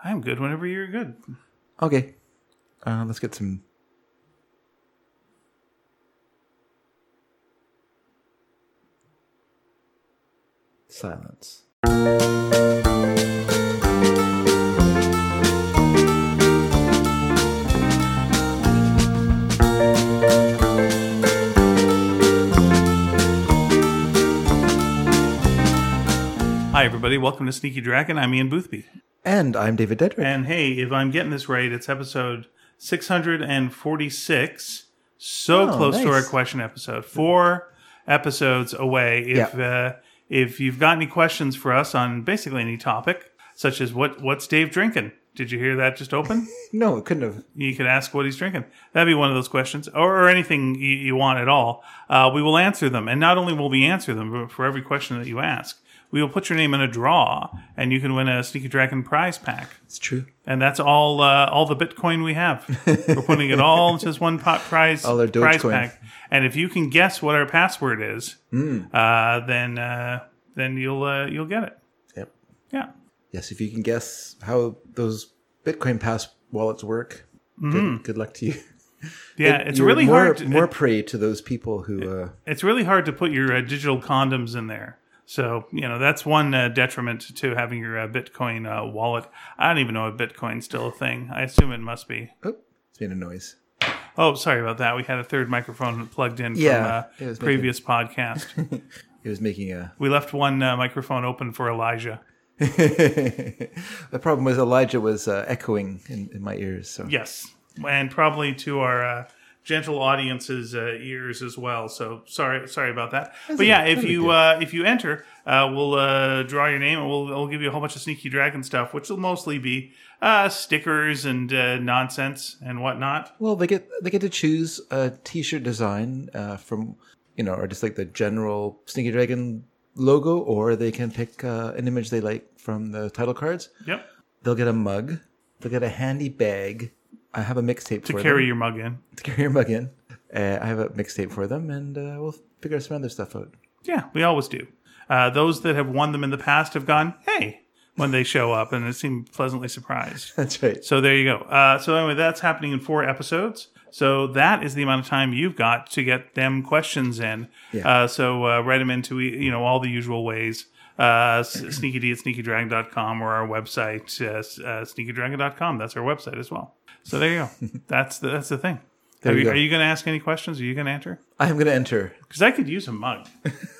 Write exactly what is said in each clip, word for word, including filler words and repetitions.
I'm good whenever you're good. Okay. Uh, let's get some... silence. Hi, everybody. Welcome to Sneaky Dragon. I'm Ian Boothby. And I'm David Dedrick. And hey, if I'm getting this right, it's episode six hundred forty-six. So oh, close nice. to our question episode. Four episodes away. If yeah. uh, if you've got any questions for us on basically any topic, such as what what's Dave drinking? Did you hear that just open? No, it couldn't have. You could ask what he's drinking. That'd be one of those questions. Or, or anything you, you want at all. Uh, we will answer them. And not only will we answer them, but for every question that you ask, we will put your name in a draw, and you can win a Sneaky Dragon prize pack. It's true. And that's all uh, all the Bitcoin we have. We're putting it all into this one pot prize, all our prize Dogecoin. pack. And if you can guess what our password is, mm. uh, then uh, then you'll uh, you'll get it. Yep. Yeah. Yes, if you can guess how those Bitcoin Pass wallets work, mm-hmm. good, good luck to you. Yeah, it, it's really more, hard. To, more it, prey to those people who. Uh, it's really hard to put your uh, digital condoms in there. So, you know, that's one uh, detriment to having your uh, Bitcoin uh, wallet. I don't even know if Bitcoin's still a thing. I assume it must be. Oh, it's made a noise. Oh, sorry about that. We had a third microphone plugged in yeah, from a previous making... podcast. It was making a... We left one uh, microphone open for Elijah. The problem was Elijah was uh, echoing in, in my ears. So yes, and probably to our... Uh, gentle audience's uh, ears as well. So sorry, sorry about that. That's but yeah, a, if you uh, if you enter, uh, we'll uh, draw your name and we'll we'll give you a whole bunch of Sneaky Dragon stuff, which will mostly be uh, stickers and uh, nonsense and whatnot. Well, they get they get to choose a T-shirt design uh, from you know, or just like the general Sneaky Dragon logo, or they can pick uh, an image they like from the title cards. Yep. They'll get a mug. They'll get a handy bag. I have a mixtape for them. To carry your mug in. To carry your mug in. Uh, I have a mixtape for them, and uh, we'll figure some other stuff out. Yeah, we always do. Uh, those that have won them in the past have gone, hey, when they show up, and it seemed pleasantly surprised. That's right. So there you go. Uh, so anyway, that's happening in four episodes. So that is the amount of time you've got to get them questions in. Yeah. Uh, so uh, write them into, you know, all the usual ways. Uh, sneakyd at sneaky dragon dot com or our website, uh, uh, sneaky dragon dot com. That's our website as well. So there you go. That's the, that's the thing. Are you, you, you going to ask any questions? Are you going to enter? I am going to enter. Because I could use a mug.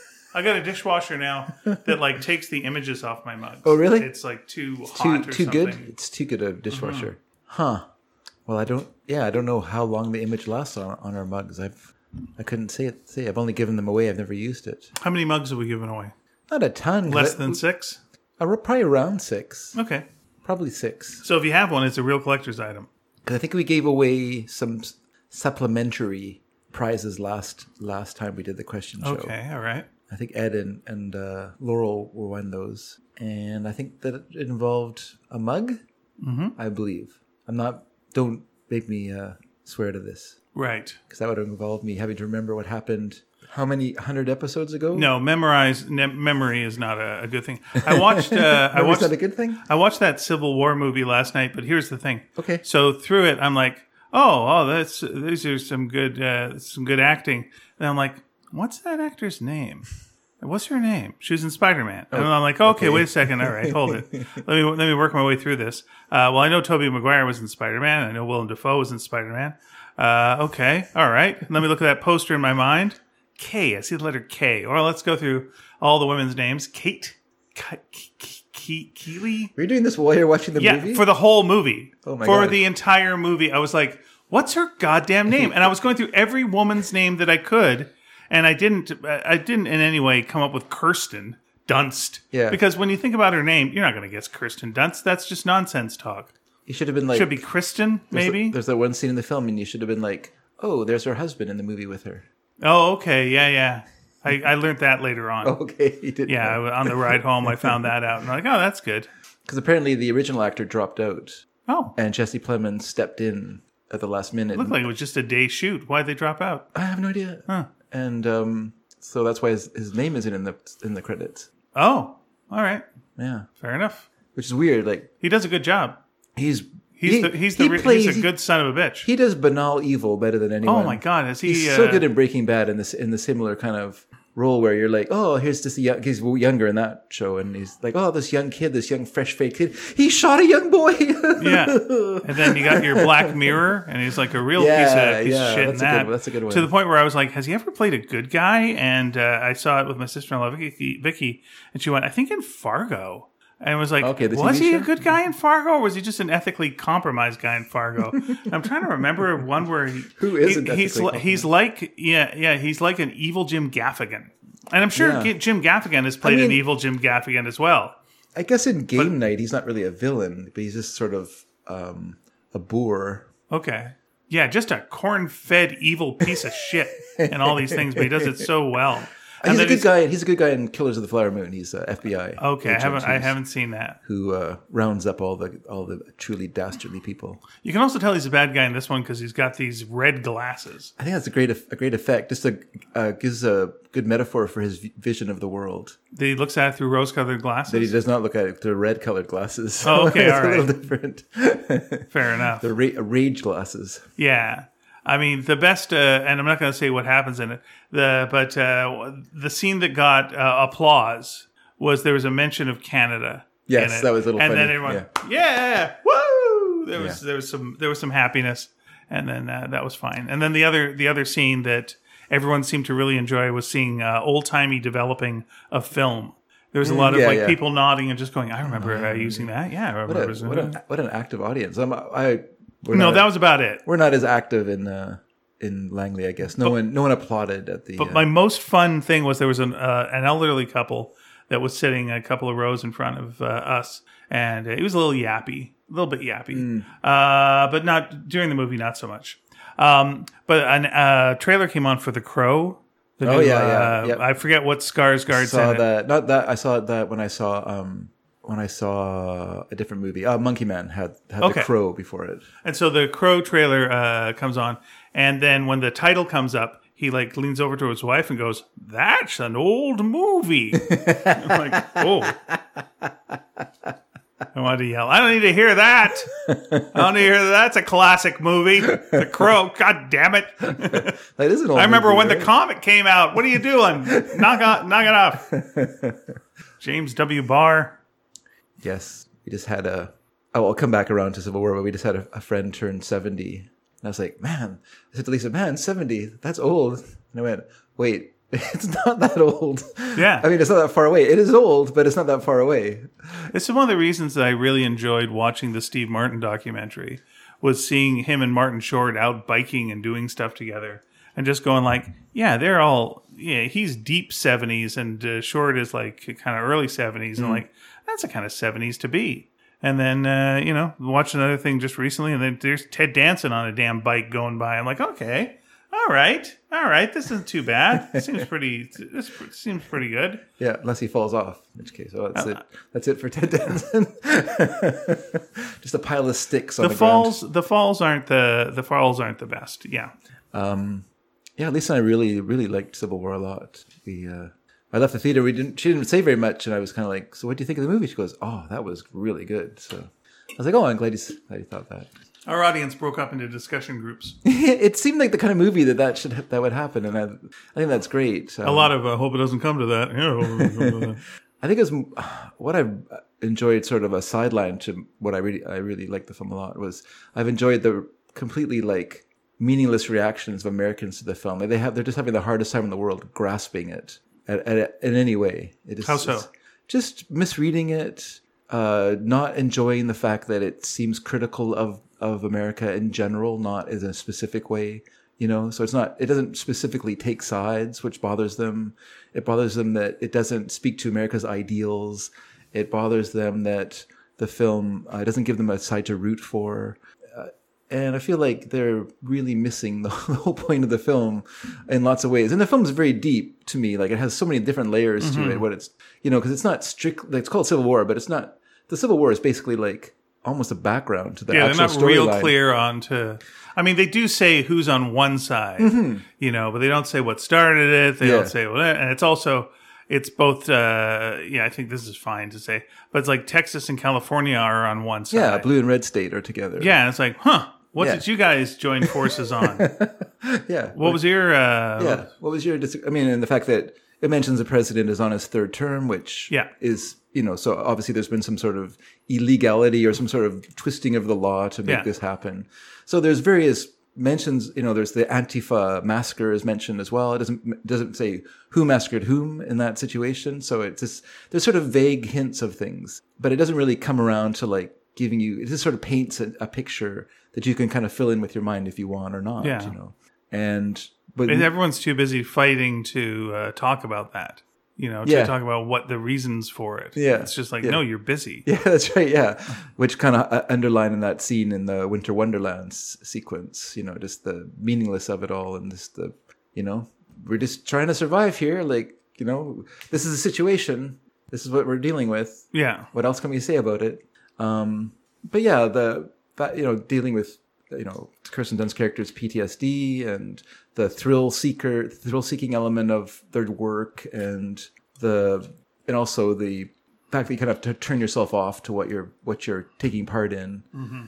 I got a dishwasher now that like takes the images off my mugs. Oh, really? It's like too hot too, or too something. good? It's too good a dishwasher. Mm-hmm. Huh. Well, I don't, yeah, I don't know how long the image lasts on, on our mugs. I've, I couldn't say it. Say, I've only given them away. I've never used it. How many mugs have we given away? Not a ton. Less than six? Uh, probably around six. Okay. Probably six. So if you have one, it's a real collector's item. Because I think we gave away some supplementary prizes last last time we did the question show. Okay, all right. I think Ed and, and uh, Laurel were one of those. And I think that it involved a mug, mm-hmm. I believe. I'm not, don't make me uh, swear to this. Right. Because that would have involved me having to remember what happened how many hundred episodes ago? No, memorize ne- memory is not a, a good thing. I watched. Uh, I watched. Is that a good thing? I watched that Civil War movie last night. But here's the thing. Okay. So through it, I'm like, oh, oh, that's these are some good, uh, some good acting. And I'm like, what's that actor's name? What's her name? She was in Spider-Man. And oh, I'm like, okay, okay, wait a second. All right, hold it. Let me let me work my way through this. Uh, well, I know Tobey Maguire was in Spider-Man. I know Willem Dafoe was in Spider-Man. Uh, okay, all right. Let me look at that poster in my mind. K. I see the letter K. Or let's go through all the women's names. Kate, Ke- Ke- Ke- Keeley. Were you doing this while you're watching the yeah, movie? Yeah, for the whole movie. Oh my for God. the entire movie, I was like, "What's her goddamn name?" And I was going through every woman's name that I could, and I didn't. I didn't in any way come up with Kirsten Dunst. Yeah. Because when you think about her name, you're not going to guess Kirsten Dunst. That's just nonsense talk. You should have been like. Should be Kristen, maybe. There's, there's that one scene in the film, and you should have been like, "Oh, there's her husband in the movie with her." Oh, okay, yeah, yeah. I, I learned that later on. Oh, okay, you did. Yeah, know. on the ride home, I found that out, and I'm like, oh, that's good. Because apparently the original actor dropped out. Oh, and Jesse Plemons stepped in at the last minute. It looked like it was just a day shoot. Why'd they drop out? I have no idea. Huh. And um, so that's why his, his name isn't in the in the credits. Oh, all right. Yeah, fair enough. Which is weird. Like he does a good job. He's He's he, the he's the he re- plays, he's a good son of a bitch. He does banal evil better than anyone. Oh my god, is he? He's uh, so good in Breaking Bad in this in the similar kind of role where you're like, oh, here's this young, he's younger in that show, and he's like, oh, this young kid, this young fresh faced kid, he shot a young boy. Yeah, and then you got your Black Mirror, and he's like a real Yeah, piece of piece yeah, of shit that's in a that. good- that's a good one. To the point where I was like, has he ever played a good guy? And uh, I saw it with my sister-in-law Vicky, Vicky, and she went, I think in Fargo. And I was like, Okay, the was T V he show? a good guy in Fargo, or was he just an ethically compromised guy in Fargo? I'm trying to remember one where he, Who isn't he, he's ethically li- he's like yeah yeah he's like an evil Jim Gaffigan, and I'm sure Yeah. G- Jim Gaffigan has played I an mean- evil Jim Gaffigan as well. I guess in Game Night, he's not really a villain, but he's just sort of um, a boor. Okay. Yeah, just a corn-fed evil piece of shit and all these things, but he does it so well. And He's a then good guy. He's a good guy in Killers of the Flower Moon. He's uh, F B I. Okay, I agent haven't I who's- haven't seen that. Who uh, rounds up all the all the truly dastardly people. You can also tell he's a bad guy in this one because he's got these red glasses. I think that's a great a great effect. Just a uh, gives a good metaphor for his v- vision of the world. That he looks at it through rose-colored glasses. That he does not look at it through red colored glasses. Oh, okay, it's all a little right. different. Fair enough. The ra- rage glasses. Yeah. I mean, the best, uh, and I'm not going to say what happens in it, the but uh, the scene that got uh, applause was there was a mention of Canada. Yes, in it. that was a little and funny. then everyone, yeah, woo! There was Yeah. there was some there was some happiness, and then uh, that was fine. And then the other the other scene that everyone seemed to really enjoy was seeing uh, old timey developing of film. There was a lot of yeah, like yeah. people nodding and just going, "I remember uh, using that." Yeah, I What, remember. a, what, a, what an active audience. I'm, I we're no, not, that was about it. we're not as active in uh, in Langley, I guess. No one no one applauded at the. But uh, my most fun thing was there was an uh, an elderly couple that was sitting a couple of rows in front of uh, us, and it was a little yappy, a little bit yappy, Hmm. uh, but not during the movie, not so much. Um, but a uh, trailer came on for The Crow. The Oh, new, yeah, yeah, uh, yep. I forget what Skarsgård's saw in it. that not that I saw that when I saw um when I saw a different movie. Uh, Monkey Man had had Okay. the Crow before it. And so the Crow trailer uh, comes on, and then when the title comes up, he like leans over to his wife and goes, "That's an old movie." I'm like, oh. I wanted to yell, "I don't need to hear that. I don't need to hear that. That's a classic movie. The Crow. God damn it." That is an old I remember movie, when right? the comic came out. What are you doing? Knock, on, knock it off. James W. Barr. Yes, we just had a. Oh, I'll come back around to Civil War, but we just had a, a friend turn seventy, and I was like, "Man," I said to Lisa, "Man, seventy, that's old." And I went, "Wait, it's not that old." Yeah. I mean, it's not that far away. It is old, but it's not that far away. It's one of the reasons that I really enjoyed watching the Steve Martin documentary was seeing him and Martin Short out biking and doing stuff together and just going like, yeah, they're all, yeah, he's deep seventies and uh, Short is like kind of early seventies. And like, that's the kind of seventies to be. And then, uh, you know, watched another thing just recently and then there's Ted Danson on a damn bike going by. I'm like, okay, all right, all right, this isn't too bad. It seems pretty, this seems pretty good. Yeah, unless he falls off, in which case, oh, that's it. That's it for Ted Danson. Just a pile of sticks on The the, falls, the falls aren't the the falls aren't the best. Yeah, ground. Yeah, Lisa and I really, really liked Civil War a lot. We, uh, I left the theater. We didn't. She didn't say very much, and I was kind of like, "So, what do you think of the movie?" She goes, "Oh, that was really good." So I was like, "Oh, I'm glad you, glad you thought that." our audience broke up into discussion groups. It seemed like the kind of movie that that should that would happen, and I, I think that's great. Um, A lot of I uh, hope it doesn't come to that. Yeah, I hope it doesn't come to that. I think it was what I've enjoyed. Sort of a sideline to what I really, I really liked the film a lot. Was I've enjoyed the completely like meaningless reactions of Americans to the film. Like they have, they're just having the hardest time in the world grasping it at, at, in any way. It is, How so? it's just misreading it, uh, not enjoying the fact that it seems critical of, of America in general, not in a specific way. You know, so it's not, it doesn't specifically take sides, which bothers them. It bothers them that it doesn't speak to America's ideals. It bothers them that the film uh, doesn't give them a side to root for. Uh, and I feel like they're really missing the whole point of the film in lots of ways. And the film's very deep to me. Like it has so many different layers Mm-hmm. to it. What it's, you know, because it's not strict, like, it's called Civil War, but it's not, the Civil War is basically like almost a background to the Yeah, actual they're not real storyline. clear on to. I mean, they do say who's on one side, you know, but they don't say what started it. They Mm-hmm. Yeah. don't say what, and it's also, it's both. Uh, yeah, I think this is fine to say, but it's like Texas and California are on one side. Yeah, blue and red state are together. Yeah, and it's like, huh? What Yeah. did you guys join forces on? Yeah. What was your? Uh, Yeah. What was your? Dis- I mean, and the fact that it mentions the president is on his third term, which Yeah. is, you know, so obviously there's been some sort of illegality or some sort of twisting of the law to make Yeah. this happen. So there's various mentions. You know, there's the Antifa massacre is mentioned as well. It doesn't doesn't say who massacred whom in that situation. So it's just there's sort of vague hints of things, but it doesn't really come around to like giving you. It just sort of paints a, a picture that you can kind of fill in with your mind if you want or not. Yeah. You know, and but And everyone's too busy fighting to uh, talk about that. You know, to Yeah. talk about what the reasons for it. Yeah. It's just like, Yeah. no, you're busy. yeah, that's right. Yeah, which kind of uh, underline in that scene in the Winter Wonderland s- sequence. You know, just the meaningless of it all, and just the, you know, we're just trying to survive here. Like, you know, this is a situation. This is what we're dealing with. Yeah. What else can we say about it? Um, but yeah, the that, you know, dealing with, you know, Kirsten Dunst's character's P T S D and the thrill seeker, thrill seeking element of their work, and the and also the fact that you kind of have to turn yourself off to what you're what you're taking part in, Mm-hmm.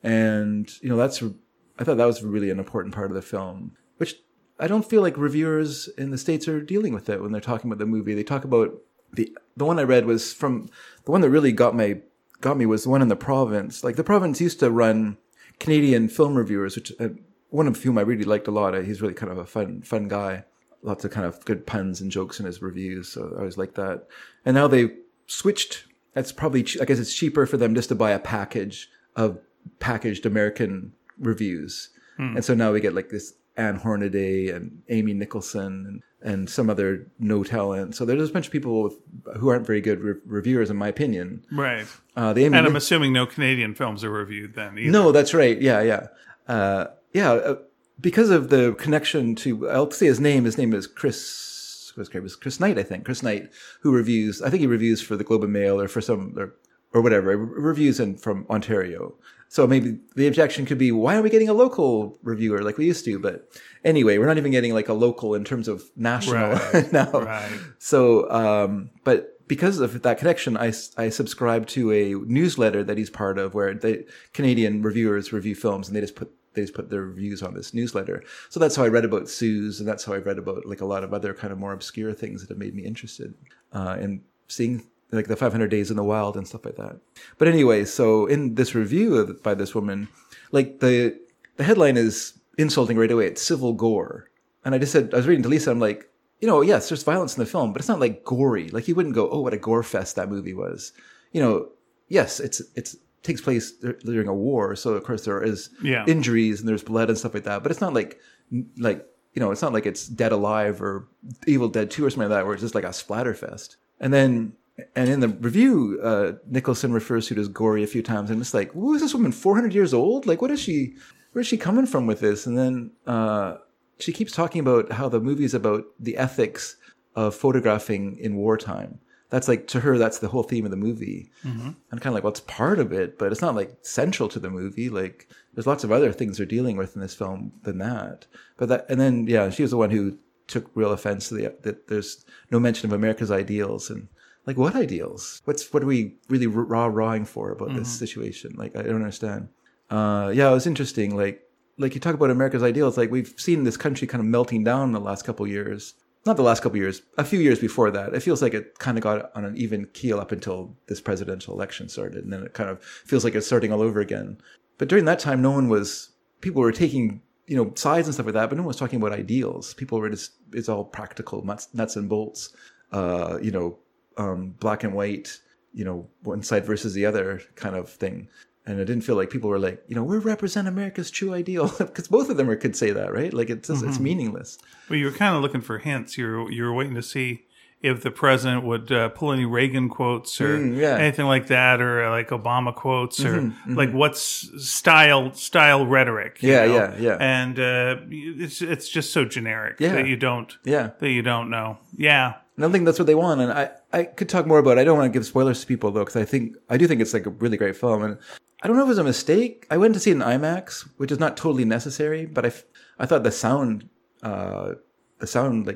and you know that's I thought that was really an important part of the film, which I don't feel like reviewers in the States are dealing with it when they're talking about the movie. They talk about the the one I read was from the one that really got my got me was the one in the Province. Like the Province used to run Canadian film reviewers, which uh, one of whom I really liked a lot. He's really kind of a fun fun guy. Lots of kind of good puns and jokes in his reviews, so I always like that. And now they switched. That's probably I guess it's cheaper for them just to buy a package of packaged American reviews, Hmm. and so now we get like this Anne Hornaday and Amy Nicholson and, and some other no talent. So there's a bunch of people with, who aren't very good re- reviewers, in my opinion. Right. Uh, the Amy And I'm Nic- assuming no Canadian films are reviewed then either. No, that's right. Yeah, yeah, uh, yeah. Uh, because of the connection to, I'll say his name. His name is Chris. What's great was Chris Knight, I think. Chris Knight, who reviews. I think he reviews for the Globe and Mail or for some or, or whatever re- reviews in from Ontario. So maybe the objection could be, why aren't we getting a local reviewer like we used to? But anyway, we're not even getting like a local in terms of national Right. now. Right. So, um, but because of that connection, I, I subscribe to a newsletter that he's part of where the Canadian reviewers review films and they just put they just put their reviews on this newsletter. So that's how I read about Suze, and that's how I read about like a lot of other kind of more obscure things that have made me interested uh, in seeing like the five hundred Days in the Wild and stuff like that. But anyway, so in this review of, by this woman, like the the headline is insulting right away. It's civil gore. And I just said, I was reading to Lisa, I'm like, you know, yes, there's violence in the film, but it's not like gory. Like you wouldn't go, oh, what a gore fest that movie was. You know, yes, it's it's takes place during a war, so of course there is Yeah. injuries and there's blood and stuff like that. But it's not like like you know, it's not like it's Dead Alive or Evil Dead two or something like that, where it's just like a splatter fest. And then and in the review, uh, Nicholson refers to it as gory a few times, and it's like, who is this woman? four hundred years old? Like, what is she? Where's she coming from with this? And then uh, she keeps talking about how the movie is about the ethics of photographing in wartime. That's like, to her, that's the whole theme of the movie. Mm-hmm. I'm kind of like, well, it's part of it, but it's not like central to the movie. Like, there's lots of other things they're dealing with in this film than that. But that, and then, yeah, she was the one who took real offense to the, that there's no mention of America's ideals. And like, what ideals? What's, what are we really raw rawing for about mm-hmm. this situation? Like, I don't understand. Uh, yeah, it was interesting. Like, like you talk about America's ideals, like we've seen this country kind of melting down in the last couple of years. Not the last couple of years, a few years before that. It feels like it kind of got on an even keel up until this presidential election started. And then it kind of feels like it's starting all over again. But during that time, no one was, people were taking, you know, sides and stuff like that, but no one was talking about ideals. People were just, it's all practical, nuts, nuts and bolts, uh, you know, um, black and white, you know, one side versus the other kind of thing. And I didn't feel like people were like, you know, we represent America's true ideal, because both of them are, could say that, right? Like it's just, mm-hmm. it's meaningless. Well, you were kind of looking for hints. You were you were waiting to see if the president would uh, pull any Reagan quotes or mm, yeah. anything like that, or uh, like Obama quotes, or mm-hmm, mm-hmm. like what's style style rhetoric. You yeah, know? yeah, yeah. And uh, it's it's just so generic yeah. that you don't yeah. that you don't know. Yeah. I don't think that's what they want, and I, I could talk more about it. I don't want to give spoilers to people, though, because I think I do think it's like a really great film, and I don't know if it was a mistake. I went to see it in IMAX, which is not totally necessary, but I, I thought the sound, uh, the sound, like the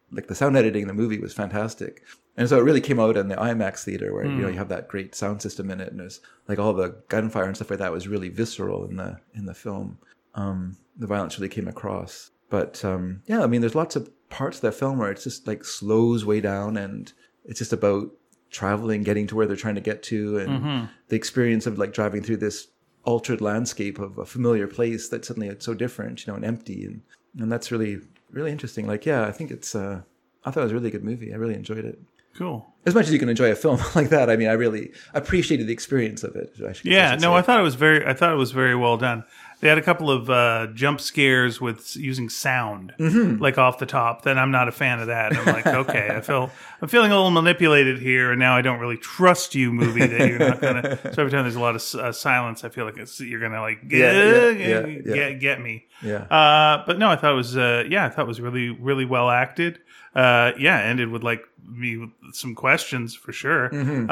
like the sound editing in the movie was fantastic. And so it really came out in the IMAX theater where, mm. you know, you have that great sound system in it. And there's like all the gunfire and stuff like that was really visceral in the, in the film. Um, the violence really came across. But um, yeah, I mean, there's lots of parts of that film where it's just like slows way down and it's just about traveling, getting to where they're trying to get to. And mm-hmm. the experience of like driving through this altered landscape of a familiar place that suddenly it's so different, you know, and empty. And, and that's really, really interesting. Like, yeah, I think it's, uh, I thought it was a really good movie. I really enjoyed it. Cool. As much as you can enjoy a film like that, I mean, I really appreciated the experience of it. I should, yeah, I no, I thought it was very, I thought it was very well done. They had a couple of uh, jump scares with using sound, mm-hmm. like off the top. Then I'm not a fan of that. I'm like, okay, I feel, I'm feeling a little manipulated here, and now I don't really trust you, movie, that you're not gonna. So every time there's a lot of uh, silence, I feel like it's, you're gonna like yeah, yeah, yeah, get, yeah. get get me. Yeah. Uh, but no, I thought it was, uh, yeah, I thought it was really, really well acted. Uh, yeah, ended with like me with some questions for sure. Mm-hmm.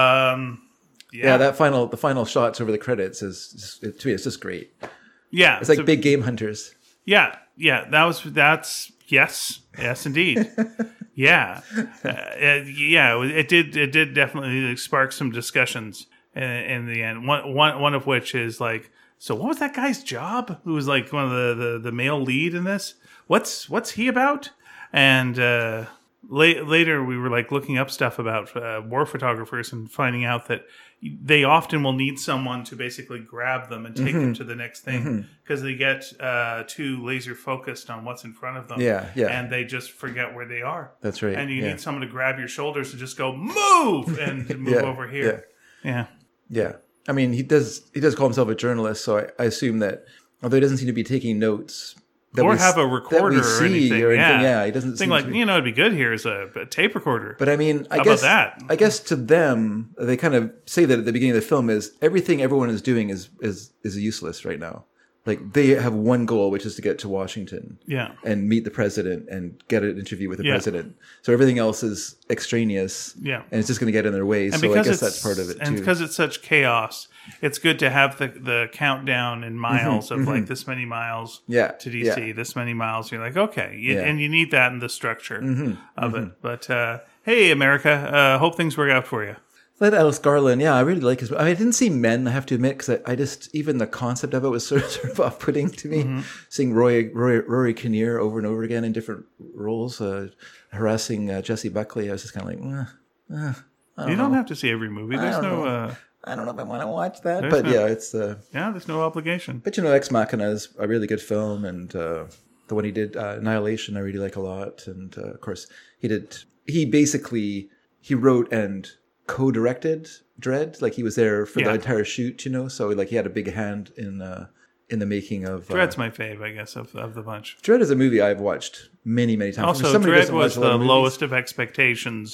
Um, yeah. yeah, that final, the final shots over the credits is, is to me, it's just great. Yeah, it's like so, Big Game Hunters. Yeah, yeah, that was that's yes, yes, indeed. yeah, uh, it, yeah, it did. It did definitely spark some discussions in, in the end. One, one, one of which is like, so what was that guy's job? Who was like one of the, the, the male lead in this? What's what's he about? And uh, la- later we were like looking up stuff about uh, war photographers and finding out that they often will need someone to basically grab them and take mm-hmm. them to the next thing because mm-hmm. they get uh, too laser focused on what's in front of them. Yeah, yeah. And they just forget where they are. That's right. And you yeah. need someone to grab your shoulders and just go, move! And move yeah, over here. Yeah. Yeah. Yeah. I mean, he does he does call himself a journalist, so I, I assume that although he doesn't seem to be taking notes... That or we, have a recorder or anything. or anything. Yeah. yeah, he doesn't think seem like, to be... you know, it'd be good here is a, a tape recorder. But I mean, I How guess about that? I guess to them, they kind of say that at the beginning of the film is everything everyone is doing is is is useless right now. Like they have one goal, which is to get to Washington, yeah, and meet the president and get an interview with the yeah. president. So everything else is extraneous, yeah, and it's just going to get in their way. And so I guess that's part of it and too. because it's such chaos, it's good to have the the countdown in miles mm-hmm, of mm-hmm. like this many miles yeah, to D C, yeah. this many miles. You're like, okay, you, yeah. and you need that in the structure mm-hmm, of mm-hmm. it. But uh, hey, America, uh, hope things work out for you. That Alex Garland, yeah, I really like his. I mean, I didn't see Men, I have to admit, because I, I just even the concept of it was sort of, sort of off-putting to me. Mm-hmm. Seeing Roy, Roy Rory Kinnear over and over again in different roles, uh, harassing uh, Jesse Buckley, I was just kind of like, eh, eh, I don't you know. don't have to see every movie. There's no. Uh, I don't know if I want to watch that, but no, yeah, it's. Uh, yeah, there's no obligation. But you know, Ex Machina is a really good film, and uh, the one he did, uh, Annihilation, I really like a lot, and uh, of course he did. He basically he wrote and co-directed Dredd, like he was there for yeah. the entire shoot, you know. So like he had a big hand in uh, in the making of. Dredd's uh, my fave, I guess, of of the bunch. Dredd is a movie I've watched many, many times. Also, Dredd was the lowest of expectations.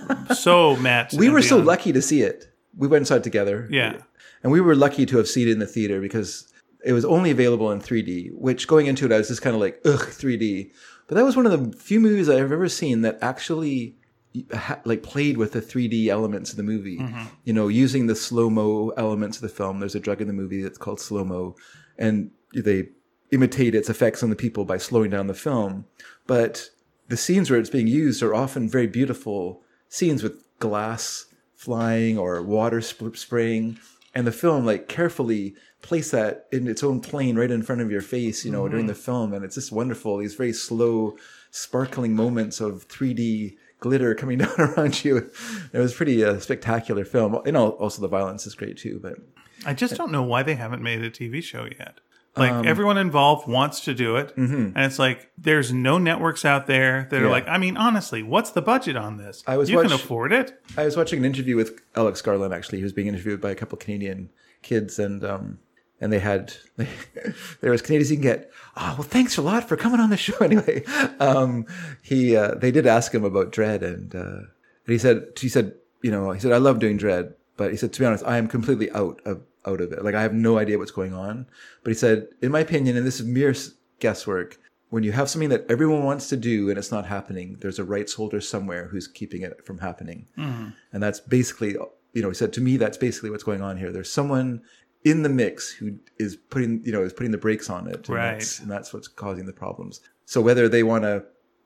So met. We were beyond. so lucky to see it. We went and saw it together. Yeah, and we were lucky to have seen it in the theater because it was only available in three D. Which going into it, I was just kind of like, ugh, three D. But that was one of the few movies I've ever seen that actually. Like played with the three D elements of the movie, mm-hmm. you know, using the slow-mo elements of the film. There's a drug in the movie that's called slow-mo, and they imitate its effects on the people by slowing down the film. But the scenes where it's being used are often very beautiful scenes with glass flying or water sp- spraying, and the film like carefully place that in its own plane right in front of your face, you know, mm-hmm. during the film, and it's just wonderful. These very slow, sparkling moments of three D glitter coming down around you. It was pretty uh, spectacular film. You know, also the violence is great too. But I just don't know why they haven't made a T V show yet. Like um, everyone involved wants to do it, mm-hmm. and it's like there's no networks out there that yeah. are like, I mean, honestly, what's the budget on this? I was you watch- can afford it. I was watching an interview with Alex Garland. Actually, he was being interviewed by a couple of Canadian kids, and um, and they had they, there was Canadians you can get. Oh well, thanks a lot for coming on the show. Anyway, um, he uh, they did ask him about Dredd, and uh, and he said he said you know he said I love doing Dredd, but he said to be honest, I am completely out of out of it. Like I have no idea what's going on. But he said, in my opinion, and this is mere guesswork, when you have something that everyone wants to do and it's not happening, there's a rights holder somewhere who's keeping it from happening, mm-hmm. and that's basically you know he said to me that's basically what's going on here. There's someone in the mix who is putting, you know, is putting the brakes on it. And right. That's, and that's what's causing the problems. So whether they want to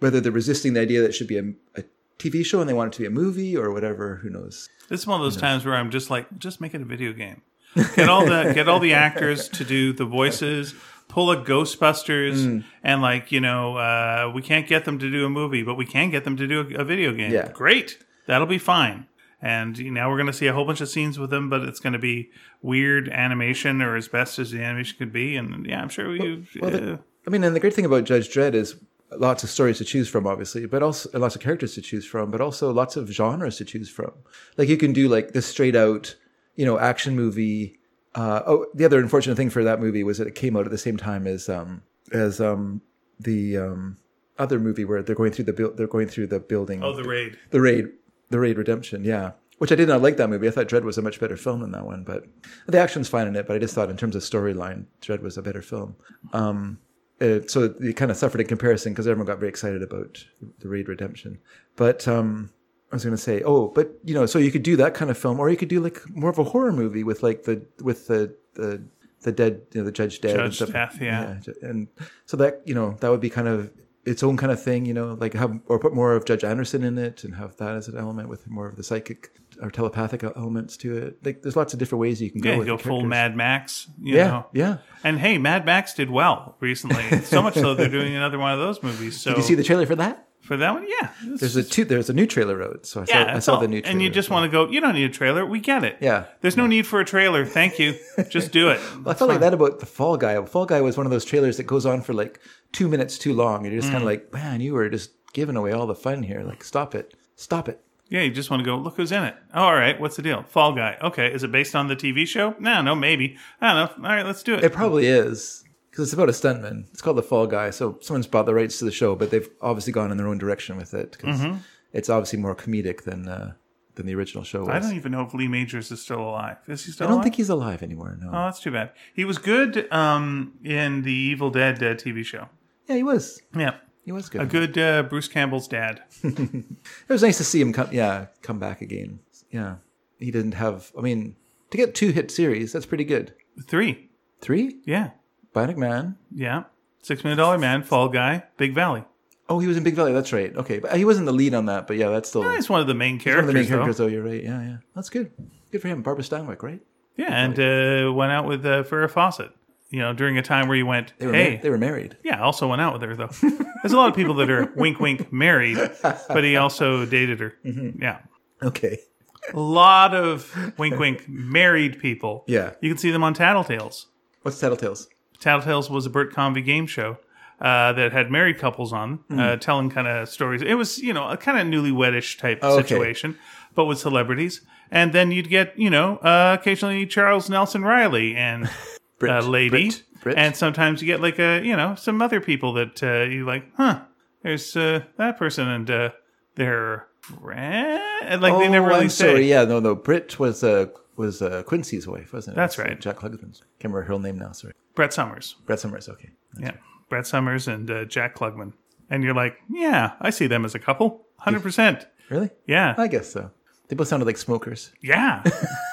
whether they're resisting the idea that it should be a, a T V show and they want it to be a movie or whatever. Who knows? This is one of those times where I'm just like, just make it a video game. Get all the get all the actors to do the voices. Pull a Ghostbusters mm. and like, you know, uh, we can't get them to do a movie, but we can get them to do a, a video game. Yeah. Great. That'll be fine. And you know, now we're going to see a whole bunch of scenes with them, but it's going to be weird animation or as best as the animation could be. And yeah, I'm sure we... Well, well, uh, the, I mean, and the great thing about Judge Dredd is lots of stories to choose from, obviously, but also lots of characters to choose from, but also lots of genres to choose from. Like you can do like this straight out, you know, action movie. Uh, oh, the other unfortunate thing for that movie was that it came out at the same time as um, as um, the um, other movie where they're going through the bu- they're going through the building. Oh, the Raid. The Raid, the Raid Redemption. Yeah, which I did not like that movie. I thought Dredd was a much better film than that one, but the action's fine in it. But I just thought in terms of storyline, Dredd was a better film. Um, it, so you kind of suffered in comparison because everyone got very excited about the Raid Redemption, but. Um, I was going to say, oh, but you know, so you could do that kind of film, or you could do like more of a horror movie with like the with the the, the dead, you know, the judge dead, Judge and stuff. death, yeah. yeah, and so that you know that would be kind of its own kind of thing, you know, like have or put more of Judge Anderson in it and have that as an element with more of the psychic or telepathic elements to it. Like, there's lots of different ways you can go. Yeah, with go the full characters. Mad Max. You Yeah, know. yeah. And hey, Mad Max did well recently. So much so they're doing another one of those movies. So Did you see the trailer for that? for that one, yeah. It's There's a two. There's a new trailer out, so I saw, Yeah, I that's saw all. the new trailer. And you just want to go, you don't need a trailer. We get it. Yeah. There's no need for a trailer. Thank you. Just do it. Well, I felt like that about the Fall Guy. Fall Guy was one of those trailers that goes on for like two minutes too long, and you're just Mm. kind of like, man, you were just giving away all the fun here. Like, stop it, stop it. Yeah, you just want to go, look who's in it. Oh, all right, what's the deal? Fall Guy. Okay, is it based on the T V show? No, no, maybe. I don't know. All right, let's do it. It probably is because it's about a stuntman. It's called the Fall Guy, so someone's bought the rights to the show, but they've obviously gone in their own direction with it because Mm-hmm. it's obviously more comedic than uh, than the original show was. I don't even know if Lee Majors is still alive. Is he still I don't alive? think he's alive anymore. No. Oh, that's too bad. He was good um, in the Evil Dead uh, T V show. Yeah, he was. Yeah. He was good. A good uh, Bruce Campbell's dad. It was nice to see him come. Yeah, come back again. Yeah, he didn't have. I mean, to get two hit series, that's pretty good. Three. Three. Yeah. Bionic Man. Yeah. Six Million Dollar Man, Fall Guy, Big Valley. Oh, he was in Big Valley. That's right. Okay, but he wasn't the lead on that. But yeah, that's still Yeah, he's one of the main he's characters. one of the main though. characters. Though you're right. Yeah, yeah. That's good. Good for him. Barbara Stanwyck, right? Yeah, and uh, went out with uh, Farrah Fawcett. You know, during a time where you went, They were hey. mar- they were married. Yeah, also went out with her, though. There's a lot of people that are wink, wink, married, but he also dated her. Mm-hmm. Yeah. Okay. A lot of wink, wink, married people. Yeah. You can see them on Tattletales. What's Tattletales? Tattletales was a Burt Convy game show uh, that had married couples on, Mm. uh, telling kind of stories. It was, you know, a kind of newlywedish type Oh, okay. situation, but with celebrities. And then you'd get, you know, uh, occasionally Charles Nelson Riley and Brit. a lady. Brit. Brit. And sometimes you get like a, you know, some other people that uh, you like, huh, there's uh, that person and uh, their friend. And like they never Oh, really I'm say. sorry. Yeah, no, no. Brit was uh, was uh, Quincy's wife, wasn't it? That's It's, uh, right. Jack Klugman's. Can't remember her real name now. Sorry. Brett Summers. Brett Summers. Okay. Yeah. Brett Summers and uh, Jack Klugman. And you're like, yeah, I see them as a couple. one hundred percent. Really? Yeah. I guess so. They both sounded like smokers. Yeah.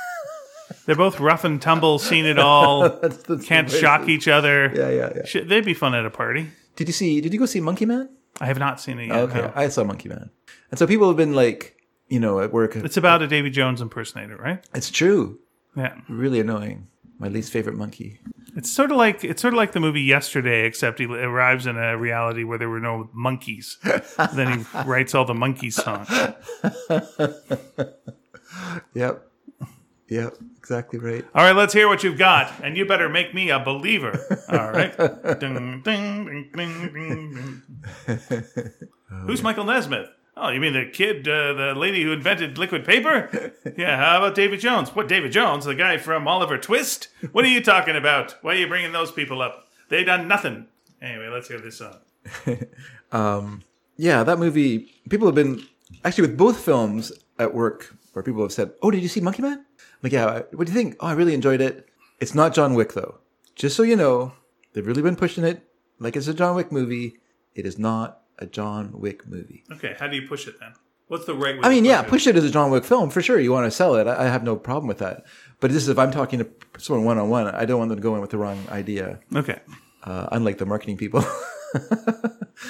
They're both rough and tumble, seen it all, That's- that's can't amazing. shock each other. Yeah, yeah, yeah. Shit, they'd be fun at a party. Did you see? Did you go see Monkey Man? I have not seen it yet. Okay, no. I saw Monkey Man, and so people have been like, you know, at work. It's about a Davy Jones impersonator, right? It's true. Yeah. Really annoying. My least favorite monkey. It's sort of like it's sort of like the movie Yesterday, except he arrives in a reality where there were no monkeys. Then he writes all the monkeys songs. Yep. Yep. Exactly right. All right, let's hear what you've got, and you better make me a believer. All right. Ding, ding, ding, ding, ding, ding. Who's Michael Nesmith? Oh, you mean the kid, uh, the lady who invented liquid paper? Yeah, how about David Jones? What, David Jones, the guy from Oliver Twist? What are you talking about? Why are you bringing those people up? They done nothing. Anyway, let's hear this song. um, yeah, that movie. People have been actually with both films at work where people have said, "Oh, did you see Monkey Man?" I'm like, yeah. What do you think? Oh, I really enjoyed it. It's not John Wick though. Just so you know, they've really been pushing it like it's a John Wick movie. It is not a John Wick movie. Okay, how do you push it then? What's the right way I mean, to yeah, push it? push it as a John Wick film for sure. You want to sell it. I, I have no problem with that. But this is if I'm talking to someone one on one, I don't want them to go in with the wrong idea. Okay. Uh, unlike the marketing people.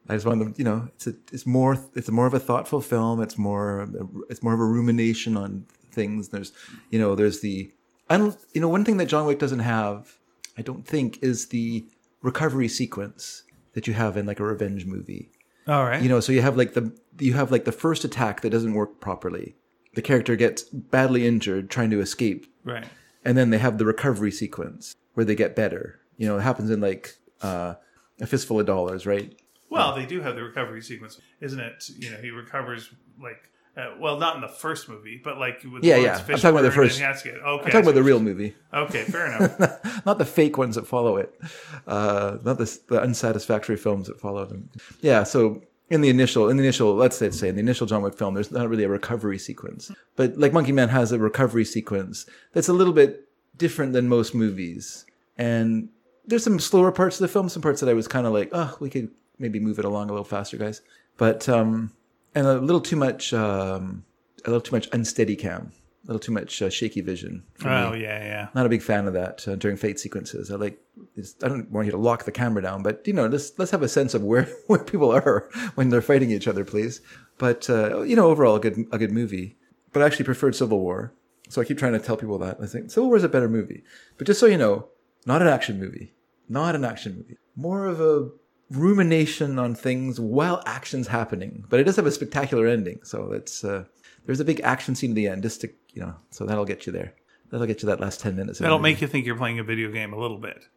I just want them, you know, it's a, it's more it's more of a thoughtful film. It's more it's more of a rumination on things. There's, you know, there's the, and you know, one thing that John Wick doesn't have, I don't think, is the recovery sequence that you have in like a revenge movie. All right. You know, so you have like the you have like the first attack that doesn't work properly. The character gets badly injured trying to escape. Right. And then they have the recovery sequence where they get better. You know, it happens in like uh, A Fistful of Dollars, right? Well, they do have the recovery sequence, isn't it? You know, he recovers like, uh, well, not in the first movie, but like with Yeah, Lawrence yeah. I'm talking about the Fishburne, first. and he has to get- okay, I'm talking about the real movie, Okay, fair enough. not the fake ones that follow it, uh, not the, the unsatisfactory films that follow them. Yeah. So in the initial, in the initial, let's say, say in the initial John Wick film, there's not really a recovery sequence, but like Monkey Man has a recovery sequence that's a little bit different than most movies, and there's some slower parts of the film, some parts that I was kind of like, oh, we could maybe move it along a little faster, guys. But um, and a little too much, um, a little too much unsteady cam, a little too much uh, shaky vision. For Oh, me. yeah, yeah. Not a big fan of that uh, during fight sequences. I like, it's, I don't want you to lock the camera down, but you know, let's let's have a sense of where, where people are when they're fighting each other, please. But uh, you know, overall, a good a good movie. But I actually preferred Civil War, so I keep trying to tell people that. I think Civil War is a better movie. But just so you know, not an action movie. Not an action movie. More of a rumination on things while action's happening. But it does have a spectacular ending. So it's uh, there's a big action scene at the end, just to, you know, so that'll get you there. That'll get you that last ten minutes. That'll make you think you're playing a video game a little bit.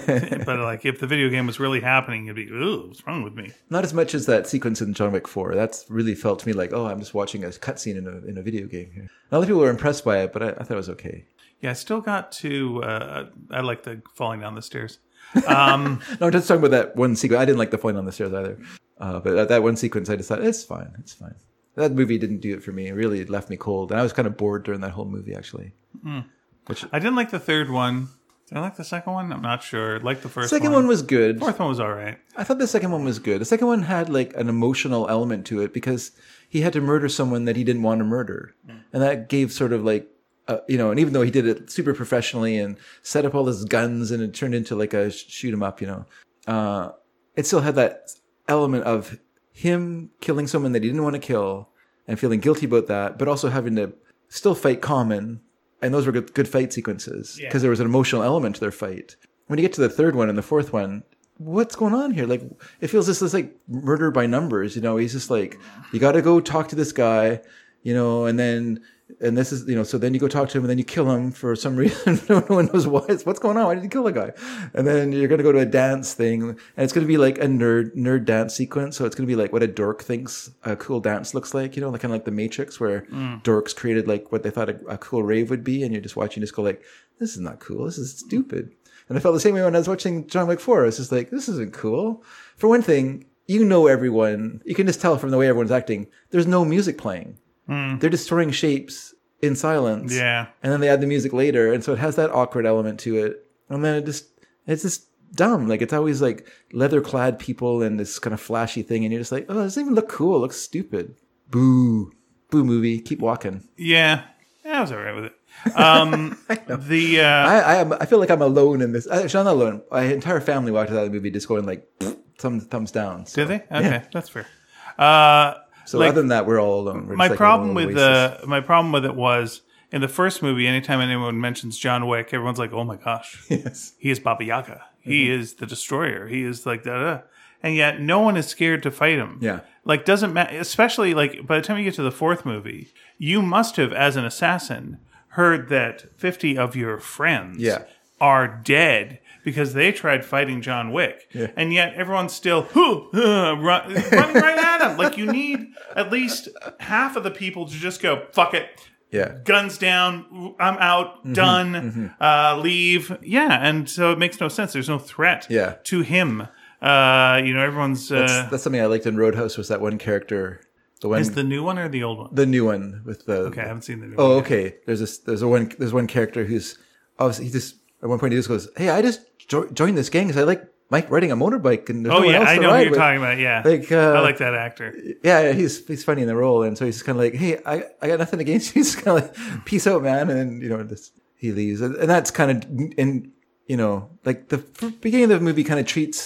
But like if the video game was really happening, you'd be, ooh, what's wrong with me? Not as much as that sequence in John Wick four. That's really felt to me like, oh, I'm just watching a cutscene in a in a video game here. And other people were impressed by it, but I, I thought it was okay. Yeah, I still got to, uh, I like the falling down the stairs. Um, No, I'm just talking about that one sequence. I didn't like the falling on the stairs either. Uh, but that, that one sequence, I just thought, it's fine. It's fine. That movie didn't do it for me. It really left me cold. And I was kind of bored during that whole movie, actually. Mm. Which, I didn't like the third one. Did I like the second one? I'm not sure. I liked the first second one. one was good. Fourth one was all right. I thought the second one was good. The second one had like an emotional element to it because he had to murder someone that he didn't want to murder. Mm. And that gave sort of like, Uh, you know, and even though he did it super professionally and set up all his guns and it turned into like a shoot 'em up, you know, uh, it still had that element of him killing someone that he didn't want to kill and feeling guilty about that, but also having to still fight Common. And those were good, good fight sequences because Yeah. there was an emotional element to their fight. When you get to the third one and the fourth one, what's going on here? Like, it feels just this like murder by numbers, you know, he's just like, you got to go talk to this guy, you know, and then, and this is, you know, so then you go talk to him and then you kill him for some reason. No one knows why. What's going on? Why did you kill the guy? And then you're going to go to a dance thing and it's going to be like a nerd, nerd dance sequence. So it's going to be like what a dork thinks a cool dance looks like, you know, like kind of like the Matrix where mm. dorks created like what they thought a, a cool rave would be. And you're just watching, just go like, this is not cool. This is stupid. And I felt the same way when I was watching John Wick four. It's just like, this isn't cool. For one thing, you know everyone. You can just tell from the way everyone's acting. There's no music playing. Mm. They're just throwing shapes in silence. Yeah. And then they add the music later. And so it has that awkward element to it. And then it just, it's just dumb. Like it's always like leather clad people and this kind of flashy thing. And you're just like, oh, it doesn't even look cool. It looks stupid. Boo. Boo movie. Keep walking. Yeah. yeah I was all right with it. Um, the, uh, I, I am, I feel like I'm alone in this. Actually, I'm not alone. My entire family watched that movie just going like, thumb, thumbs down. So, did they? Okay. Yeah. That's fair. Uh, So like, other than that, we're all alone. We're my like problem with the uh, my problem with it was in the first movie. Anytime anyone mentions John Wick, everyone's like, "Oh my gosh, yes, he is Baba Yaga. Mm-hmm. He is the Destroyer. He is like da." And yet, no one is scared to fight him. Yeah, like doesn't matter. Especially like by the time you get to the fourth movie, you must have, as an assassin, heard that fifty of your friends yeah. are dead. Because they tried fighting John Wick. Yeah. And yet everyone's still huh, uh, run, running right at him. Like you need at least half of the people to just go, fuck it. Yeah. Guns down. I'm out. Mm-hmm, done. Mm-hmm. Uh, leave. Yeah. And so it makes no sense. There's no threat yeah. to him. Uh, you know, everyone's... Uh, that's, that's something I liked in Roadhouse was that one character. The one, is the new one or the old one? The new one. with the. Okay, I haven't seen the new oh, one. Oh, okay. There's this, there's a one, there's one character who's... Obviously, he just... At one point he just goes, hey, I just jo- joined this gang because I like Mike riding a motorbike and there's oh, no one yeah, else I to know ride who you're with. talking about, yeah. Like, uh, I like that actor. Yeah, yeah, he's he's funny in the role. And so he's just kind of like, hey, I, I got nothing against you. He's kind of like, peace out, man. And then, you know, this, he leaves. And, and that's kind of, in, you know, like the beginning of the movie kind of treats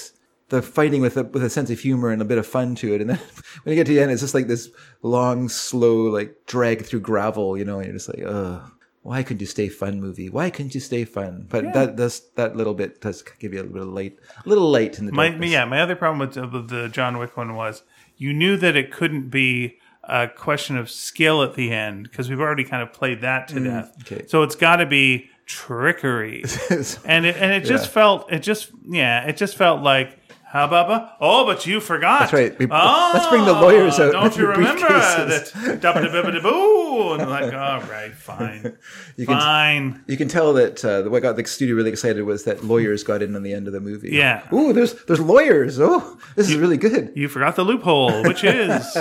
the fighting with a, with a sense of humor and a bit of fun to it. And then when you get to the end, it's just like this long, slow, like drag through gravel, you know, and you're just like, ugh. Why couldn't you stay fun, movie? Why couldn't you stay fun? But yeah. that does that little bit does give you a little light, a little light in the my, darkness. Yeah, my other problem with the, with the John Wick one was you knew that it couldn't be a question of skill at the end because we've already kind of played that to mm, death. Okay. So it's got to be trickery, and it and it just yeah. felt it just yeah it just felt like. How about, oh, but you forgot. That's right. We, oh, let's bring the lawyers out. Don't you remember that? Boo. And like, all right, fine. You fine. Can, you can tell that uh, what got the studio really excited was that lawyers got in on the end of the movie. Yeah. Ooh, there's there's lawyers. Oh, this you, is really good. You forgot the loophole, which is.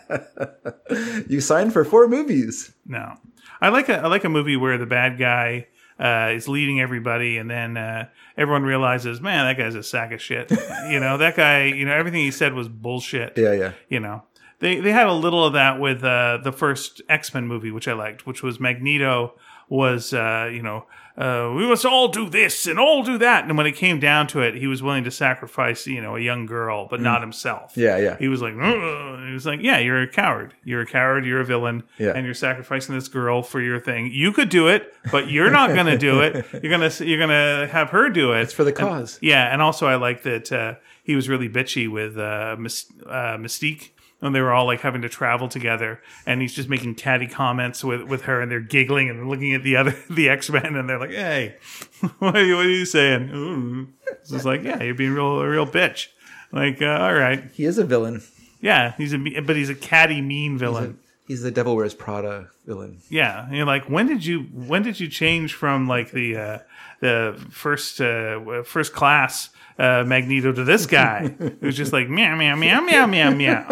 You signed for four movies. No. I like a I like a movie where the bad guy uh, is leading everybody and then uh, everyone realizes, man, that guy's a sack of shit. You know, that guy, you know, everything he said was bullshit. Yeah, yeah. You know, they they had a little of that with uh, the first X-Men movie, which I liked, which was Magneto was, uh, you know, uh, we must all do this and all do that. And when it came down to it, he was willing to sacrifice, you know, a young girl, but mm. not himself. Yeah, yeah. He was like, Ugh. He was like, yeah, you're a coward. You're a coward. You're a villain. Yeah. And you're sacrificing this girl for your thing. You could do it, but you're not going to do it. You're going to, you're going to have her do it. It's for the cause. And, yeah. And also I like that, uh, he was really bitchy with, uh, Myst- uh, Mystique. And they were all like having to travel together, and he's just making catty comments with, with her, and they're giggling and looking at the other the X-Men, and they're like, "Hey, what are you, what are you saying?" Ooh. It's just like, "Yeah, you're being real a real bitch." Like, uh, all right, he is a villain. Yeah, he's a but he's a catty, mean villain. He's, a, he's the Devil Wears Prada villain. Yeah, and you're like, when did you when did you change from like the uh, the first uh, first class? Uh, Magneto to this guy who's just like meow meow meow meow meow meow.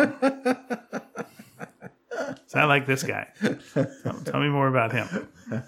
So I like this guy. Tell, tell me more about him.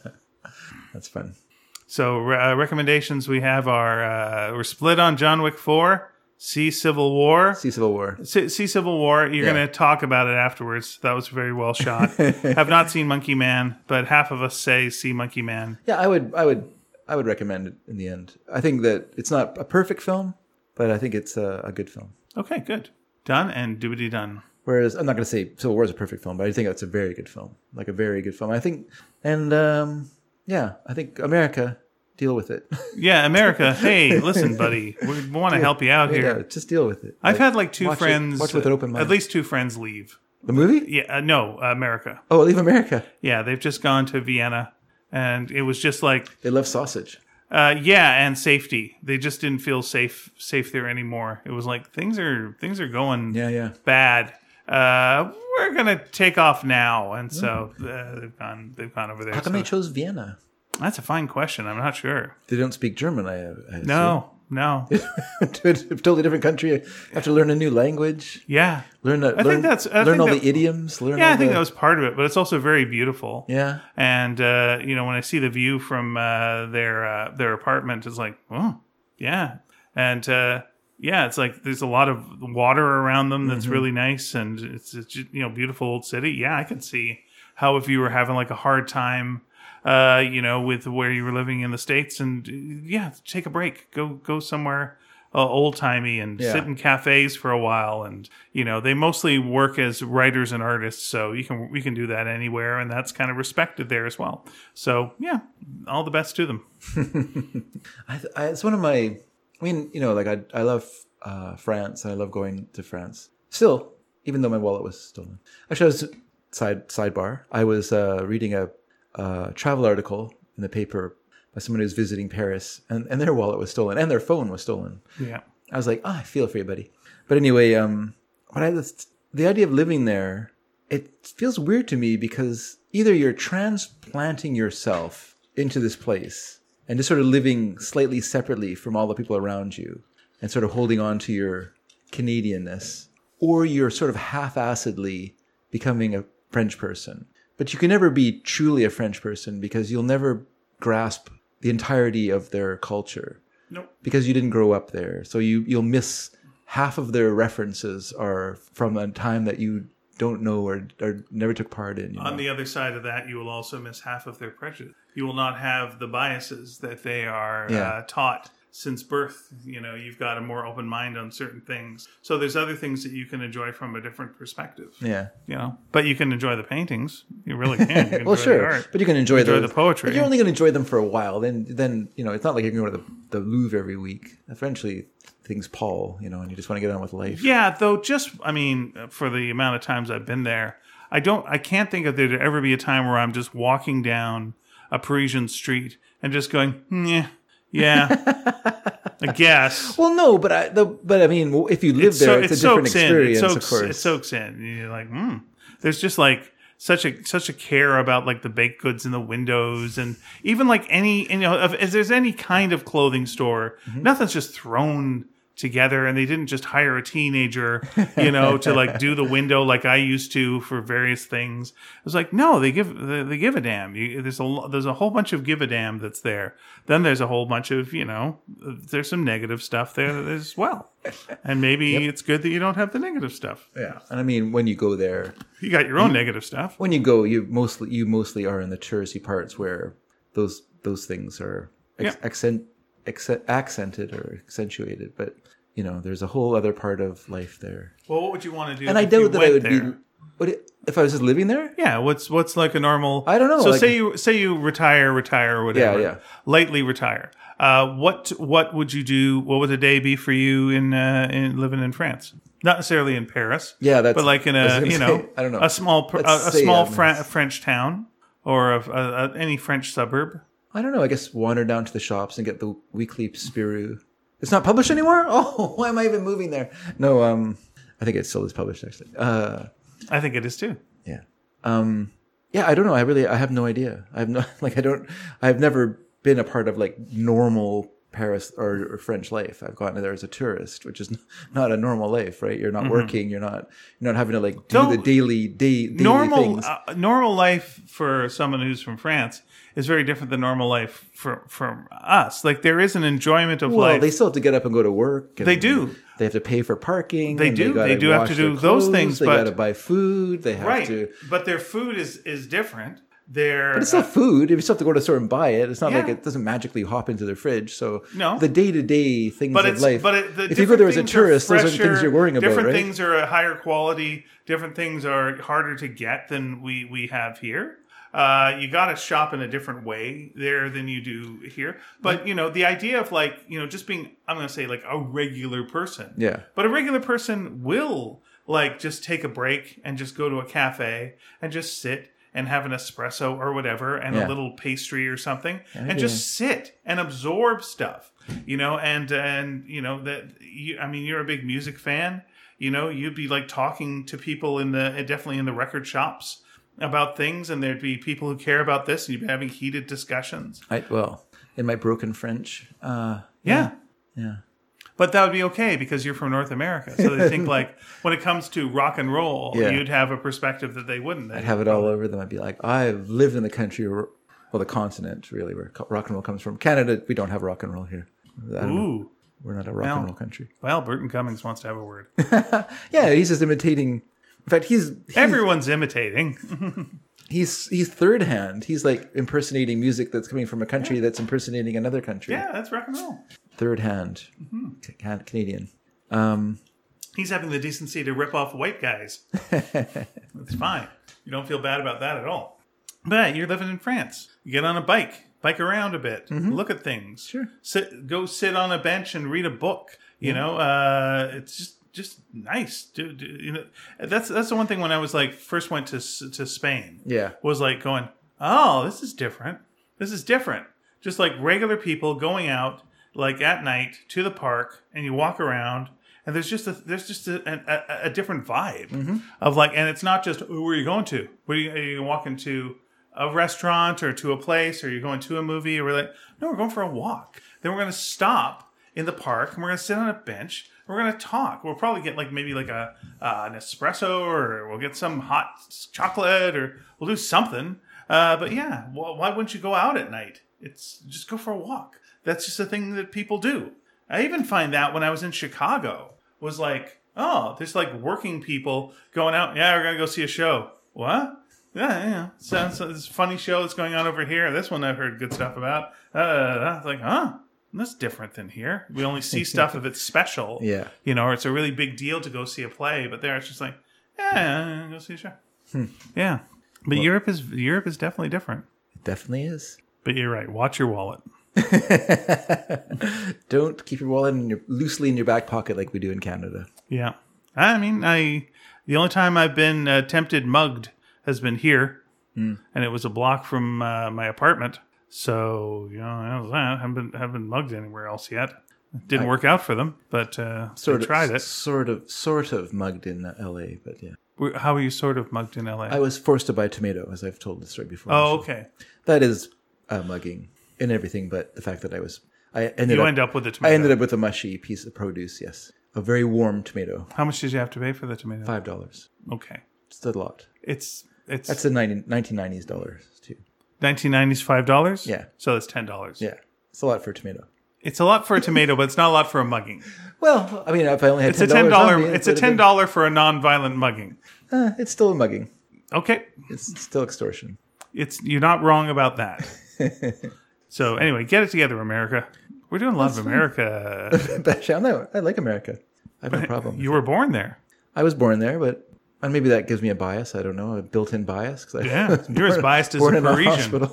That's fun. So uh, recommendations we have are uh, we're split on John Wick four. See Civil War. See Civil War. See, see Civil War. You're yeah. going to talk about it afterwards. That was very well shot. Have not seen Monkey Man, but half of us say see Monkey Man. Yeah, I would. I would. I would recommend it in the end. I think that it's not a perfect film, but I think it's a, a good film. Okay, good. Done and doobity done. Whereas, I'm not going to say Civil War is a perfect film, but I think it's a very good film. Like a very good film. I think, and um, yeah, I think America, deal with it. Yeah, America, hey, listen, buddy, we want to help you out here. Yeah, just deal with it. I've like, had like two watch friends, it, watch with an open mind. At least two friends leave. The movie? Yeah, uh, no, uh, America. Oh, leave America. Yeah, they've just gone to Vienna, and it was just like... They love sausage. Uh, yeah, and safety. They just didn't feel safe safe there anymore. It was like things are things are going yeah, yeah. bad. Uh, we're gonna take off now, and so uh, they've gone they've gone over there. How come so, they chose Vienna? That's a fine question. I'm not sure. They don't speak German. I, I no, no. Totally different country. I have to learn a new language. Yeah, learn. A, I learn think that's I learn think all that, the idioms. Learn. Yeah, all I think the... that was part of it, but it's also very beautiful. Yeah, and uh, you know when I see the view from uh, their uh, their apartment, it's like, oh, yeah, and uh, yeah, it's like there's a lot of water around them that's mm-hmm. really nice, and it's, it's you know beautiful old city. Yeah, I can see how if you were having like a hard time. Uh, you know, with where you were living in the States, and yeah, take a break, go go somewhere uh, old timey, and yeah. sit in cafes for a while. And you know, they mostly work as writers and artists, so you can we can do that anywhere, and that's kind of respected there as well. So yeah, all the best to them. I, I, it's one of my, I mean, you know, like I I love uh, France, and I love going to France. Still, even though my wallet was stolen. Actually, I was side sidebar. I was uh, reading a. Uh, travel article in the paper by someone who's visiting Paris, and, and their wallet was stolen, and their phone was stolen. Yeah, I was like, oh, I feel for you, buddy. But anyway, um, when I the idea of living there, it feels weird to me because either you're transplanting yourself into this place and just sort of living slightly separately from all the people around you, and sort of holding on to your Canadianness, or you're sort of half-assedly becoming a French person. But you can never be truly a French person because you'll never grasp the entirety of their culture. Nope. Because you didn't grow up there. So you, you'll miss half of their references are from a time that you don't know or, or never took part in. You know? On the other side of that, you will also miss half of their prejudice. You will not have the biases that they are yeah. uh, taught since birth, you know, you've got a more open mind on certain things. So there's other things that you can enjoy from a different perspective. Yeah. You know, but you can enjoy the paintings. You really can. You can well, enjoy sure, the art. but you can enjoy, enjoy those, the poetry. But you're only going to enjoy them for a while. Then, then you know, it's not like you're going to go to the, the Louvre every week. Eventually, things pall, you know, and you just want to get on with life. Yeah, though, just I mean, for the amount of times I've been there, I don't, I can't think of there to ever be a time where I'm just walking down a Parisian street and just going, yeah, yeah, I guess. Well, no, but I, the, but I mean, if you live It's there, so, it's it a different soaks in. experience, It soaks, of course. It soaks in. You're like, hmm. There's just like such a such a care about like the baked goods in the windows, and even like any, you know, if, if there's any kind of clothing store, mm-hmm. nothing's just thrown together, and they didn't just hire a teenager, you know, to like do the window like I used to for various things. It was like, no, they give they, they give a damn. You, there's a there's a whole bunch of give a damn that's there. Then there's a whole bunch of, you know, there's some negative stuff there as well. And maybe yep. it's good that you don't have the negative stuff. Yeah, and I mean, when you go there, you got your own you, negative stuff. When you go, you mostly you mostly are in the touristy parts where those those things are ex- yeah. accent. accented or accentuated, but you know, there's a whole other part of life there. Well, what would you want to do? And I doubt that I would there? be. Would it, if I was just living there? Yeah. What's what's like a normal? I don't know. So like, say you say you retire, retire, or whatever. Yeah, yeah. Lightly retire. Uh, what what would you do? What would a day be for you in uh, in living in France? Not necessarily in Paris. Yeah, that's. But like in a you know, say, I don't know, a small a, a say, small um, Fra- French town or a, a, a, any French suburb. I don't know. I guess wander down to the shops and get the weekly Spirou. It's not published anymore? Oh, why am I even moving there? No, um, I think it still is published, actually. Uh, I think it is too. Yeah. Um, yeah, I don't know. I really, I have no idea. I have no, like, I don't, I've never been a part of like normal Paris or, or French life. I've gone there as a tourist, which is not a normal life, right? You're not mm-hmm. working. You're not, you're not having to like do so, the daily, day, daily normal, things. Uh, normal life for someone who's from France is very different than normal life for from us. Like there is an enjoyment of well, life. Well, they still have to get up and go to work. And they do. They have to pay for parking. They do. They, they do have to do those things. They but, got to buy food. They have right. to. But their food is is different. They're, but it's still uh, food. You still have to go to the store and buy it. It's not yeah. like it doesn't magically hop into their fridge. So no. the day to day things but of life. But it, the if you go there as a tourist, fresher, those are the things you're worrying about, different right? Different things are a higher quality. Different things are harder to get than we, we have here. Uh, you got to shop in a different way there than you do here. But, you know, the idea of like, you know, just being, I'm going to say like a regular person. Yeah. But a regular person will like just take a break and just go to a cafe and just sit and have an espresso or whatever and yeah. a little pastry or something yeah, and yeah. just sit and absorb stuff, you know, and, and, you know, that, you, I mean, you're a big music fan, you know, you'd be like talking to people in the, definitely in the record shops about things, and there'd be people who care about this, and you'd be having heated discussions. I, well, in my broken French, uh, yeah, yeah, yeah. But that would be okay because you're from North America, so they think like when it comes to rock and roll, yeah. you'd have a perspective that they wouldn't. They'd I'd have it all over them. I'd be like, I've lived in the country, or, well, the continent, really, where rock and roll comes from. Canada, we don't have rock and roll here. I don't Ooh. know. We're not a rock well, and roll country. Well, Burton Cummings wants to have a word. Yeah, he's just imitating. In fact, he's, he's everyone's imitating. he's he's third hand. He's like impersonating music that's coming from a country yeah. that's impersonating another country. Yeah, that's rock and roll. Third hand, mm-hmm. Canadian. Um, he's having the decency to rip off white guys. It's fine. You don't feel bad about that at all. But you're living in France. You get on a bike, bike around a bit, mm-hmm. look at things. Sure. Sit, go sit on a bench and read a book. You yeah. know, uh, it's just. Just nice, dude. You know, that's that's the one thing when I was like first went to to Spain. Yeah, was like going, oh, this is different. This is different. Just like regular people going out like at night to the park, and you walk around, and there's just a there's just a, a, a different vibe mm-hmm. of like, and it's not just oh, where are you going to? Where are you, are you walking to? A restaurant or to a place, or you're going to a movie, or we're like, no, we're going for a walk. Then we're going to stop in the park, and we're going to sit on a bench. We're going to talk. We'll probably get like maybe like a uh, an espresso, or we'll get some hot chocolate, or we'll do something. Uh, but yeah, well, why wouldn't you go out at night? It's just go for a walk. That's just a thing that people do. I even find that when I was in Chicago was like, oh, there's like working people going out. Yeah, we're going to go see a show. What? Yeah, yeah. So, so this funny show that's going on over here. This one I've heard good stuff about. Uh, I was like, huh? That's different than here. We only see stuff if it's special. Yeah. You know, or it's a really big deal to go see a play. But there, it's just like, yeah, go see a show. Hmm. Yeah. But well, Europe is Europe is definitely different. It definitely is. But you're right. Watch your wallet. Don't keep your wallet in your, loosely in your back pocket like we do in Canada. Yeah. I mean, I the only time I've been uh, tempted mugged has been here. Mm. And it was a block from uh, my apartment. So, you know, I haven't been, haven't been mugged anywhere else yet. It didn't I, work out for them, but uh, sort I tried of, it. Sort of, sort of mugged in L A, but yeah. How were you sort of mugged in L A? I was forced to buy tomato, as I've told the story before. Oh, okay. That is uh, mugging in everything, but the fact that I was, I ended you up, end up with a tomato. I ended up with a mushy piece of produce. Yes, a very warm tomato. How much did you have to pay for the tomato? Five dollars. Okay, it's a lot. It's it's that's the nineteen nineties dollars too. nineteen nineties five dollars. Yeah, so that's ten dollars. Yeah, it's a lot for a tomato. It's a lot for a tomato, but it's not a lot for a mugging. Well, I mean, if I only had it's a ten dollar. It's a ten dollar for a non-violent mugging. Uh, it's still a mugging. Okay, it's still extortion. It's you're not wrong about that. So anyway, get it together, America. We're doing a lot That's of America. I like America. I have no problem. You were born there. I was born there, but and maybe that gives me a bias. I don't know, a built-in bias. I yeah, you're as biased as a Parisian.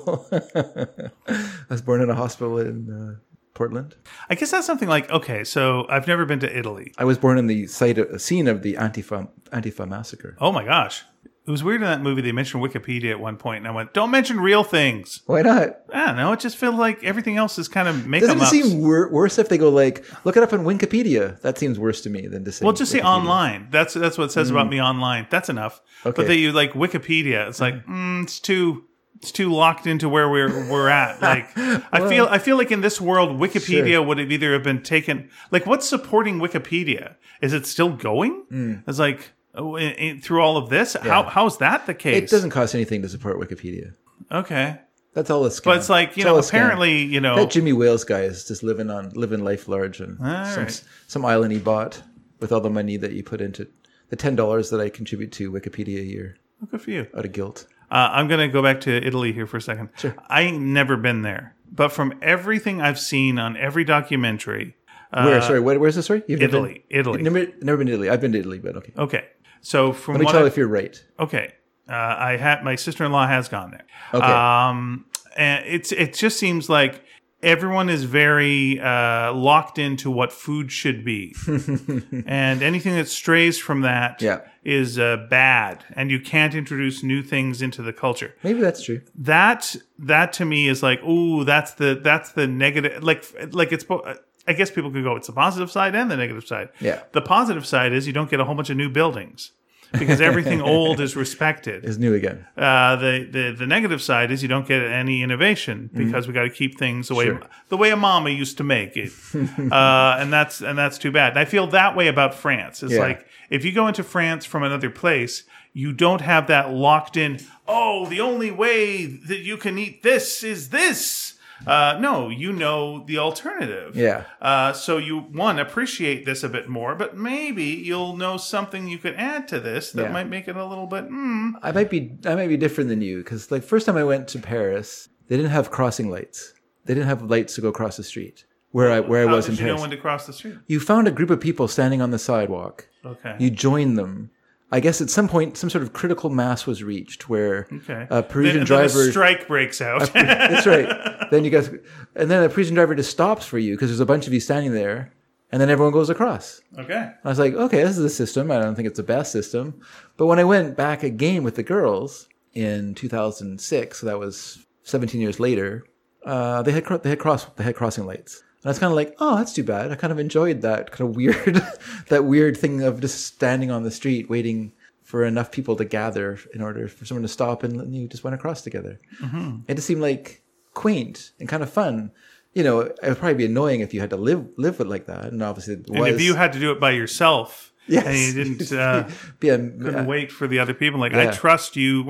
I was born in a hospital in uh, Portland. I guess that's something like, okay, so I've never been to Italy. I was born in the site of, scene of the Antifa, Antifa massacre. Oh my gosh. It was weird in that movie they mentioned Wikipedia at one point, and I went, don't mention real things. Why not? I don't know. It just feels like everything else is kind of make-em Doesn't it seem wor- worse if they go like, look it up on Wikipedia? That seems worse to me than to say Well, just Wikipedia. say online. That's that's what it says mm. about me online. That's enough. Okay. But they use like Wikipedia. It's like, mm, it's too... It's too locked into where we're we're at. Like well, I feel I feel like in this world, Wikipedia sure. would have either have been taken. Like what's supporting Wikipedia? Is it still going? Mm. It's like oh, in, in, through all of this. Yeah. How how's that the case? It doesn't cost anything to support Wikipedia. Okay, that's all a scam. But it's like you it's know, apparently you know that Jimmy Wales guy is just living on living life large and some right. some island he bought with all the money that you put into the ten dollars that I contribute to Wikipedia a year. Oh, good for you. Out of guilt. Uh, I'm going to go back to Italy here for a second. Sure. I ain't never been there. But from everything I've seen on every documentary... Where? Uh, Sorry, where, where's this story? You've Italy. Been, Italy. Never, never been to Italy. I've been to Italy, but okay. Okay. So from Let me what tell I, if you're right. Okay. Uh, I had My sister-in-law has gone there. Okay. Um, and it's it just seems like everyone is very uh, locked into what food should be. And anything that strays from that yeah. is uh, bad. And you can't introduce new things into the culture. Maybe that's true. That that to me is like, ooh, that's the that's the negative. Like like it's. I guess people could go, it's the positive side and the negative side. Yeah. The positive side is you don't get a whole bunch of new buildings. Because everything old is respected. Is new again. Uh, the, the the negative side is you don't get any innovation because mm-hmm. we got to keep things the way sure. the way a mama used to make it, uh, and that's and that's too bad. And I feel that way about France. It's yeah. like if you go into France from another place, you don't have that locked in. Oh, the only way that you can eat this is this. Uh, no, you know the alternative. Yeah. Uh, so you, one, appreciate this a bit more, but maybe you'll know something you could add to this that yeah. might make it a little bit, hmm. I might be, I might be different than you, because like first time I went to Paris, they didn't have crossing lights. They didn't have lights to go across the street where I where How I was did in you Paris. know when to cross the street? You found a group of people standing on the sidewalk. Okay. You joined them. I guess at some point, some sort of critical mass was reached where okay. a Parisian then, driver... Then a strike breaks out. a, that's right. Then you guys... And then a Parisian driver just stops for you because there's a bunch of you standing there, and then everyone goes across. Okay. I was like, okay, this is a system. I don't think it's the best system. But when I went back again with the girls in two thousand six, so that was seventeen years later, uh, they had they had cross they had crossing lights. And I was kind of like, oh, that's too bad. I kind of enjoyed that kind of weird, that weird thing of just standing on the street waiting for enough people to gather in order for someone to stop and you just went across together. Mm-hmm. It just seemed like quaint and kind of fun. You know, it would probably be annoying if you had to live live it like that. And obviously it was. And if you had to do it by yourself. Yes. And you didn't uh, yeah, couldn't yeah. wait for the other people. Like, yeah. I trust you.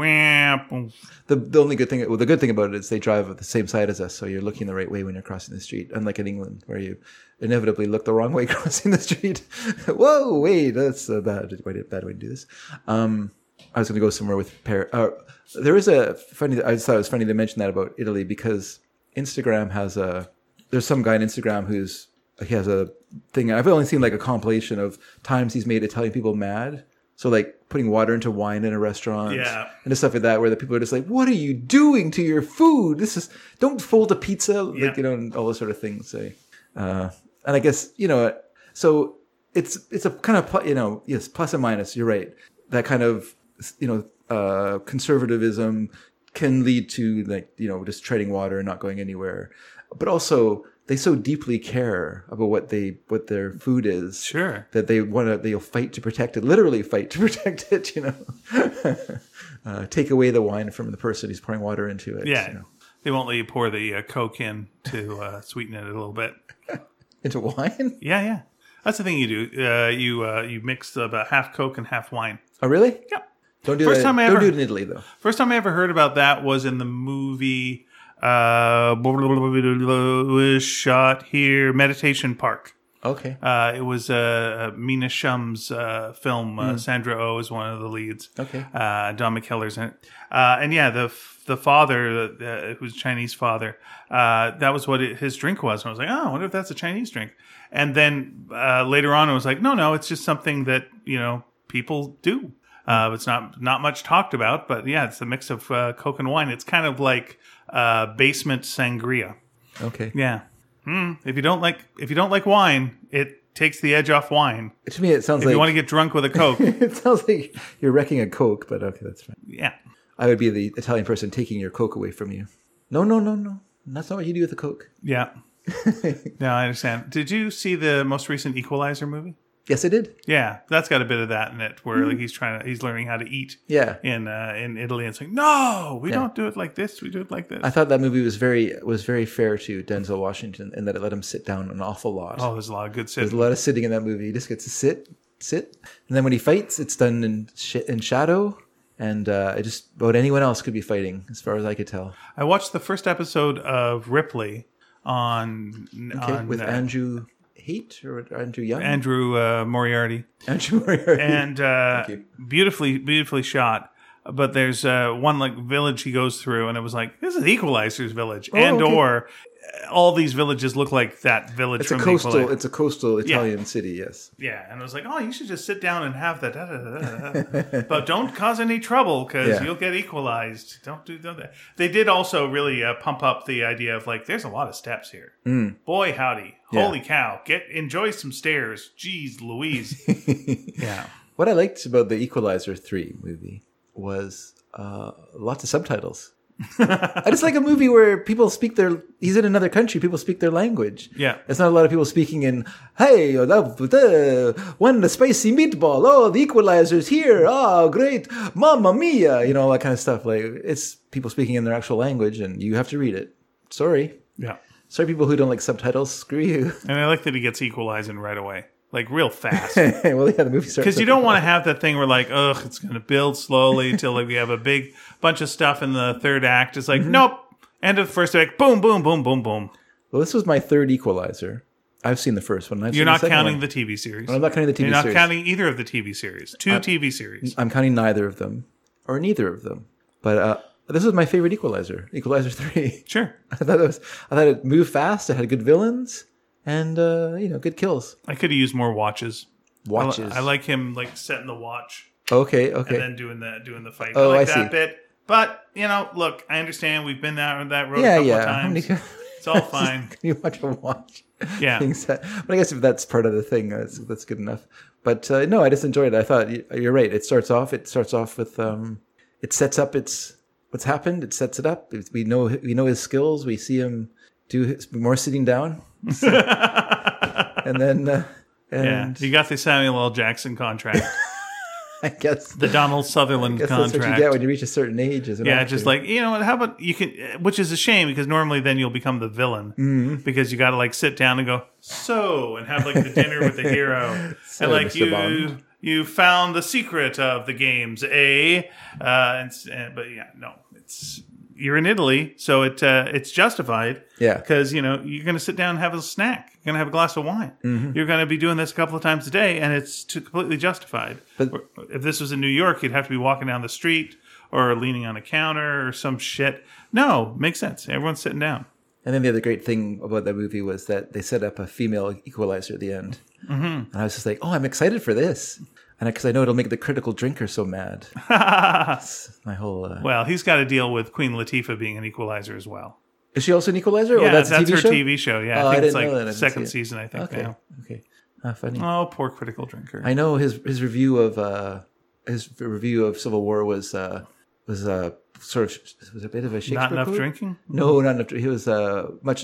The the only good thing, well, the good thing about it is they drive at the same side as us, so you're looking the right way when you're crossing the street. Unlike in England, where you inevitably look the wrong way crossing the street. Whoa, wait, that's a bad way to, bad way to do this. Um, I was going to go somewhere with pair. Uh, there is a funny. I just thought it was funny to mention that about Italy because Instagram has a there's some guy on Instagram who's he has a thing. I've only seen like a compilation of times he's made Italian people mad. So like putting water into wine in a restaurant, Yeah. and stuff like that, where the people are just like, "What are you doing to your food? This is don't fold a pizza," like Yeah. you know, and all those sort of things. So, uh, and I guess you know, so it's it's a kind of pl- you know, yes, plus and minus. You're right. That kind of you know, uh, conservatism can lead to like you know just treading water and not going anywhere, but also they so deeply care about what they what their food is, Sure. that they want to they'll fight to protect it, literally fight to protect it. You know, uh, take away the wine from the person who's pouring water into it. Yeah. you know. They won't let you pour the uh, Coke in to uh, sweeten it a little bit. Into wine. Yeah, yeah. That's the thing you do. Uh, you uh, you mix about half Coke and half wine. Oh, really? Yep. Don't do First that. time I Don't ever- do it in Italy though. First time I ever heard about that was in the movie uh, was shot here, Meditation Park. Okay. Uh, it was uh, Mina Shum's uh, film. Uh, Sandra Oh is one of the leads. Okay. Uh, Don McKellar's in it. Uh, and yeah, the the father, uh, who's Chinese father, uh, that was what it, his drink was. And I was like, oh, I wonder if that's a Chinese drink. And then uh, later on, I was like, no, no, it's just something that, you know, people do. Uh, it's not not much talked about, but yeah, it's a mix of uh, Coke and wine. It's kind of like uh, basement sangria. Okay. Yeah. Mm, if you don't like if you don't like wine, it takes the edge off wine. To me, it sounds If like you want to get drunk with a Coke, it sounds like you're wrecking a Coke, but okay, that's fine. yeah. I would be the Italian person taking your Coke away from you. No, no, no, no. That's not what you do with a Coke. Yeah. No, I understand. Did you see the most recent Equalizer movie? Yes, I did. Yeah, that's got a bit of that in it, where like he's trying to, he's learning how to eat Yeah. in uh, in Italy, and it's like, no, we Yeah. don't do it like this. We do it like this. I thought that movie was very was very fair to Denzel Washington in that it let him sit down an awful lot. oh, there's a lot of good There's sit. a lot of sitting in that movie. He just gets to sit, sit, and then when he fights, it's done in sh- in shadow, and uh, it just about anyone else could be fighting, as far as I could tell. I watched the first episode of Ripley on, Okay, on with uh, Andrew Haight or Andrew Young, Andrew uh, Moriarty, Andrew Moriarty. and uh, Thank you. beautifully beautifully shot. But there's uh, one like village he goes through, and it was like, this is Equalizer's village, and Oh, okay. or all these villages look like that village It's a from coastal. Equalizer. It's a coastal Italian city. Yes. Yeah, and I was like, oh, you should just sit down and have that, da, da, da, da, da. But don't cause any trouble because Yeah. you'll get equalized. Don't do don't that. They did also really uh, pump up the idea of like, there's a lot of steps here. Boy, howdy, Yeah. holy cow! Get enjoy some stairs. Jeez, Louise. Yeah, What I liked about the Equalizer three movie was uh, lots of subtitles. I just like a movie where people speak their. He's in another country. People speak their language. Yeah. It's not a lot of people speaking in. Hey, oh, that, uh, one the spicy meatball. Oh, the Equalizer's here. Oh, great, Mamma Mia. You know, all that kind of stuff. Like it's people speaking in their actual language, and you have to read it. Sorry, yeah. sorry, people who don't like subtitles. Screw you. And I like that he gets equalizing right away, like real fast. Well, yeah, the movie starts Because you don't want to have that thing where like, ugh, it's going to build slowly until like we have a big bunch of stuff in the third act. It's like, nope. End of the first act. Boom, boom, boom, boom, boom. Well, this was my third Equalizer. I've seen the first one. I've You're seen the not second counting one. the T V series. I'm not counting the T V You're not series. counting either of the T V series. Two T V series. I'm counting neither of them, or neither of them. But uh, this was my favorite Equalizer, Equalizer three. Sure. I thought it was. I thought it moved fast. It had good villains, and uh, you know, good kills. I could have used more watches. Watches. I, I like him like setting the watch Okay. Okay. and then doing the doing the fight. Oh, I like I that see. bit. But you know, look, I understand we've been down that road yeah. a couple Yeah. of How times. many- It's all fine. Can you watch a watch? Yeah. Things that, but I guess if that's part of the thing, that's that's good enough. But uh, no, I just enjoyed it. I thought y- you're right. It starts off. It starts off with. Um, it sets up its what's happened. It sets it up. It's- We know we know his skills. We see him do his, more sitting down, and then uh, Yeah. and You got the Samuel L. Jackson contract. I guess The Donald Sutherland guess that's contract. what you get when you reach a certain age. As an Yeah, actor. just like, you know what, how about you can, which is a shame because normally then you'll become the villain Mm-hmm. because you got to like sit down and go, so, and have like the dinner with the hero. So, and like Mister you, Bond. you found the secret of the games, eh? Uh, and, s- and, but yeah, no, it's, you're in Italy, so it uh, it's justified. Yeah. Because, you know, you're going to sit down and have a snack. You're going to have a glass of wine. Mm-hmm. You're going to be doing this a couple of times a day, and it's t- completely justified. But- If this was in New York, you'd have to be walking down the street or leaning on a counter or some shit. No, makes sense. Everyone's sitting down. And then the other great thing about that movie was that they set up a female equalizer at the end. Mm-hmm. And I was just like, oh, I'm excited for this. And because I, I know it'll make the critical drinker so mad. My whole... Uh... Well, he's got to deal with Queen Latifah being an equalizer as well. Is she also an equalizer? Yeah, oh, that's, that's a T V her show? T V show. Yeah, oh, I think I it's didn't know like that. second season, I think, okay. now. Okay. Ah, funny. Oh, poor critical drinker. I know his his review of uh, his review of Civil War was uh, was uh, sort of was a bit of a Shakespeare Not enough quote? drinking? No, not enough. He was uh, much.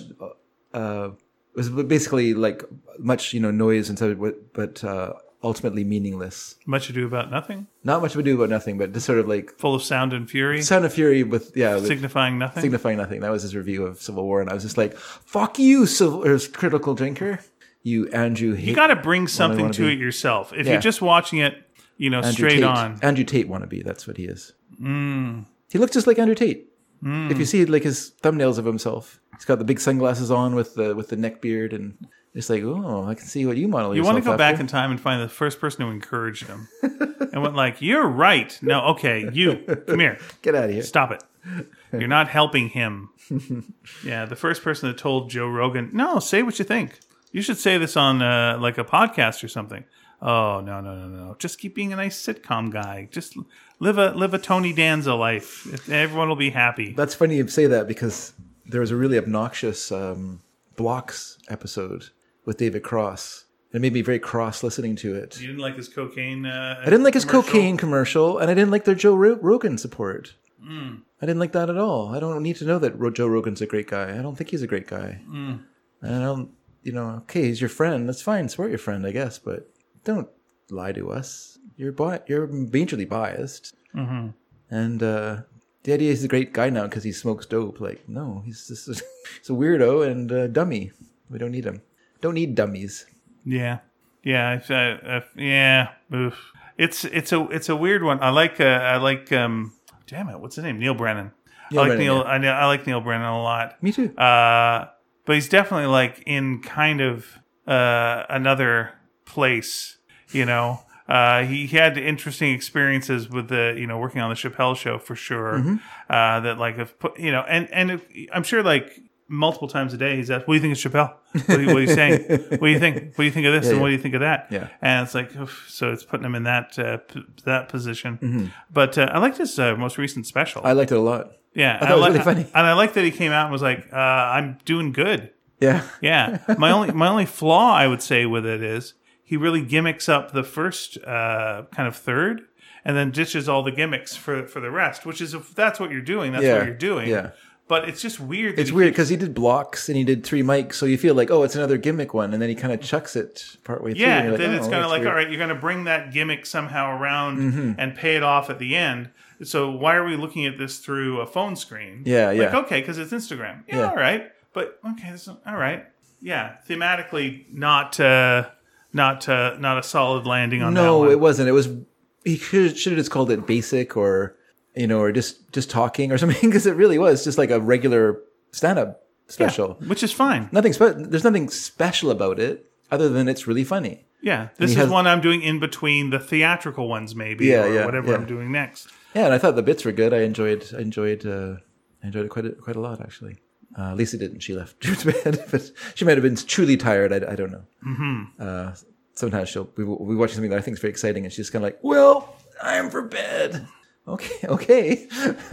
Uh, it was basically like much you know noise and so, but uh, ultimately meaningless. Much ado about nothing? Not much to do about nothing, but just sort of like Full of sound and fury? Sound of Fury with yeah, with Signifying nothing? signifying nothing. That was his review of Civil War, and I was just like, "Fuck you, Civil or critical drinker." You Andrew. You got to bring something to be. it yourself. If Yeah. you're just watching it, you know, Andrew straight Tate. on. Andrew Tate wannabe. That's what he is. Mm. He looks just like Andrew Tate. Mm. If you see like his thumbnails of himself, he's got the big sunglasses on with the with the neck beard, and it's like, oh, I can see what you model. You want to go after. back in time and find the first person who encouraged him and went like, "You're right." No, okay, you come here. Get out of here. Stop it. You're not helping him. Yeah, the first person that told Joe Rogan, "No, say what you think. You should say this on uh, like a podcast or something." Oh no no no no! Just keep being a nice sitcom guy. Just live a live a Tony Danza life. Everyone will be happy. That's funny you say that because there was a really obnoxious um, Blocks episode with David Cross. It made me very cross listening to it. You didn't like his cocaine? Uh, I didn't like his commercial? cocaine commercial, and I didn't like their Joe Ro- Rogan support. Mm. I didn't like that at all. I don't need to know that Ro- Joe Rogan's a great guy. I don't think he's a great guy. Mm. I don't, you know, okay, he's your friend. That's fine. Support your friend, I guess, but don't lie to us. You're bi- you're majorly biased. Mm-hmm. And uh, the idea he's a great guy now because he smokes dope. Like, no, he's just a, he's a weirdo and a dummy. We don't need him. Don't need dummies. Yeah, yeah, uh, uh, yeah. Oof. It's it's a it's a weird one. I like uh, I like um, damn it, what's his name? Neil Brennan. Neil I like Brennan, Neil. yeah. I, I like Neil Brennan a lot. Me too. Uh, but he's definitely like in kind of uh, another place. You know, uh, he, he had interesting experiences with the you know working on the Chappelle Show for sure. Mm-hmm. Uh, that like have put you know, and and if, I'm sure like. Multiple times a day, he's asked, "What do you think of Chappelle? What are you, what are you saying? What do you think? What do you think of this? Yeah, and yeah. what do you think of that?" Yeah. And it's like, oof, so it's putting him in that uh, p- that position. Mm-hmm. But uh, I liked his uh, most recent special. I liked it a lot. yeah, I thought it was li- really funny. and I like that he came out and was like, uh, "I'm doing good." Yeah. Yeah. My only my only flaw I would say with it is he really gimmicks up the first uh, kind of third, and then ditches all the gimmicks for for the rest. Which is if that's what you're doing, that's Yeah. what you're doing. Yeah. But it's just weird. That It's he weird keeps- because he did blocks and he did three mics, so you feel like, oh, it's another gimmick one, and then he kind of chucks it partway through. Yeah, and you're then like, it's oh, kind of that's like, weird. all right, you're going to bring that gimmick somehow around Mm-hmm. and pay it off at the end. So why are we looking at this through a phone screen? Yeah, Like, yeah. okay, because it's Instagram. Yeah, Yeah. all right. But, okay, this is, all right. Yeah, thematically not uh, not uh, not a solid landing on that No, one. it wasn't. It was he should should have just called it basic or you know or just just talking or something because it really was just like a regular stand-up special. Yeah, which is fine. Nothing spe- There's nothing special about it other than it's really funny. Yeah, this he is has- one I'm doing in between the theatrical ones, maybe, Yeah, or yeah, whatever yeah. I'm doing next. Yeah, and I thought the bits were good. I enjoyed I enjoyed uh, I enjoyed it quite a, quite a lot actually. Uh, Lisa didn't. She left to bed, but she might have been truly tired. I, I don't know. Mm-hmm. Uh, sometimes she'll we we watch something that I think is very exciting, and she's kind of like, "Well, I'm for bed." Okay, okay.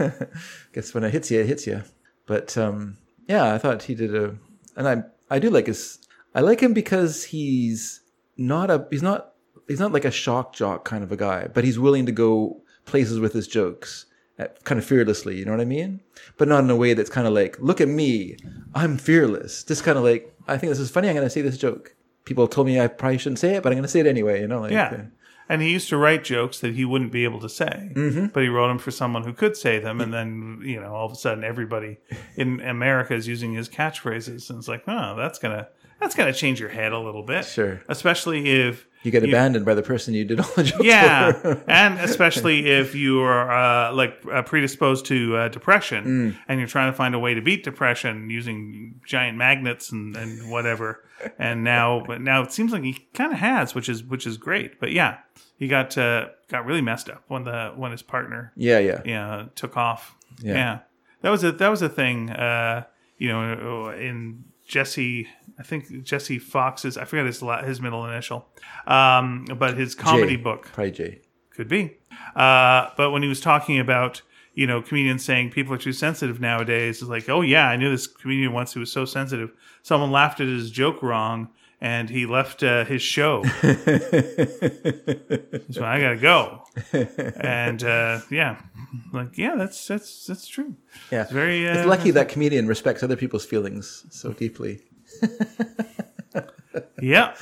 Guess when it hits you, it hits you. But um, yeah, I thought he did a, and I I do like his. I like him because he's not a he's not he's not like a shock jock kind of a guy, but he's willing to go places with his jokes. Kind of fearlessly, you know what I mean? But not in a way that's kind of like, look at me, I'm fearless. Just kind of like, I think this is funny, I'm going to say this joke. People told me I probably shouldn't say it, but I'm going to say it anyway, you know? Like, Yeah. uh, And he used to write jokes that he wouldn't be able to say, Mm-hmm. but he wrote them for someone who could say them. And then, you know, all of a sudden everybody in America is using his catchphrases. And it's like, oh, that's going to, that's going to change your head a little bit. Sure. Especially if you get abandoned by the person you did all the jokes yeah. for. And especially if you are uh, like uh, predisposed to uh, depression Mm. and you're trying to find a way to beat depression using giant magnets and, and whatever. And now, but now it seems like he kind of has, which is, which is great. But yeah, he got, uh, got really messed up when the, when his partner, Yeah, yeah. yeah, took off. Yeah. Yeah. That was a, that was a thing. Uh, you know, in Jesse, I think Jesse Fox's, I forget his la- his middle initial, um, but his comedy J. book. Probably J. Could be. Uh, but when he was talking about, you know, comedians saying people are too sensitive nowadays, it's like, oh yeah, I knew this comedian once who was so sensitive. Someone laughed at his joke wrong, and he left uh, his show. So I gotta go. And uh, yeah, like yeah, that's that's that's true. Yeah, it's very. Uh, it's lucky that comedian respects other people's feelings so deeply. Yeah.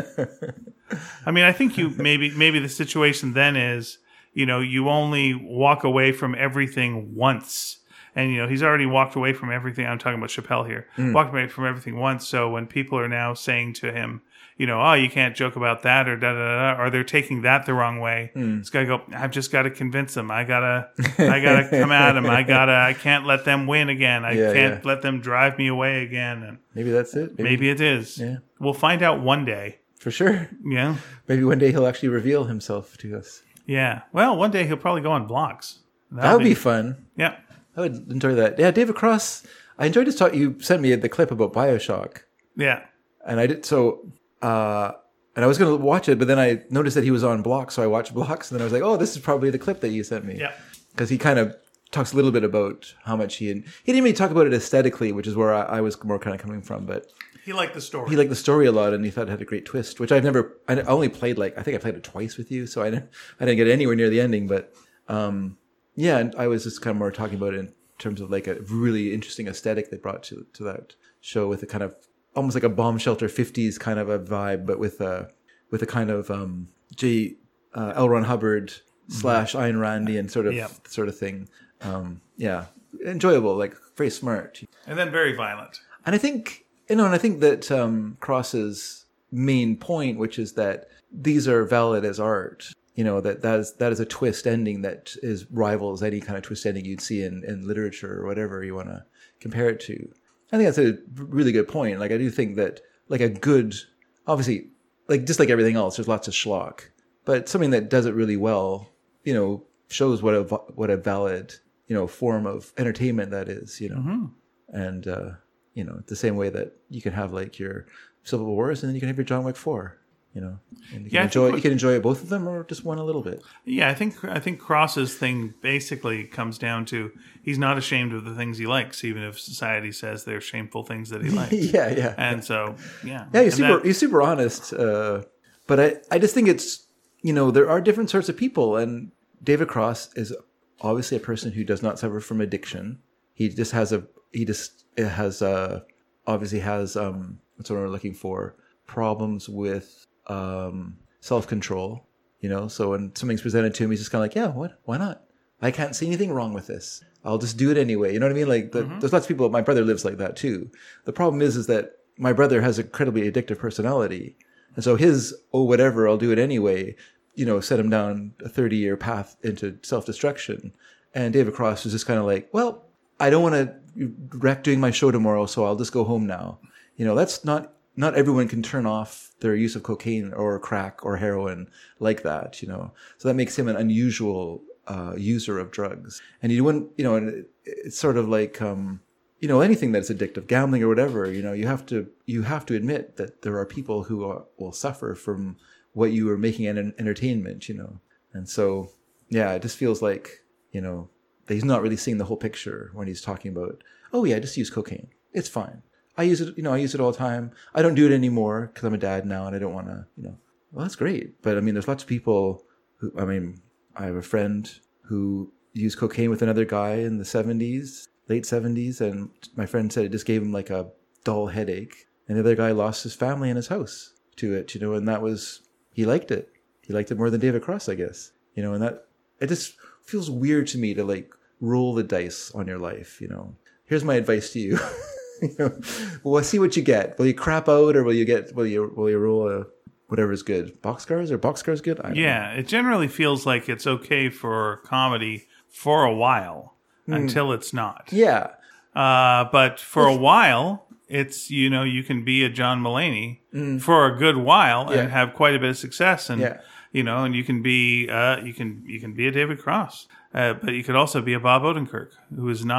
I mean, I think you maybe maybe the situation then is, you know, you only walk away from everything once. And, you know, he's already walked away from everything. I'm talking about Chappelle here. Mm. Walked away from everything once. So when people are now saying to him, you know, oh, you can't joke about that or da da da, or they're taking that the wrong way, mm. it's got to go, I've just got to convince them. I got to I gotta come at them. I got to, I can't let them win again. I yeah, can't yeah. let them drive me away again. And maybe that's it. Maybe, maybe it is. Yeah. We'll find out one day. For sure. Yeah. Maybe one day he'll actually reveal himself to us. Yeah. Well, one day he'll probably go on Blocks. That'll that would be, be fun. Yeah. I would enjoy that. Yeah, David Cross. I enjoyed his talk. You sent me the clip about BioShock. Yeah. And I did so. Uh, and I was going to watch it, but then I noticed that he was on Blocks, so I watched Blocks, and then I was like, "Oh, this is probably the clip that you sent me." Yeah. Because he kind of talks a little bit about how much he and he didn't really talk about it aesthetically, which is where I, I was more kind of coming from, but he liked the story. He liked the story a lot, and he thought it had a great twist, which I've never. I only played like I think I played it twice with you, so I didn't. I didn't get anywhere near the ending, but um, yeah, and I was just kind of more talking about it in terms of like a really interesting aesthetic they brought to to that show with a kind of almost like a bomb shelter fifties kind of a vibe, but with a with a kind of um, J. Uh, L. Ron Hubbard mm-hmm. slash Ayn Randian sort of yep. sort of thing. Um, yeah, enjoyable, like very smart, and then very violent. And I think you know, and I think that um, Cross's main point, which is that these are valid as art. You know, that that is that is a twist ending that is rivals any kind of twist ending you'd see in, in literature or whatever you want to compare it to. I think that's a really good point. Like, I do think that, like, a good, obviously, like, just like everything else, there's lots of schlock. But something that does it really well, you know, shows what a, what a valid, you know, form of entertainment that is, you know. Mm-hmm. And, uh, you know, the same way that you can have, like, your Civil Wars and then you can have your John Wick four. You know, and you can yeah, enjoy what, you can enjoy both of them or just one a little bit. Yeah, I think I think Cross's thing basically comes down to he's not ashamed of the things he likes, even if society says they're shameful things that he likes. yeah, yeah. And so, yeah, yeah, he's super that, he's super honest. Uh, but I I just think it's you know there are different sorts of people, and David Cross is obviously a person who does not suffer from addiction. He just has a he just has a obviously has um what's what we're looking for problems with. Um, self-control, you know, so when something's presented to him, he's just kind of like, yeah, what, why not? I can't see anything wrong with this. I'll just do it anyway. You know what I mean? Like, the, mm-hmm. there's lots of people, my brother lives like that too. The problem is, is that my brother has an incredibly addictive personality. And so his, oh, whatever, I'll do it anyway, you know, set him down a thirty year path into self-destruction. And David Cross was just kind of like, well, I don't want to wreck doing my show tomorrow, so I'll just go home now. You know, that's not, not everyone can turn off their use of cocaine or crack or heroin like that, you know. So that makes him an unusual uh, user of drugs. And you wouldn't, you know, and it's sort of like, um, you know, anything that's addictive, gambling or whatever, you know, you have to, you have to admit that there are people who are, will suffer from what you are making an entertainment, you know. And so, yeah, it just feels like, you know, that he's not really seeing the whole picture when he's talking about, oh yeah, just use cocaine. It's fine. I use it, you know, I use it all the time. I don't do it anymore because I'm a dad now and I don't want to, you know, well, that's great. But I mean, there's lots of people who, I mean, I have a friend who used cocaine with another guy in the seventies, late seventies. And my friend said it just gave him like a dull headache. And the other guy lost his family and his house to it, you know, and that was, he liked it. He liked it more than David Cross, I guess, you know, and that, it just feels weird to me to like roll the dice on your life, you know. Here's my advice to you. You know, well, see what you get. Will you crap out, or will you get? Will you? Will you roll a whatever is good? Boxcars or boxcars good? I don't yeah, know. It generally feels like it's okay for comedy for a while mm. until it's not. Yeah, uh, but for a while, it's you know you can be a John Mulaney mm. for a good while yeah. and have quite a bit of success, and yeah. you know, and you can be uh, you can you can be a David Cross. Uh, but you could also be a Bob Odenkirk, who is not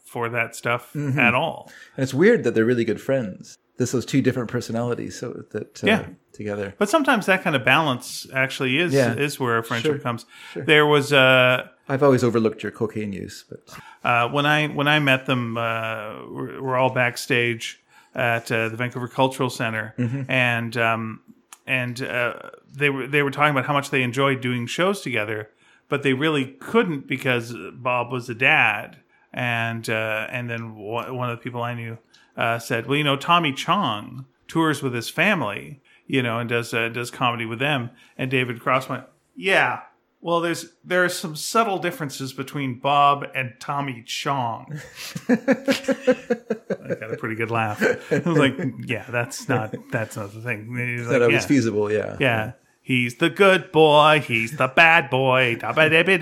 for that stuff mm-hmm. at all. And it's weird that they're really good friends. This those two different personalities, so that uh, yeah. together. But sometimes that kind of balance actually is yeah. is where a friendship sure. comes. Sure. There was uh, I've always overlooked your cocaine use, but uh, when I when I met them, uh, we're, we're all backstage at uh, the Vancouver Cultural Center, mm-hmm. and um, and uh, they were they were talking about how much they enjoyed doing shows together, but they really couldn't because Bob was a dad, and uh, and then one of the people I knew. Uh, said, well, you know, Tommy Chong tours with his family, you know, and does uh, does comedy with them. And David Cross went, yeah, well, there's there are some subtle differences between Bob and Tommy Chong. I got a pretty good laugh. I was like, yeah, that's not that's not the thing. He's that like, was yeah. feasible, yeah. Yeah. He's the good boy. He's the bad boy. Yeah.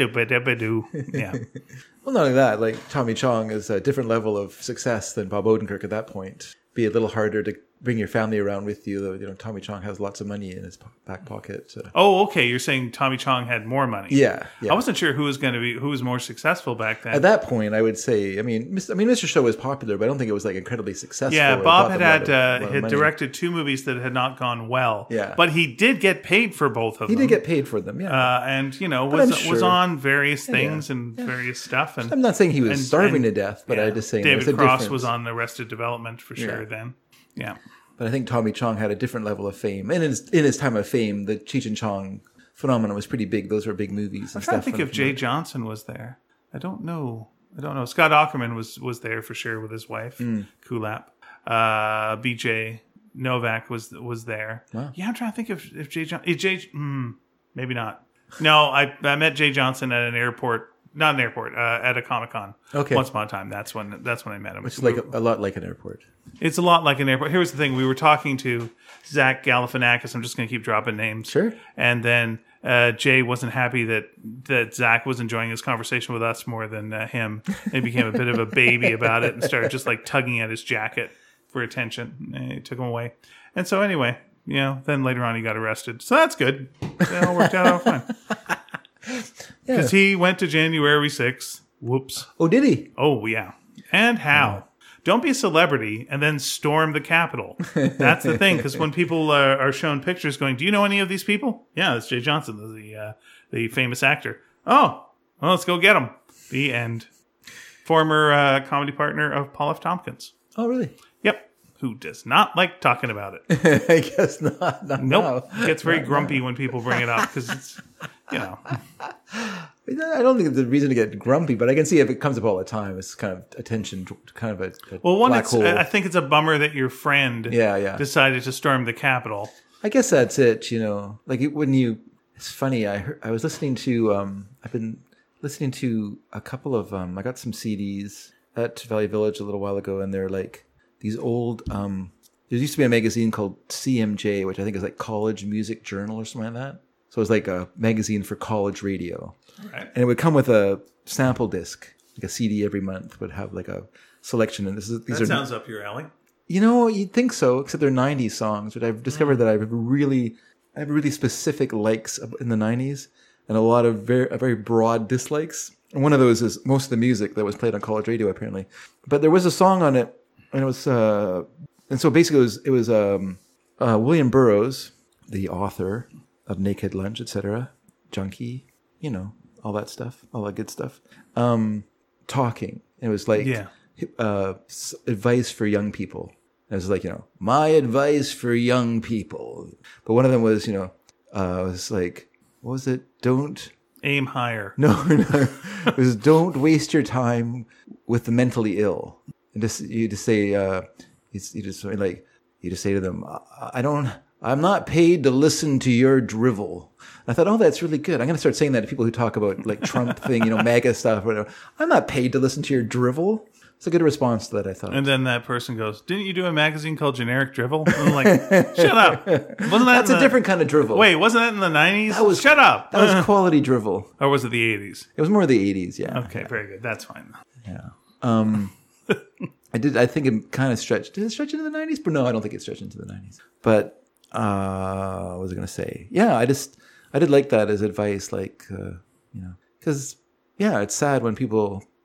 Well, not only that, like Tommy Chong is a different level of success than Bob Odenkirk at that point. Be a little harder to bring your family around with you, though. You know, Tommy Chong has lots of money in his back pocket. So. Oh, okay. You're saying Tommy Chong had more money. Yeah, yeah. I wasn't sure who was going to be who was more successful back then. At that point, I would say, I mean, I mean, Mister Show was popular, but I don't think it was like incredibly successful. Yeah, Bob had had of, uh, had directed two movies that had not gone well. Yeah, but he did get paid for both of he them. He did get paid for them. Yeah, uh, and you know was sure. was on various things yeah. and yeah. various stuff. And I'm not saying he was and, starving and, to death, but yeah, I just saying David a Cross difference. was on Arrested Development for sure. Yeah. Then, yeah. But I think Tommy Chong had a different level of fame. And in his, in his time of fame, the Cheech and Chong phenomenon was pretty big. Those were big movies. I'm trying to think if Jay Johnson was there. I don't know. I don't know. Scott Aukerman was, was there for sure with his wife, mm. Kulap. Uh, B J Novak was was there. Wow. Yeah, I'm trying to think if, if Jay Johnson... Jay, mm, maybe not. No, I, I met Jay Johnson at an airport... Not an airport, uh, at a Comic-Con. Okay. Once upon a time. That's when that's when I met him. Which is like a, a lot like an airport. It's a lot like an airport. Here's the thing. We were talking to Zach Galifianakis. I'm just going to keep dropping names. Sure. And then uh, Jay wasn't happy that, that Zach was enjoying his conversation with us more than uh, him. And he became a bit of a baby about it and started just like tugging at his jacket for attention. And it took him away. And so anyway, you know, then later on he got arrested. So that's good. It all worked out all fine. Because yeah. he went to January sixth. Whoops. Oh, did he? Oh, yeah. And how? Yeah. Don't be a celebrity and then storm the Capitol. That's the thing. Because when people uh, are shown pictures going, do you know any of these people? Yeah, that's Jay Johnson, the uh, the famous actor. Oh, well, let's go get him. The end. Former uh, comedy partner of Paul F. Tompkins. Oh, really? Yep. Who does not like talking about it. I guess not. not nope. Now. Gets very not grumpy now. when people bring it up because it's, you know. I don't think there's a reason to get grumpy, but I can see if it comes up all the time. It's kind of attention, kind of a, a well, one. black It's, hole. I think it's a bummer that your friend yeah, yeah. decided to storm the Capitol. I guess that's it. You know, like it, when you. It's funny. I heard, I was listening to. Um, I've been listening to a couple of. Um, I got some C Ds at Valley Village a little while ago, and they're like these old. Um, there used to be a magazine called C M J, which I think is like College Music Journal or something like that. So it was like a magazine for college radio. Right. And it would come with a sample disc, like a C D every month would have like a selection. And this is, these that are, sounds up your alley. You know, you'd think so, except they're nineties songs, but I've discovered mm. that I've really, I have really specific likes in the nineties and a lot of very, very broad dislikes. And one of those is most of the music that was played on college radio, apparently. But there was a song on it, and it was, uh, and so basically it was, it was um, uh, William Burroughs, the author of Naked Lunch, et cetera, Junkie, you know, all that stuff, all that good stuff. Um, talking. It was like yeah. uh, advice for young people. It was like, you know, my advice for young people. But one of them was, you know, uh, it was like, what was it? Don't aim higher. No, no. It was don't waste your time with the mentally ill. And just you just say, uh, you just like you just say to them, I don't. I'm not paid to listen to your drivel. And I thought, oh, that's really good. I'm going to start saying that to people who talk about like Trump thing, you know, MAGA stuff, whatever. I'm not paid to listen to your drivel. It's a good response to that, I thought. And then that person goes, didn't you do a magazine called Generic Drivel? And I'm like, shut up. Wasn't that That's a the, different kind of drivel. Wait, wasn't that in the nineties? That was, shut up. That was quality drivel. Or was it the eighties? It was more the eighties, yeah. Okay, very good. That's fine. Yeah. Um, I did. I think it kind of stretched. Did it stretch into the nineties? But no, I don't think it stretched into the nineties. But uh, what was I going to say? Yeah, I just I did like that as advice, like uh, you know, because yeah, it's sad when people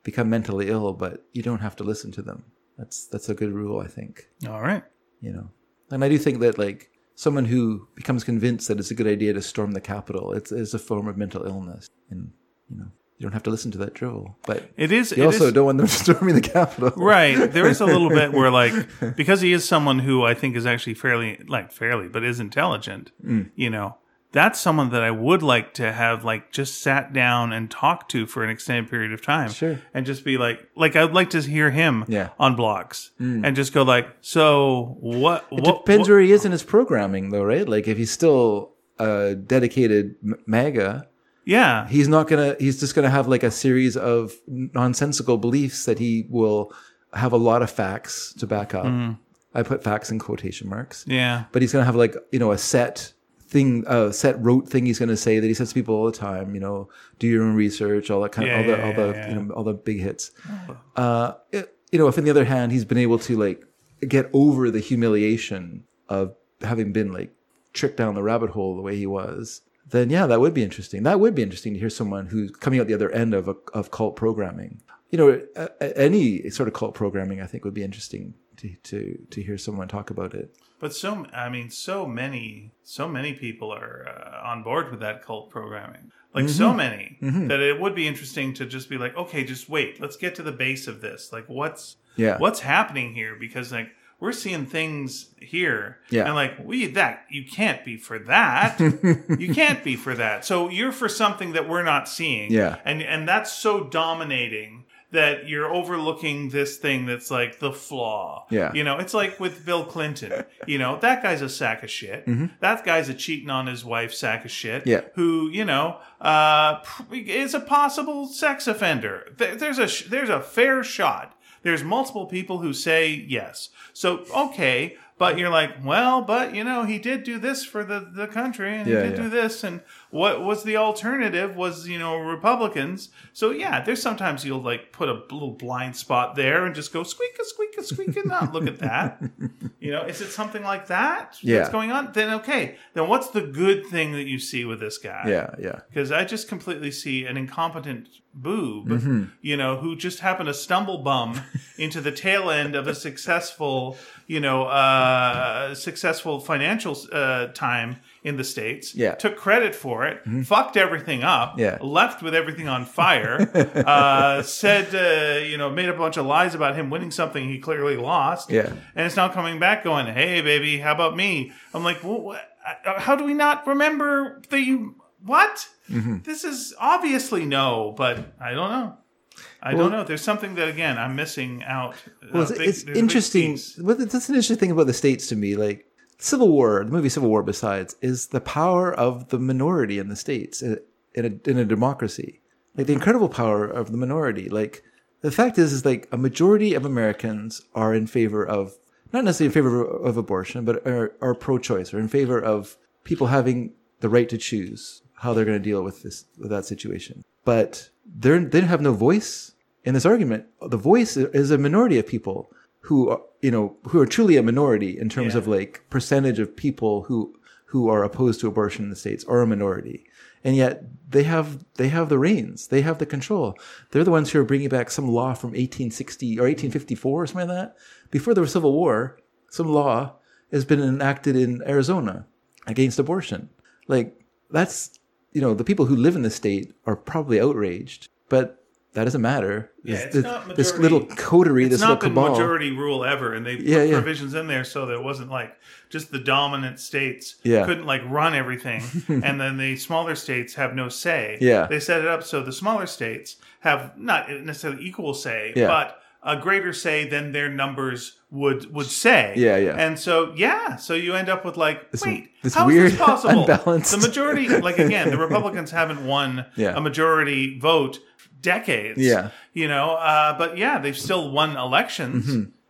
become mentally ill, but you don't have to listen to them. That's that's a good rule, I think. All right. You know, and I do think that like someone who becomes convinced that it's a good idea to storm the Capitol, it's, it's a form of mental illness, and you know. You don't have to listen to that drivel, but it is. You it also is, don't want them storming the Capitol, right? There is a little bit where, like, because he is someone who I think is actually fairly, like, fairly, but is intelligent. Mm. You know, that's someone that I would like to have, like, just sat down and talked to for an extended period of time, sure, and just be like, like I'd like to hear him, yeah. on blogs, mm. and just go like, so what? It what, depends what, where he is in his programming, though, right? Like, if he's still a dedicated MAGA. Yeah. He's not going to, he's just going to have like a series of nonsensical beliefs that he will have a lot of facts to back up. Mm. I put facts in quotation marks. Yeah. But he's going to have like, you know, a set thing, a set rote thing he's going to say that he says to people all the time, you know, do your own research, all that kind yeah, of, all the, yeah, all the, yeah, you yeah. know, all the big hits. Oh. Uh, it, you know, if on the other hand, he's been able to like get over the humiliation of having been like tricked down the rabbit hole the way he was, then yeah, that would be interesting. That would be interesting to hear someone who's coming out the other end of a, of cult programming. You know, a, a, any sort of cult programming, I think, would be interesting to, to to hear someone talk about it. But so, I mean, so many, so many people are uh, on board with that cult programming. Like mm-hmm. so many mm-hmm. that it would be interesting to just be like, okay, just wait, let's get to the base of this. Like, what's yeah. what's happening here? Because like. We're seeing things here, yeah. and like we that you can't be for that. You can't be for that. So you're for something that we're not seeing, yeah. And and that's so dominating that you're overlooking this thing that's like the flaw. Yeah, you know, it's like with Bill Clinton. You know, that guy's a sack of shit. Mm-hmm. That guy's a cheating on his wife sack of shit. Yeah, who you know uh, is a possible sex offender. There's a there's a fair shot. There's multiple people who say yes. So, okay, but you're like, well, but, you know, he did do this for the, the country, and yeah, he did yeah. do this, and what was the alternative was, you know, Republicans. So, yeah, there's sometimes you'll, like, put a little blind spot there and just go squeak-a, squeak-a, squeak-a, not look at that. You know, is it something like that yeah. that's going on? Then, okay, then what's the good thing that you see with this guy? Yeah, yeah. Because I just completely see an incompetent boob, mm-hmm. you know, who just happened to stumble bum into the tail end of a successful, you know, uh, successful financial uh, time in the States. Yeah. Took credit for it, mm-hmm. fucked everything up, yeah. left with everything on fire, uh, said, uh, you know, made a bunch of lies about him winning something he clearly lost. Yeah. And it's now coming back going, hey, baby, how about me? I'm like, well, what? How do we not remember that you... What? Mm-hmm. This is obviously no, but I don't know. I well, don't know. There's something that, again, I'm missing out. Well, it's, big, it's interesting. Well, that's an interesting thing about the States to me. Like, Civil War, the movie Civil War, besides, is the power of the minority in the States in a, in a democracy. Like, the incredible power of the minority. Like, the fact is, is like, a majority of Americans are in favor of, not necessarily in favor of, of abortion, but are, are pro-choice, or in favor of people having the right to choose how they're going to deal with this, with that situation. But they're, they have no voice in this argument. The voice is a minority of people who are, you know, who are truly a minority in terms yeah. of like percentage of people who, who are opposed to abortion in the States are a minority. And yet they have, they have the reins. They have the control. They're the ones who are bringing back some law from eighteen sixty or eighteen fifty-four or something like that. Before the Civil War, some law has been enacted in Arizona against abortion. Like, that's, you know, the people who live in the state are probably outraged, but that doesn't matter. Yeah, it's this, not majority, this little coterie, this little cabal. It's not been majority rule ever, and they put yeah, yeah. provisions in there so that it wasn't like just the dominant states yeah. couldn't like run everything, and then the smaller states have no say. Yeah. They set it up so the smaller states have not necessarily equal say, yeah. but a greater say than their numbers would would say. Yeah, yeah. And so, yeah, so you end up with like, this, wait, this how weird, is this possible? Unbalanced. The majority, like again, the Republicans haven't won yeah. a majority vote decades. Yeah. You know, uh, but yeah, they've still won elections. Mm-hmm.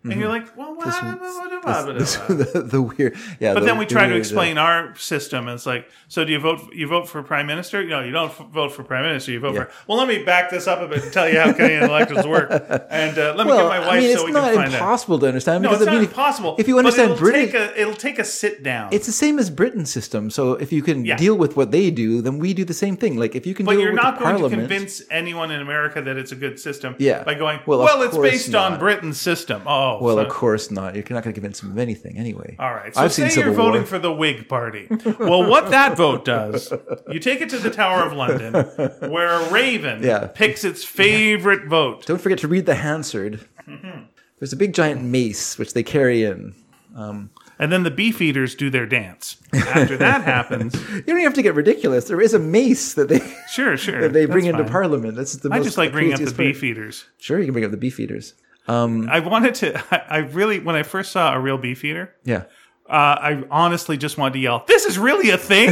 And you're like, well, what? This, the, the weird, yeah. But the, then we the try to weird, explain our system. And it's like, so do you vote? You vote for prime minister? No, you don't f- vote for prime minister. You vote Yeah. for. Well, let me back this up a bit and tell you how Canadian elections work. And uh, let me well, get my wife I mean, so it's we not can find out. impossible to understand. No, Because it's I not mean, impossible. If you understand but it'll British, take a, it'll take a sit down. it's the same as Britain's system. So if you can Yeah. deal with what they do, then we do the same thing. Like if you can But deal you're with not the going Parliament, to convince anyone in America that it's a good system Yeah. by going, Well, well, of it's course based on not. Britain's system. Oh, well, so- of course not. You're not going to convince them of anything anyway. All right. So I've say seen you're Civil voting War. for the Whig Party. Well, what that vote does, you take it to the Tower of London, where a raven Yeah. picks its favorite vote. Don't forget to read the Hansard. Mm-hmm. There's a big giant mace which they carry in. And then the beefeaters do their dance. After that happens, You don't even have to get ridiculous. There is a mace that they sure, sure. that they bring that's into fine. Parliament. That's the I most just like bringing up the craziest part. beefeaters. Sure, you can bring up the beefeaters. I wanted to, I, I really, when I first saw a real beefeater, Yeah. uh, I honestly just wanted to yell, this is really a thing?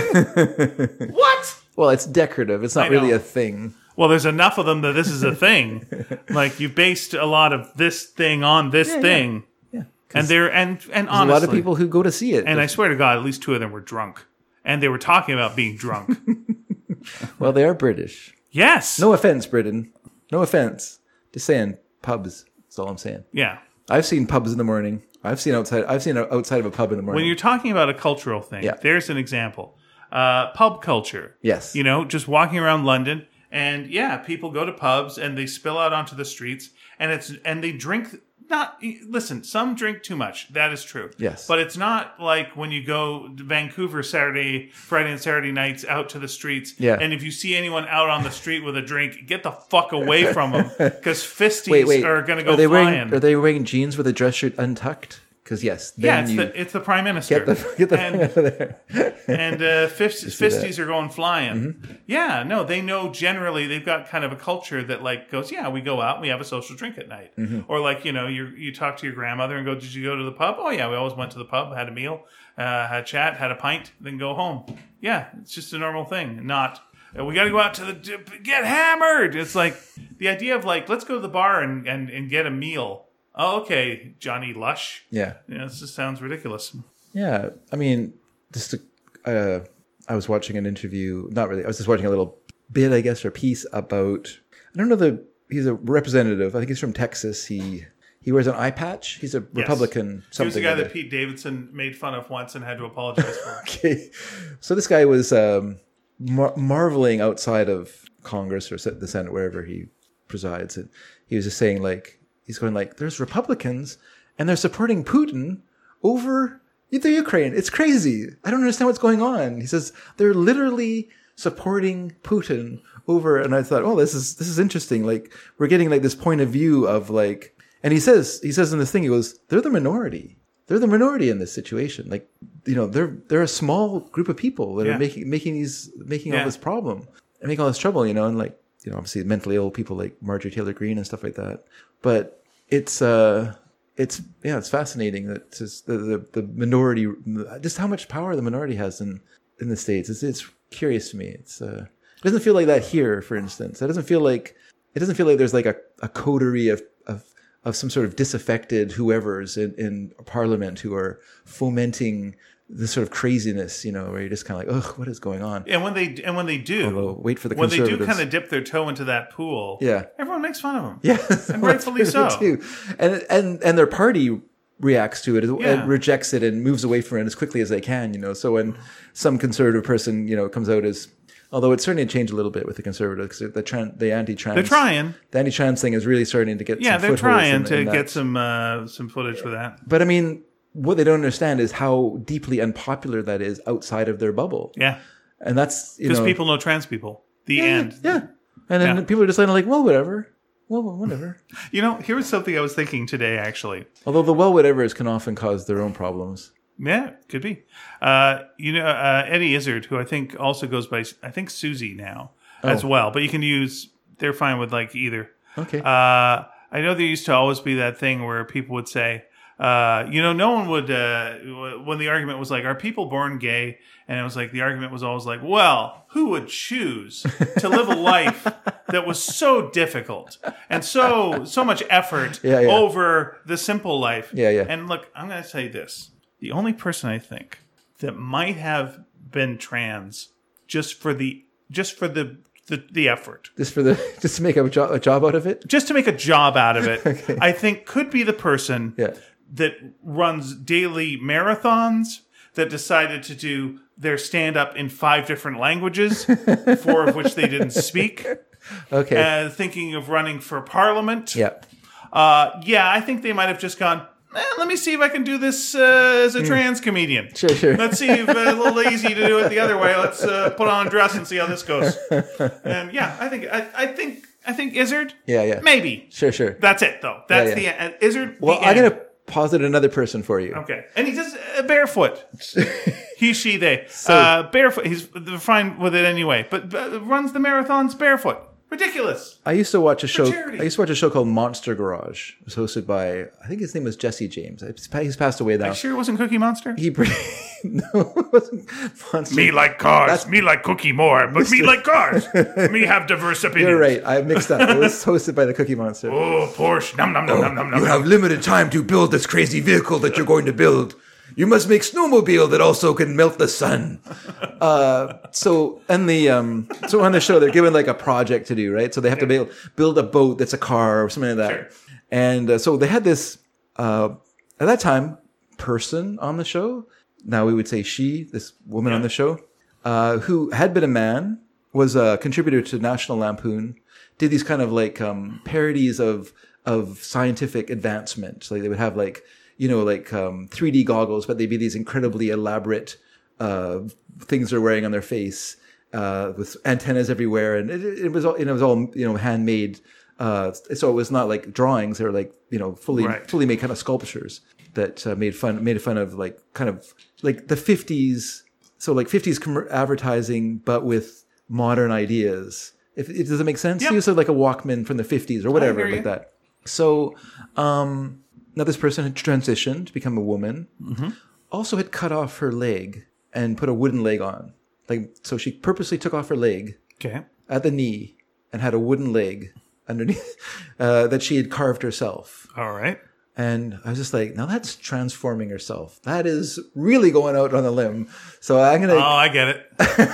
What? Well, it's decorative. It's not I really know. a thing. Well, there's enough of them that this is a thing. Like you based a lot of this thing on this Yeah, yeah. thing, Yeah. and they're and and There's honestly, a lot of people who go to see it. and I swear to God, at least two of them were drunk, and they were talking about being drunk. well, they are British. Yes. No offense, Britain. No offense. Just saying, pubs. That's all I'm saying. Yeah. I've seen pubs in the morning. I've seen outside. I've seen outside of a pub in the morning. When you're talking about a cultural thing, Yeah. there's an example. Uh, pub culture. Yes. You know, just walking around London, and yeah, people go to pubs and they spill out onto the streets, and it's and they drink. Not listen. Some drink too much. That is true. Yes. But it's not like when you go to Vancouver Saturday, Friday and Saturday nights out to the streets. Yeah. And if you see anyone out on the street with a drink, get the fuck away from them because fisties wait, wait. are going to go are they flying. wearing? Are they wearing jeans with a dress shirt untucked? Because yes, yeah, then it's you the it's the prime minister. get the get the and, out of there. and uh, fist, see that. fisties are going flying. Mm-hmm. Yeah, no, they know generally they've got kind of a culture that like goes, yeah, we go out and we have a social drink at night. Mm-hmm. Or like, you know, you you talk to your grandmother and go, did you go to the pub? Oh, yeah, we always went to the pub, had a meal, uh, had a chat, had a pint, then go home. Yeah, it's just a normal thing. Not, uh, we got to go out to the, get hammered. It's like the idea of like, let's go to the bar and, and, and get a meal. Oh, okay, Johnny Lush. Yeah. Yeah, this just sounds ridiculous. Yeah, I mean, just to, uh, I was watching an interview. Not really. I was just watching a little bit, I guess, or piece about. I don't know the. He's a representative. I think he's from Texas. He he wears an eye patch. He's a Republican. He was Something. the guy or that other. Pete Davidson made fun of once and had to apologize for. Okay, so this guy was um, mar- marveling outside of Congress or the Senate, wherever he presides, and he was just saying like he's going like, "There's Republicans and they're supporting Putin over the Ukraine. It's crazy. I don't understand what's going on." He says they're literally supporting Putin over, and I thought, oh, this is this is interesting. Like we're getting like this point of view of like, and he says he says in this thing, he goes, they're the minority. They're the minority in this situation. Like, you know, they're they're a small group of people that Yeah. are making making these making Yeah. all this problem and making all this trouble. You know, and like, you know, obviously mentally ill people like Marjorie Taylor Greene and stuff like that. But it's uh, it's yeah, it's fascinating that it's just the, the the minority, just how much power the minority has in in the States. It's it's curious to me. It's uh, it doesn't feel like that here, for instance. It doesn't feel like it doesn't feel like there's like a, a coterie of of of some sort of disaffected whoever's in, in Parliament who are fomenting this sort of craziness, you know, where you're just kind of like, ugh, what is going on? And when they and when they do, Although, wait for the when they do Conservatives. kind of dip their toe into that pool, Yeah. everyone makes fun of them. Yeah, And rightfully that's so. too. And and and their party reacts to it Yeah. and rejects it and moves away from it as quickly as they can. You know, so when some conservative person, you know, comes out as, although it's starting to change a little bit with the conservatives, because the tran- the anti-trans, They're trying. the anti-trans thing is really starting to get Yeah, some they're footholds trying in- to in that. get some uh, some footage with that. But I mean, what they don't understand is how deeply unpopular that is outside of their bubble. Yeah, And that's, you because know, people know trans people. The yeah, end. yeah. And then Yeah. people are just kind of like, well, whatever. Well, whatever. You know, here was something I was thinking today, actually. Although the well whatevers can often cause their own problems. Yeah, could be. Uh, you know, uh, Eddie Izzard, who I think also goes by, I think Susie now as Oh. well. But you can use, they're fine with like either. Okay. Uh, I know there used to always be that thing where people would say, Uh, you know, no one would, uh, when the argument was like, are people born gay? And it was like, the argument was always like, well, who would choose to live a life that was so difficult and so, so much effort Yeah, yeah. over the simple life? Yeah, yeah. And look, I'm going to say this. The only person I think that might have been trans just for the, just for the, the, the effort, Just for the just to make a job a job out of it. just to make a job out of it, Okay. I think could be the person Yeah. that runs daily marathons that decided to do their stand-up in five different languages, four of which they didn't speak, Okay. uh, thinking of running for parliament. yeah. Uh, yeah, I think they might have just gone, eh, let me see if I can do this uh, as a trans comedian. Hmm. Sure, sure. Let's see if uh, it's a little lazy to do it the other way. Let's uh, put on a dress and see how this goes. And yeah, I think I, I think I think Izzard. Yeah, yeah. Maybe. Sure, sure. That's it though. That's Yeah, the yeah. end. Izzard. Well, the I'm end. gonna posit another person for you. Okay, and he does uh, barefoot. He, she, they. uh, barefoot. He's fine with it anyway, but uh, runs the marathons barefoot. Ridiculous. I used to watch a show. charity. I used to watch a show called Monster Garage. It was hosted by I think his name was Jesse James. He's passed away now. Sure, it wasn't Cookie Monster. He no, it wasn't Monster. Me like cars. That's- me like Cookie more, but me like cars. Me have diverse opinions. You're right. I mixed up. It was hosted by the Cookie Monster. Oh, Porsche. Nom nom nom nom nom nom. You have limited time to build this crazy vehicle that you're going to build. You must make snowmobile that also can melt the sun. Uh, so and the um, so on the show they're given like a project to do, right? So they have to build build a boat that's a car or something like that. Sure. And uh, so they had this uh, at that time person on the show. Now we would say she, this woman on the show, uh, who had been a man, was a contributor to National Lampoon, did these kind of like um, parodies of of scientific advancement. Like they would have like, you know, like um, three D goggles, but they'd be these incredibly elaborate uh, things they're wearing on their face uh, with antennas everywhere, and it, it was all, you know, it was all you know handmade. Uh, so it was not like drawings; they were like you know fully Right. fully made kind of sculptures that uh, made fun made fun of like kind of like the fifties. So like fifties com- advertising, but with modern ideas. If it does it make sense? Yep. Use of like a Walkman from the fifties or whatever hear like you. that. So. Um, Now, this person had transitioned to become a woman, Mm-hmm. also had cut off her leg and put a wooden leg on. Like, so she purposely took off her leg Okay. at the knee and had a wooden leg underneath uh, that she had carved herself. All right. And I was just like, now that's transforming herself. That is really going out on a limb. So I'm going Oh, to... I get it.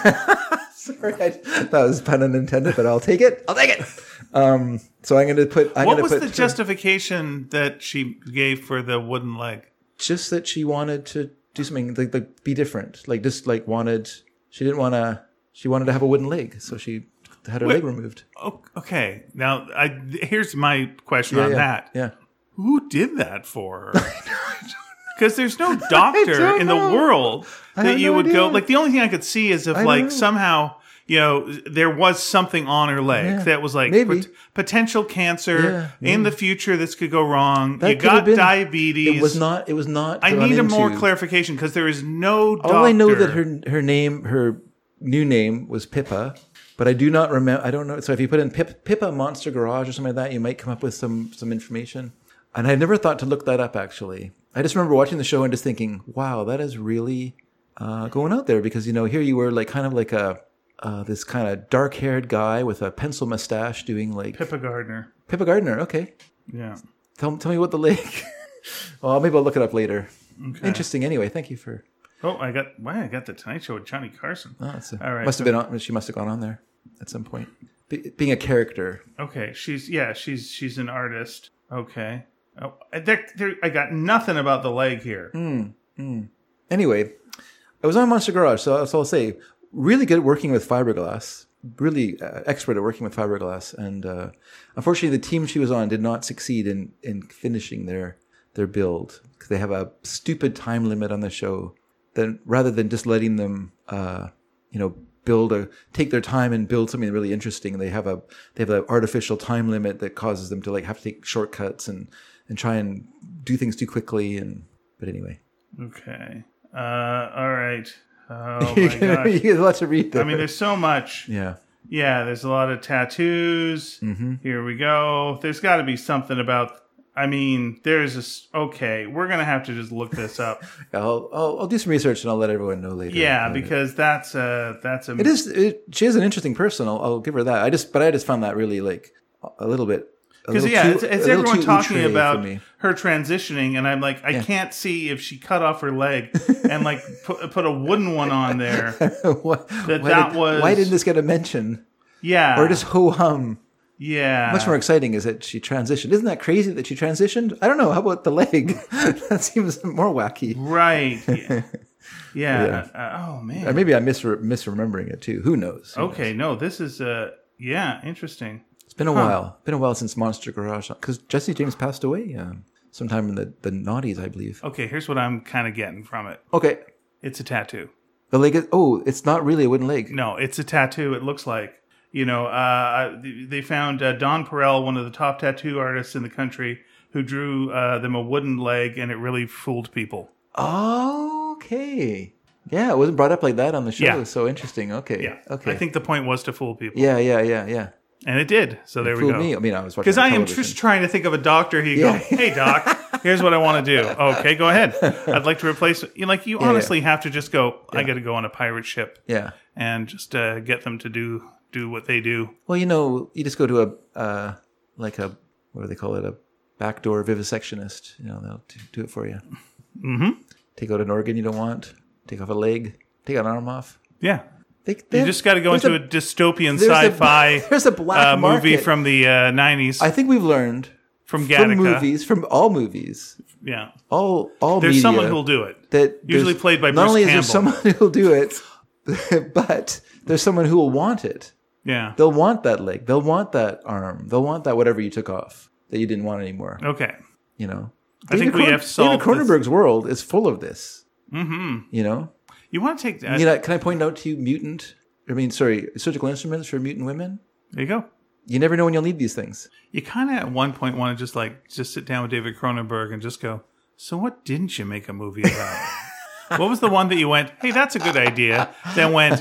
Sorry, I, that was pun unintended, but I'll take it. I'll take it. Um, so I'm going to put... I'm What gonna was put the her- justification that she gave for the wooden leg? Just that she wanted to do something like, like be different, like just like wanted. She didn't want to. She wanted to have a wooden leg, so she had her Wait. leg removed. Oh, okay. Now, I, here's my question Yeah, on yeah, that. yeah. Who did that for her? Because there's no doctor don't in the know. world I that have you no would go. idea. Like the only thing I could see is if I like know. somehow you know there was something on her leg Yeah. that was like Maybe. pot- potential cancer Yeah, in the future. This could go wrong. That you could got have been- diabetes. It was not. It was not. I gone need a more into- clarification because there is no doctor. All I know that her her name, her new name was Pippa, but I do not remember. I don't know. So if you put in Pip, Pippa Monster Garage or something like that, you might come up with some some information. And I never thought to look that up. Actually, I just remember watching the show and just thinking, "Wow, that is really uh, going out there." Because you know, here you were, like kind of like a uh, this kind of dark haired guy with a pencil mustache doing like Pippa Gardner. Pippa Gardner. Okay, Yeah. tell tell me what the leg. Well, maybe I'll look it up later. Interesting. Anyway, thank you for. Oh, I got. Wow, I got the Tonight Show with Johnny Carson. Oh, that's a, All right, Must have so- been on. She must have gone on there at some point. Be, being a character. Okay, she's yeah, she's she's an artist. Okay. Oh, there, there, I got nothing about the leg here. Anyway, I was on Monster Garage, so that's all I'll say. Really good at working with fiberglass. Really uh, expert at working with fiberglass, and uh, unfortunately, the team she was on did not succeed in in finishing their their build because they have a stupid time limit on the show. Then rather than just letting them, uh, you know, build a take their time and build something really interesting, they have a they have an artificial time limit that causes them to like have to take shortcuts and and try and do things too quickly. And but anyway, Okay. Uh, all right. Oh my gosh. you get a lot to read there. I mean, there's so much. yeah. Yeah, there's a lot of tattoos. Mm-hmm. Here we go. There's got to be something about. I mean, there's this. Okay, we're gonna have to just look this up. I'll, I'll I'll do some research and I'll let everyone know later. Yeah, because that's a that's a. It is. It, she is an interesting person. I'll, I'll give her that. I just, but I just found that really like a little bit. Because yeah, too, it's, it's everyone talking outre about her transitioning, and I'm like, I yeah. can't see if she cut off her leg and like put, put a wooden one on there. what, that why that did, was. Why didn't this get a mention? Yeah, or just ho hum. Yeah. Much more exciting is that she transitioned. Isn't that crazy that she transitioned? I don't know. How about the leg? That seems more wacky. Right. Yeah. yeah. yeah. Uh, oh, man. Or maybe I'm misre- misremembering it, too. Who knows? Who okay. knows? No, this is, uh, yeah, interesting. It's been a huh. while. Been a while since Monster Garage. Because Jesse James passed away um, sometime in the, the noughties, I believe. Okay, here's what I'm kind of getting from it. Okay. It's a tattoo. The leg is... Oh, it's not really a wooden leg. No, it's a tattoo. It looks like. You know, uh, they found uh, Don Perel, one of the top tattoo artists in the country, who drew uh, them a wooden leg, and it really fooled people. Okay. Yeah, it wasn't brought up like that on the show. Yeah. So interesting. Okay. Yeah. Okay. I think the point was to fool people. Yeah, yeah, yeah, yeah. And it did. So there it we fooled go. Me. I mean, I was watching Because I am television. just trying to think of a doctor. He Yeah. go, hey doc, here's what I want to do. Okay, go ahead. I'd like to replace. You know, like you Yeah, honestly yeah. have to just go. I Yeah. got to go on a pirate ship. Yeah. And just uh, get them to do do what they do. Well, you know, you just go to a uh, like a what do they call it? A backdoor vivisectionist. You know, they'll do, do it for you. Mm-hmm. Take out an organ you don't want. Take off a leg. Take an arm off. Yeah. They, they You have, just got to go into a, a dystopian there's a- sci-fi there's a black uh, movie market. from the uh, nineties I think we've learned from from Gattaca. movies, from all movies, Yeah. all all There's media, someone who'll do it. that Usually there's- played by not Bruce only is Campbell. there someone who'll do it, but there's someone who will want it. Yeah. They'll want that leg. They'll want that arm. They'll want that whatever you took off that you didn't want anymore. Okay. You know, I think we have solved David Cronenberg's world is full of this. Mm-hmm. You know, You want to take that? you know, can I point out to you, mutant? I mean, sorry, surgical instruments for mutant women. There you go. You never know when you'll need these things. You kind of at one point want to just like just sit down with David Cronenberg and just go, so what didn't you make a movie about? What was the one that you went, hey, that's a good idea? Then went,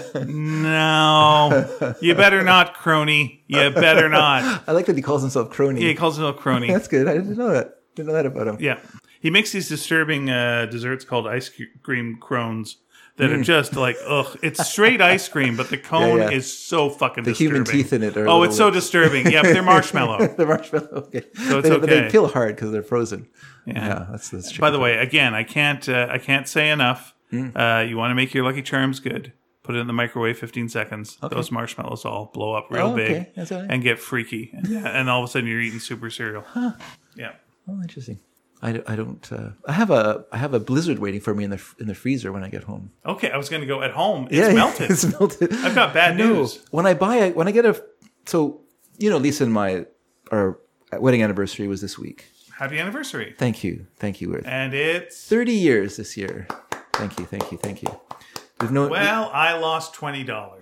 no, you better not, crony. You better not. I like that he calls himself Crony. Yeah, he calls himself crony. That's good. I didn't know that. Didn't know that about him. Yeah. He makes these disturbing uh, desserts called ice cream crones that are just like, ugh. It's straight ice cream, but the cone Mm. Yeah, yeah. is so fucking The disturbing. human teeth in it are a Oh, little it's so bit- disturbing. Yeah, but they're marshmallow. the marshmallow. Okay. So it's they, but they okay. feel hard because they're frozen. Yeah. Yeah, that's that's true. By the way, again, I can't uh, I can't say enough. Uh, you want to make your Lucky Charms good. Put it in the microwave fifteen seconds. Those marshmallows all blow up real Oh, okay. big That's all right. and get freaky. And, yeah, and all of a sudden you're eating super cereal. Yeah. Oh, interesting. I, don't- I don't. Uh, I have a I have a blizzard waiting for me in the in the freezer when I get home. Okay, I was going to go at home. It's Yeah, melted. It's melted. I've got bad No. news. When I buy a, when I get a so you know Lisa and my our wedding anniversary was this week. Happy anniversary. Thank you, thank you. We're And it's thirty years this year. Thank you, thank you, thank you. We've known. well, I lost twenty dollars.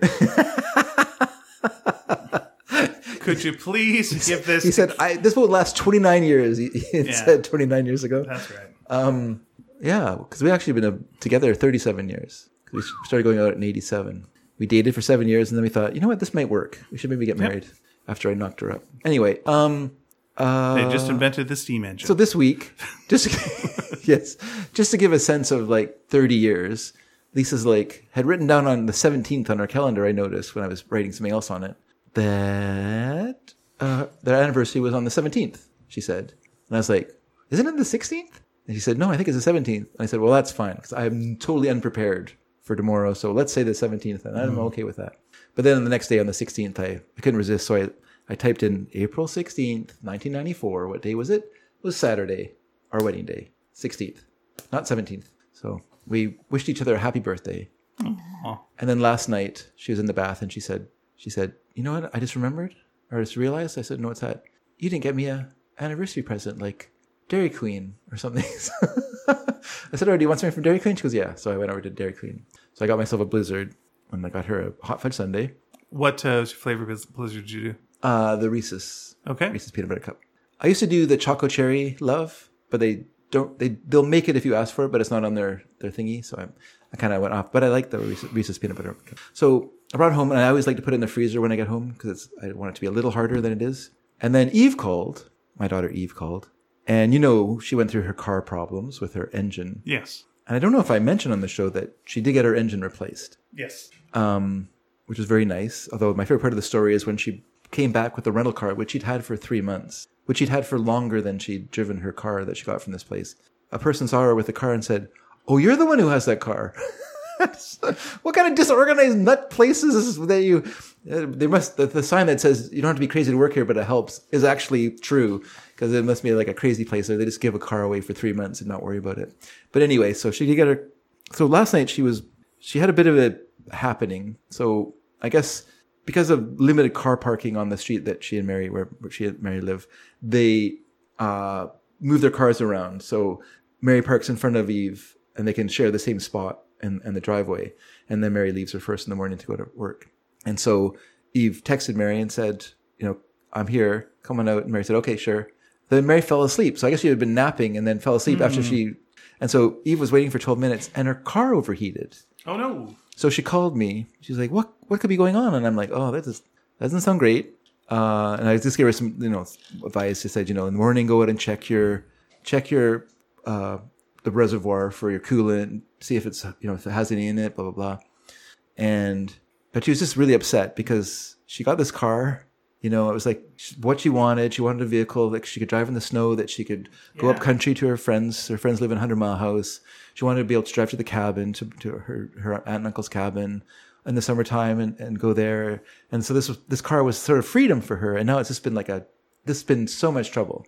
Could you please give this? He said, I, "This will last twenty nine years." He, he Yeah. said twenty nine years ago. That's right. Um, yeah, because we actually been uh, together thirty seven years. We started going out in eighty seven. We dated for seven years, and then we thought, you know what, this might work. We should maybe get married. After I knocked her up. Anyway, um, uh, They just invented the steam engine. so this week, just yes, just to give a sense of like thirty years, Lisa's like had written down on the seventeenth on our calendar. I noticed when I was writing something else on it that uh, their anniversary was on the seventeenth. She said, and I was like, "Isn't it the sixteenth?" And she said, "No, I think it's the seventeenth." And I said, "Well, that's fine because I am totally unprepared for tomorrow. So let's say the seventeenth, and I'm okay with that." But then the next day on the sixteenth, I, I couldn't resist, so I I typed in April sixteenth, nineteen ninety-four. What day was it? It was Saturday, our wedding day, sixteenth, not seventeenth. So we wished each other a happy birthday. Aw. And then last night, she was in the bath and she said, she said, "You know what? I just remembered, or I just realized." I said, "No, what's that? You didn't get me a anniversary present, like Dairy Queen or something." I said, "Oh, do you want something from Dairy Queen?" She goes, "Yeah." So I went over to Dairy Queen. So I got myself a Blizzard, and I got her a hot fudge sundae. What uh, flavor blizzard did you do? Uh, the Reese's. Okay. Reese's peanut butter cup. I used to do the Choco Cherry Love, but they don't. They they'll make it if you ask for it, but it's not on their their thingy. So I I kind of went off. But I like the Reese's, Reese's peanut butter cup. So I brought it home, and I always like to put it in the freezer when I get home because I want it to be a little harder than it is. And then Eve called. My daughter Eve called, And you know, she went through her car problems with her engine. Yes. And I don't know if I mentioned on the show that she did get her engine replaced. Yes. Um, which was very nice. Although my favorite part of the story is when she came back with the rental car, which she'd had for three months, which she'd had for longer than she'd driven her car that she got from this place. A person saw her with the car and said, "Oh, you're the one who has that car." What kind of disorganized nut places is that you? Uh, they must. The, the sign that says you don't have to be crazy to work here, but it helps, is actually true, because it must be like a crazy place where they just give a car away for three months and not worry about it. But anyway, so she did get her. So last night she was. She had a bit of a happening. So I guess because of limited car parking on the street that she and Mary, where, where she and Mary live, they uh, move their cars around. So Mary parks in front of Eve, and they can share the same spot in, in the driveway. And then Mary leaves her first in the morning to go to work. And so Eve texted Mary and said, you know, "I'm here, come on out." And Mary said, "Okay, sure." Then Mary fell asleep. So I guess she had been napping and then fell asleep mm. after she, and so Eve was waiting for twelve minutes and her car overheated. Oh no. So she called me. She's like, what, what could be going on? And I'm like, oh, that, just, that doesn't sound great. Uh, and I just gave her some, you know, advice. She said, you know, in the morning, go out and check your, check your, uh, the reservoir for your coolant, see if it's, you know, if it has any in it, blah, blah, blah. And, but she was just really upset because she got this car, you know, it was like what she wanted. She wanted a vehicle that she could drive in the snow, that she could go yeah. up country to her friends. Her friends live in a hundred mile house. She wanted to be able to drive to the cabin, to, to her, her aunt and uncle's cabin in the summertime and, and go there. And so this was, this car was sort of freedom for her. And now it's just been like a, this has been so much trouble.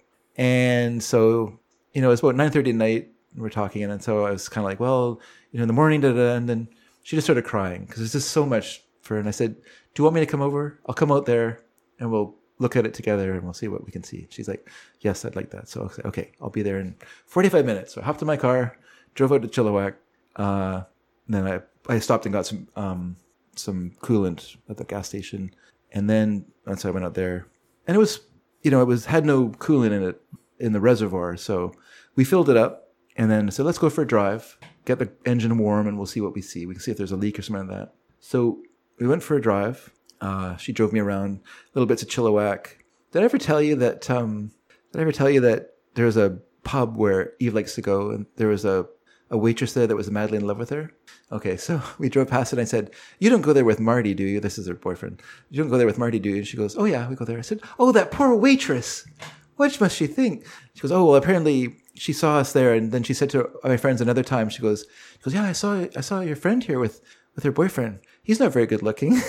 And so, you know, it's about nine thirty at night. We're talking. And so I was kind of like, well, you know, in the morning, da, da, and then she just started crying because it's just so much for her. And I said, "Do you want me to come over? I'll come out there and we'll look at it together and we'll see what we can see." She's like, "Yes, I'd like that." So I said, "Okay, I'll be there in forty-five minutes. So I hopped in my car, drove out to Chilliwack. Uh, and then I, I stopped and got some, um, some coolant at the gas station. And then, and so I went out there and it was, you know, it was, had no coolant in it in the reservoir. So we filled it up and then said, let's go for a drive, get the engine warm and we'll see what we see. We can see if there's a leak or something like that. So we went for a drive. Uh, she drove me around little bits of Chilliwack. Did I ever tell you that, um, did I ever tell you that there's a pub where Eve likes to go and there was a, a waitress there that was madly in love with her? Okay, so we drove past it and I said, "You don't go there with Marty, do you?" This is her boyfriend. "You don't go there with Marty, do you?" And she goes, "Oh yeah, we go there." I said, "Oh, that poor waitress. What must she think?" She goes, "Oh, well, apparently she saw us there." And then she said to my friends another time, she goes, she goes, "Yeah, I saw, I saw your friend here with, with her boyfriend. He's not very good looking."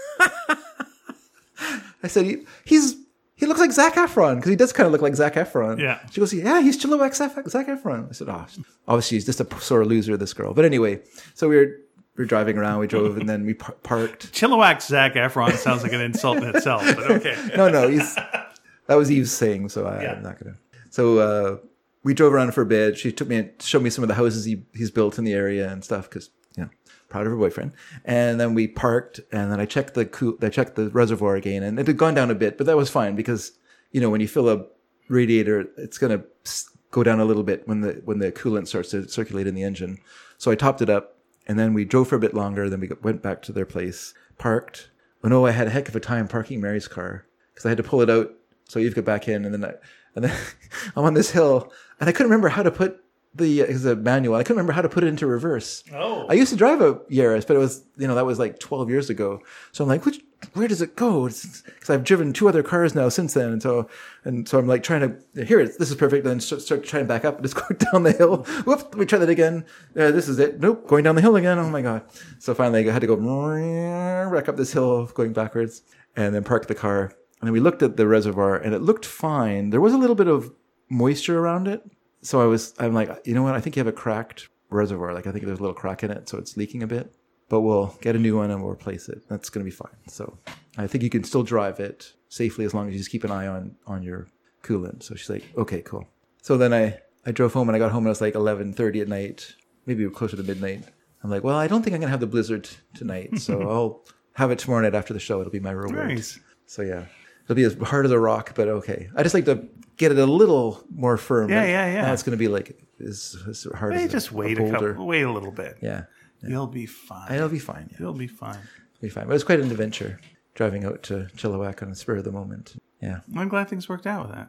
I said, he, he's, he looks like Zac Efron, because he does kind of look like Zac Efron. Yeah. She goes, "Yeah, he's Chilliwack Zac Efron." I said, "Oh, obviously he's just a sore loser, this girl." But anyway, so we were, we were driving around, we drove, and then we par- parked. Chilliwack Zac Efron sounds like an insult in itself, but okay. no, no, he's, that was Eve's saying, so I, yeah. I'm not going to. So uh, we drove around for a bit. She took me and showed me some of the houses he, he's built in the area and stuff, because, you know, proud of her boyfriend. And then we parked, and then I checked the co- I checked the reservoir again, and it had gone down a bit, but that was fine because, you know, when you fill a radiator, it's going to go down a little bit when the when the coolant starts to circulate in the engine. So I topped it up, and then we drove for a bit longer. Then we went back to their place, parked. Oh no, I had a heck of a time parking Mary's car because I had to pull it out so Eve got back in, and then I, and then I'm on this hill, and I couldn't remember how to put the it's a manual. I couldn't remember how to put it into reverse. Oh, I used to drive a Yaris, but it was, you know, that was like twelve years ago. So I'm like, which, where does it go? Because I've driven two other cars now since then, and so and so I'm like trying to here. It's, this is perfect. And then start, start trying to back up and just go down the hill. Whoops, let me try that again. Uh, this is it. Nope, going down the hill again. Oh my god! So finally, I had to go wreck up this hill, going backwards, and then park the car. And then we looked at the reservoir, and it looked fine. There was a little bit of moisture around it. So I was, I'm like, you know what? I think you have a cracked reservoir. Like, I think there's a little crack in it, so it's leaking a bit. But we'll get a new one and we'll replace it. That's going to be fine. So I think you can still drive it safely as long as you just keep an eye on, on your coolant. So she's like, okay, cool. So then I, I drove home and I got home and it was like eleven thirty at night, maybe closer to midnight. I'm like, well, I don't think I'm going to have the blizzard tonight. So I'll have it tomorrow night after the show. It'll be my reward. Nice. So yeah, it'll be as hard as a rock, but okay. I just like to get it a little more firm. Yeah, yeah, yeah. Now it's going to be like as, as hard hey, as just a, wait a a boulder. couple, wait a little bit. Yeah, yeah. You'll be fine. It'll be fine. Yeah. You'll be fine. It'll be fine. But it was quite an adventure driving out to Chilliwack on the spur of the moment. Yeah. I'm glad things worked out with that.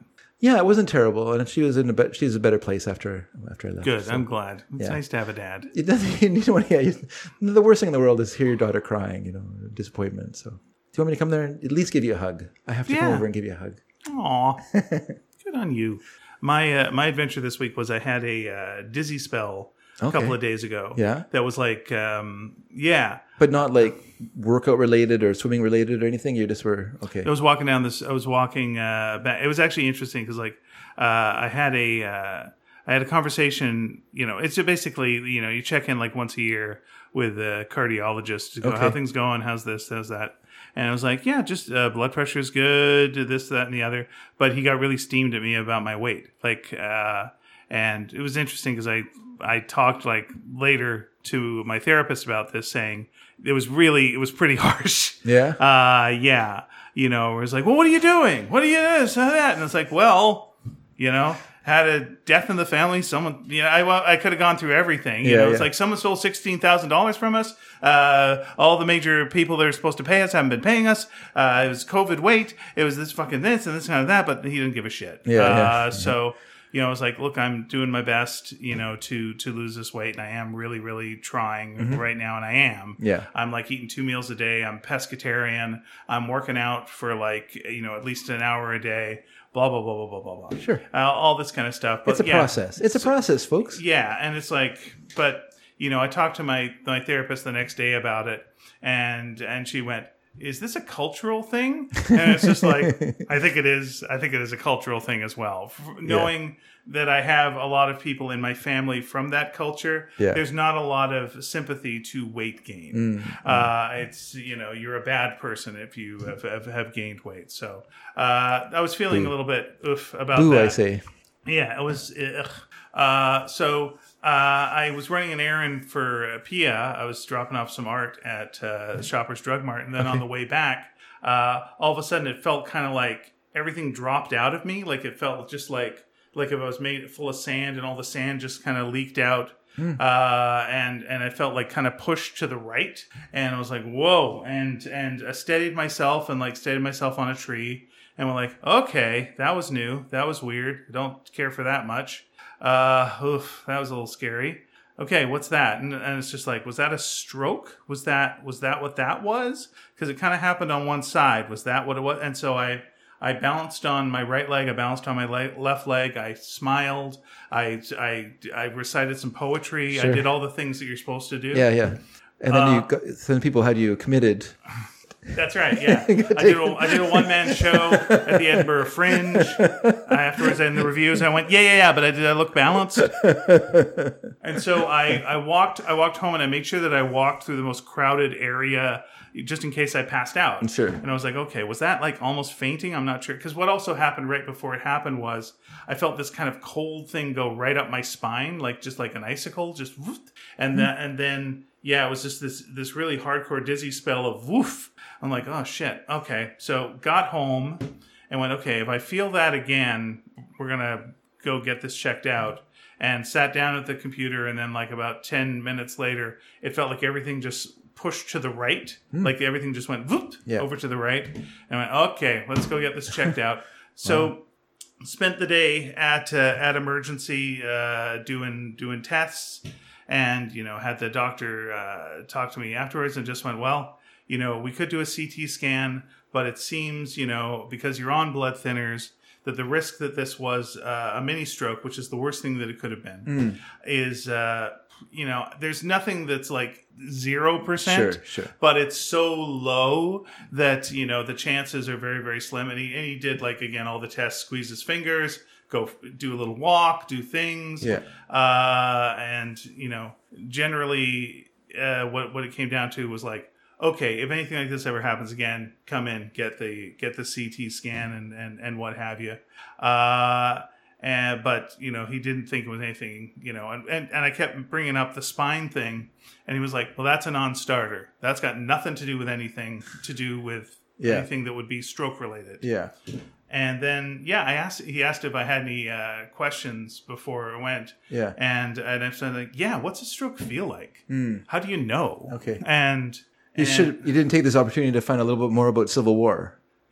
Yeah, it wasn't terrible, and she was in a be- she was a better place after after I left. Good. so. I'm glad. It's yeah. nice to have a dad. It doesn't. You know what? Yeah, you, the worst thing in the world is hear your daughter crying. You know, disappointment. So, do you want me to come there and at least give you a hug? I have to come Yeah. over and give you a hug. Aw, good on you. My uh, my adventure this week was I had a uh, dizzy spell a Okay. couple of days ago. Yeah? That was like, um, yeah. But not like workout related or swimming related or anything. You just were okay. I was walking down this. I was walking uh, back. It was actually interesting because, like, uh, I had a, uh, I had a conversation. You know, it's basically, you know, you check in like once a year with a cardiologist to go, Okay. how things going, how's this, how's that, and I was like, yeah, just uh, blood pressure is good, this, that, and the other. But he got really steamed at me about my weight, like, uh, and it was interesting because I, I talked like later to my therapist about this, saying it was really, it was pretty harsh. Yeah. Uh, yeah. You know, it was like, well, what are you doing? What are you this, uh, that? And it's like, well, you know, had a death in the family. Someone, you know, I, I could have gone through everything. You Yeah, know, it's yeah. like someone stole sixteen thousand dollars from us. Uh, all the major people that are supposed to pay us haven't been paying us. Uh, it was COVID weight. It was this fucking this and this kind of that, but he didn't give a shit. Yeah, uh, yeah. So, you know, I was like, look, I'm doing my best, you know, to, to lose this weight. And I am really, really trying right now. And I am. Mm-hmm. Yeah. I'm like eating two meals a day. I'm pescatarian. I'm working out for like, you know, at least an hour a day. Blah, blah, blah, blah, blah, blah, blah. Sure. Uh, all this kind of stuff. But It's a yeah, process. It's a process, folks. Yeah. And it's like, but, you know, I talked to my, my therapist the next day about it. And, and she went, is this a cultural thing? And it's just like, I think it is. I think it is a cultural thing as well. F- knowing that I have a lot of people in my family from that culture, Yeah. there's not a lot of sympathy to weight gain. Uh, it's, you know, you're a bad person if you have, have, have gained weight. So uh, I was feeling Boo. a little bit oof about Boo, that. I say. Yeah, it was. Ugh. Uh, so uh, I was running an errand for uh, Pia. I was dropping off some art at uh, Shoppers Drug Mart, and then on the way back, uh, all of a sudden it felt kind of like everything dropped out of me. Like it felt just like like if I was made full of sand, and all the sand just kind of leaked out. Uh, and and I felt like kind of pushed to the right, and I was like, whoa, and and I steadied myself and like steadied myself on a tree. And we're like, okay, that was new. That was weird. I don't care for that much. Uh, oof, that was a little scary. Okay, what's that? And, and it's just like, was that a stroke? Was that was that what that was? Because it kind of happened on one side. Was that what it was? And so I I balanced on my right leg. I balanced on my le- left leg. I smiled. I I I recited some poetry. Sure. I did all the things that you're supposed to do. Yeah, yeah. And then Uh, you got, then people had you committed. That's right. Yeah, I did. A, I did a one man show at the Edinburgh Fringe. I, afterwards, in the reviews, I went, yeah, yeah, yeah. But I did I look balanced? And so I, I walked. I walked home, and I made sure that I walked through the most crowded area, just in case I passed out. Sure. And I was like, okay, was that like almost fainting? I'm not sure. Because what also happened right before it happened was I felt this kind of cold thing go right up my spine, like just like an icicle, just woof. And then and then yeah, it was just this this really hardcore dizzy spell of woof. I'm like, oh shit. Okay. So got home and went, okay, if I feel that again, we're gonna go get this checked out. And sat down at the computer, and then like about ten minutes later, it felt like everything just pushed to the right. Like everything just went whoop, Yeah. over to the right. And I went, okay, let's go get this checked out. So spent the day at uh, at emergency uh, doing doing tests, and you know had the doctor uh, talk to me afterwards, and just went, well, you know, we could do a C T scan, but it seems, you know, because you're on blood thinners, that the risk that this was uh, a mini stroke, which is the worst thing that it could have been, is, uh, you know, there's nothing that's like zero percent, Sure, sure. but it's so low that, you know, the chances are very, very slim. And he, and he did, like, again, all the tests, squeeze his fingers, go f- do a little walk, do things. Yeah. Uh, and, you know, generally uh, what, what it came down to was like, okay, if anything like this ever happens again, come in, get the get the C T scan and, and, and what have you. Uh, and, but, you know, he didn't think it was anything, you know, and, and, and I kept bringing up the spine thing, and he was like, well, that's a non-starter. That's got nothing to do with anything to do with Yeah. anything that would be stroke related. Yeah. And then, yeah, I asked. He asked if I had any uh, questions before I went. Yeah. And and I said, like, yeah, what's a stroke feel like? How do you know? Okay. And You and- should. You didn't take this opportunity to find a little bit more about Civil War.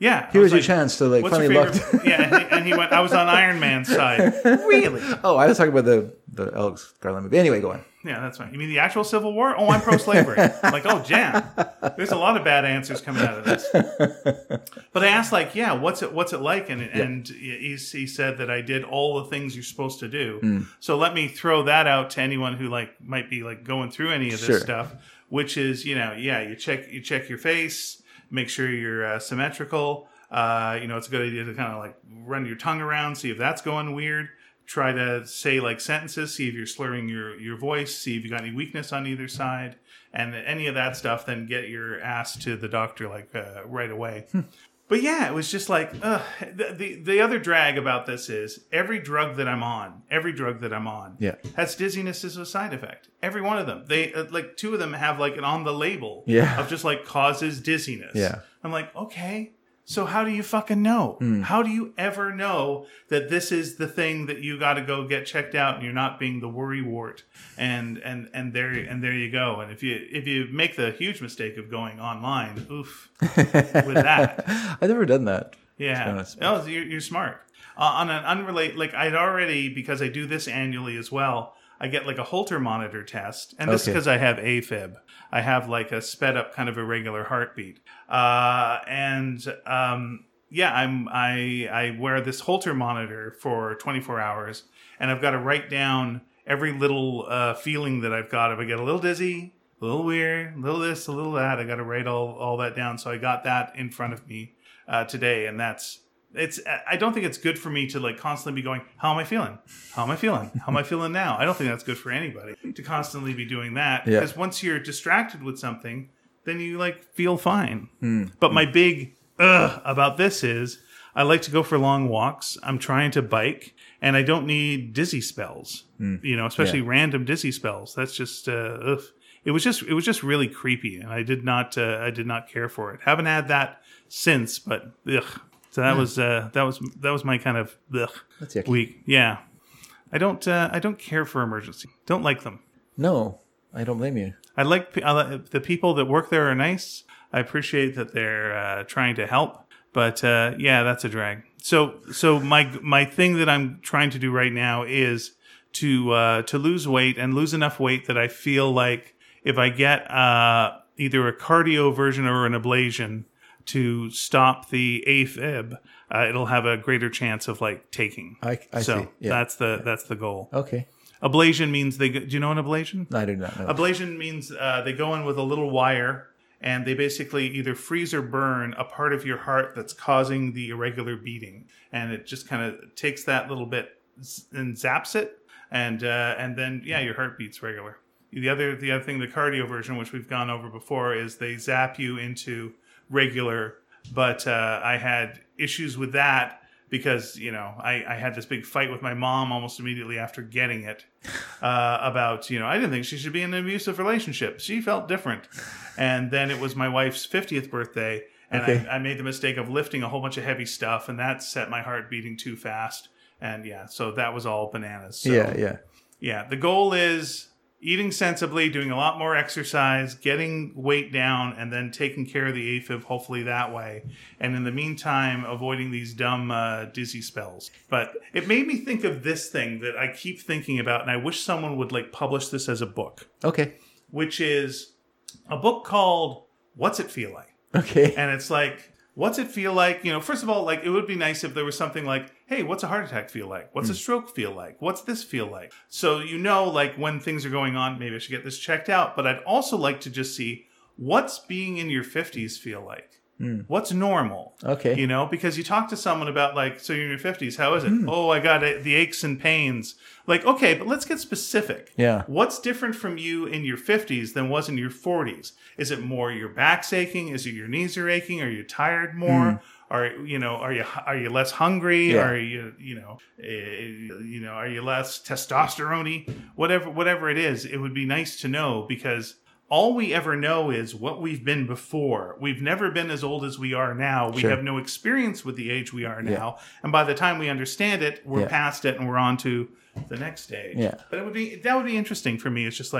Yeah. I Here's was your like, chance to like what's finally your lock. favorite? Yeah, and he, and he went, I was on Iron Man's side. Really? Oh, I was talking about the the Alex Garland movie. Anyway, go on. Yeah, that's right. You mean the actual Civil War? Oh, I'm pro-slavery. I'm like, oh, jam. There's a lot of bad answers coming out of this. But I asked, like, yeah, what's it what's it like? And Yeah. and he, he said that I did all the things you're supposed to do. Mm. So let me throw that out to anyone who like might be like going through any of this Sure. stuff, which is, you know, yeah, you check you check your face, make sure you're uh, symmetrical. Uh, you know, it's a good idea to kind of like run your tongue around, see if that's going weird. Try to say like sentences, see if you're slurring your, your voice, see if you got any weakness on either side, and any of that stuff. Then get your ass to the doctor like uh, right away. But yeah, it was just like ugh. The, the the other drag about this is every drug that I'm on, every drug that I'm on, Yeah. has dizziness as a side effect. Every one of them. They uh, like two of them have like an on the label Yeah. of just like causes dizziness. Yeah. I'm like, okay. So how do you fucking know? Mm. How do you ever know that this is the thing that you got to go get checked out and you're not being the worry wart? And and and there and there you go. And if you if you make the huge mistake of going online, oof, with that, I've never done that. yeah, honest. oh, you're, you're smart. Uh, on an unrelated, like I'd already, because I do this annually as well. I get like a Holter monitor test, and this is Okay. because I have AFib. I have like a sped up kind of irregular heartbeat, uh, and um, yeah, I'm I I wear this Holter monitor for twenty-four hours, and I've got to write down every little uh, feeling that I've got. If I get a little dizzy, a little weird, a little this, a little that, I got to write all all that down. So I got that in front of me uh, today, and that's. It's. I don't think it's good for me to like constantly be going, how am I feeling? How am I feeling? How am I feeling now? I don't think that's good for anybody to constantly be doing that. Yeah. Because once you're distracted with something, then you like feel fine. Mm. But my big ugh about this is I like to go for long walks. I'm trying to bike, and I don't need dizzy spells. Mm. You know, especially Yeah. random dizzy spells. That's just uh, ugh. It was just it was just really creepy, and I did not uh, I did not care for it. Haven't had that since, but ugh. So that was uh, that was that was my kind of ugh, That's yucky. week. Yeah, I don't uh, I don't care for emergency. Don't like them. No, I don't blame you. I like I like- the people that work there are nice. I appreciate that they're uh, trying to help, but uh, yeah, that's a drag. So so my my thing that I'm trying to do right now is to uh, to lose weight and lose enough weight that I feel like if I get uh, either a cardio version or an ablation to stop the AFib, uh, it'll have a greater chance of like taking. I, I so see. Yeah. that's the that's the goal. Okay. Ablation means they. go- Do you know an ablation? I do not know. Ablation means uh, they go in with a little wire and they basically either freeze or burn a part of your heart that's causing the irregular beating, and it just kind of takes that little bit z- and zaps it, and uh, and then yeah, your heart beats regular. The other the other thing, the cardio version, which we've gone over before, is they zap you into regular, but uh, I had issues with that because, you know, I, I had this big fight with my mom almost immediately after getting it uh, about, you know, I didn't think she should be in an abusive relationship. She felt different. And then it was my wife's fiftieth birthday, and Okay. I, I made the mistake of lifting a whole bunch of heavy stuff, and that set my heart beating too fast. And yeah, so that was all bananas. So, yeah, yeah. yeah, the goal is eating sensibly, doing a lot more exercise, getting weight down, and then taking care of the AFib, hopefully that way. And in the meantime, avoiding these dumb uh, dizzy spells. But it made me think of this thing that I keep thinking about, and I wish someone would like publish this as a book, Okay. which is a book called What's It Feel Like? Okay. And it's like, what's it feel like? You know, first of all, like it would be nice if there was something like, hey, what's a heart attack feel like? What's a stroke feel like? What's this feel like? So you know, like when things are going on, maybe I should get this checked out. But I'd also like to just see what's being in your fifties feel like. What's normal? Okay. You know, because you talk to someone about like, so you're in your fifties, how is it? Oh, I got it, the aches and pains. Like, okay, but let's get specific. Yeah. What's different from you in your fifties than was in your forties? Is it more your back's aching? Is it your knees are aching? Are you tired more? Are you know? Are you are you less hungry? Yeah. Are you you know? Uh, you know? Are you less testosterone-y? Whatever whatever it is, it would be nice to know, because all we ever know is what we've been before. We've never been as old as we are now. We Sure. have no experience with the age we are now. And by the time we understand it, we're Yeah. past it and we're on to the next stage. Yeah. But it would be that would be interesting for me. It's just like,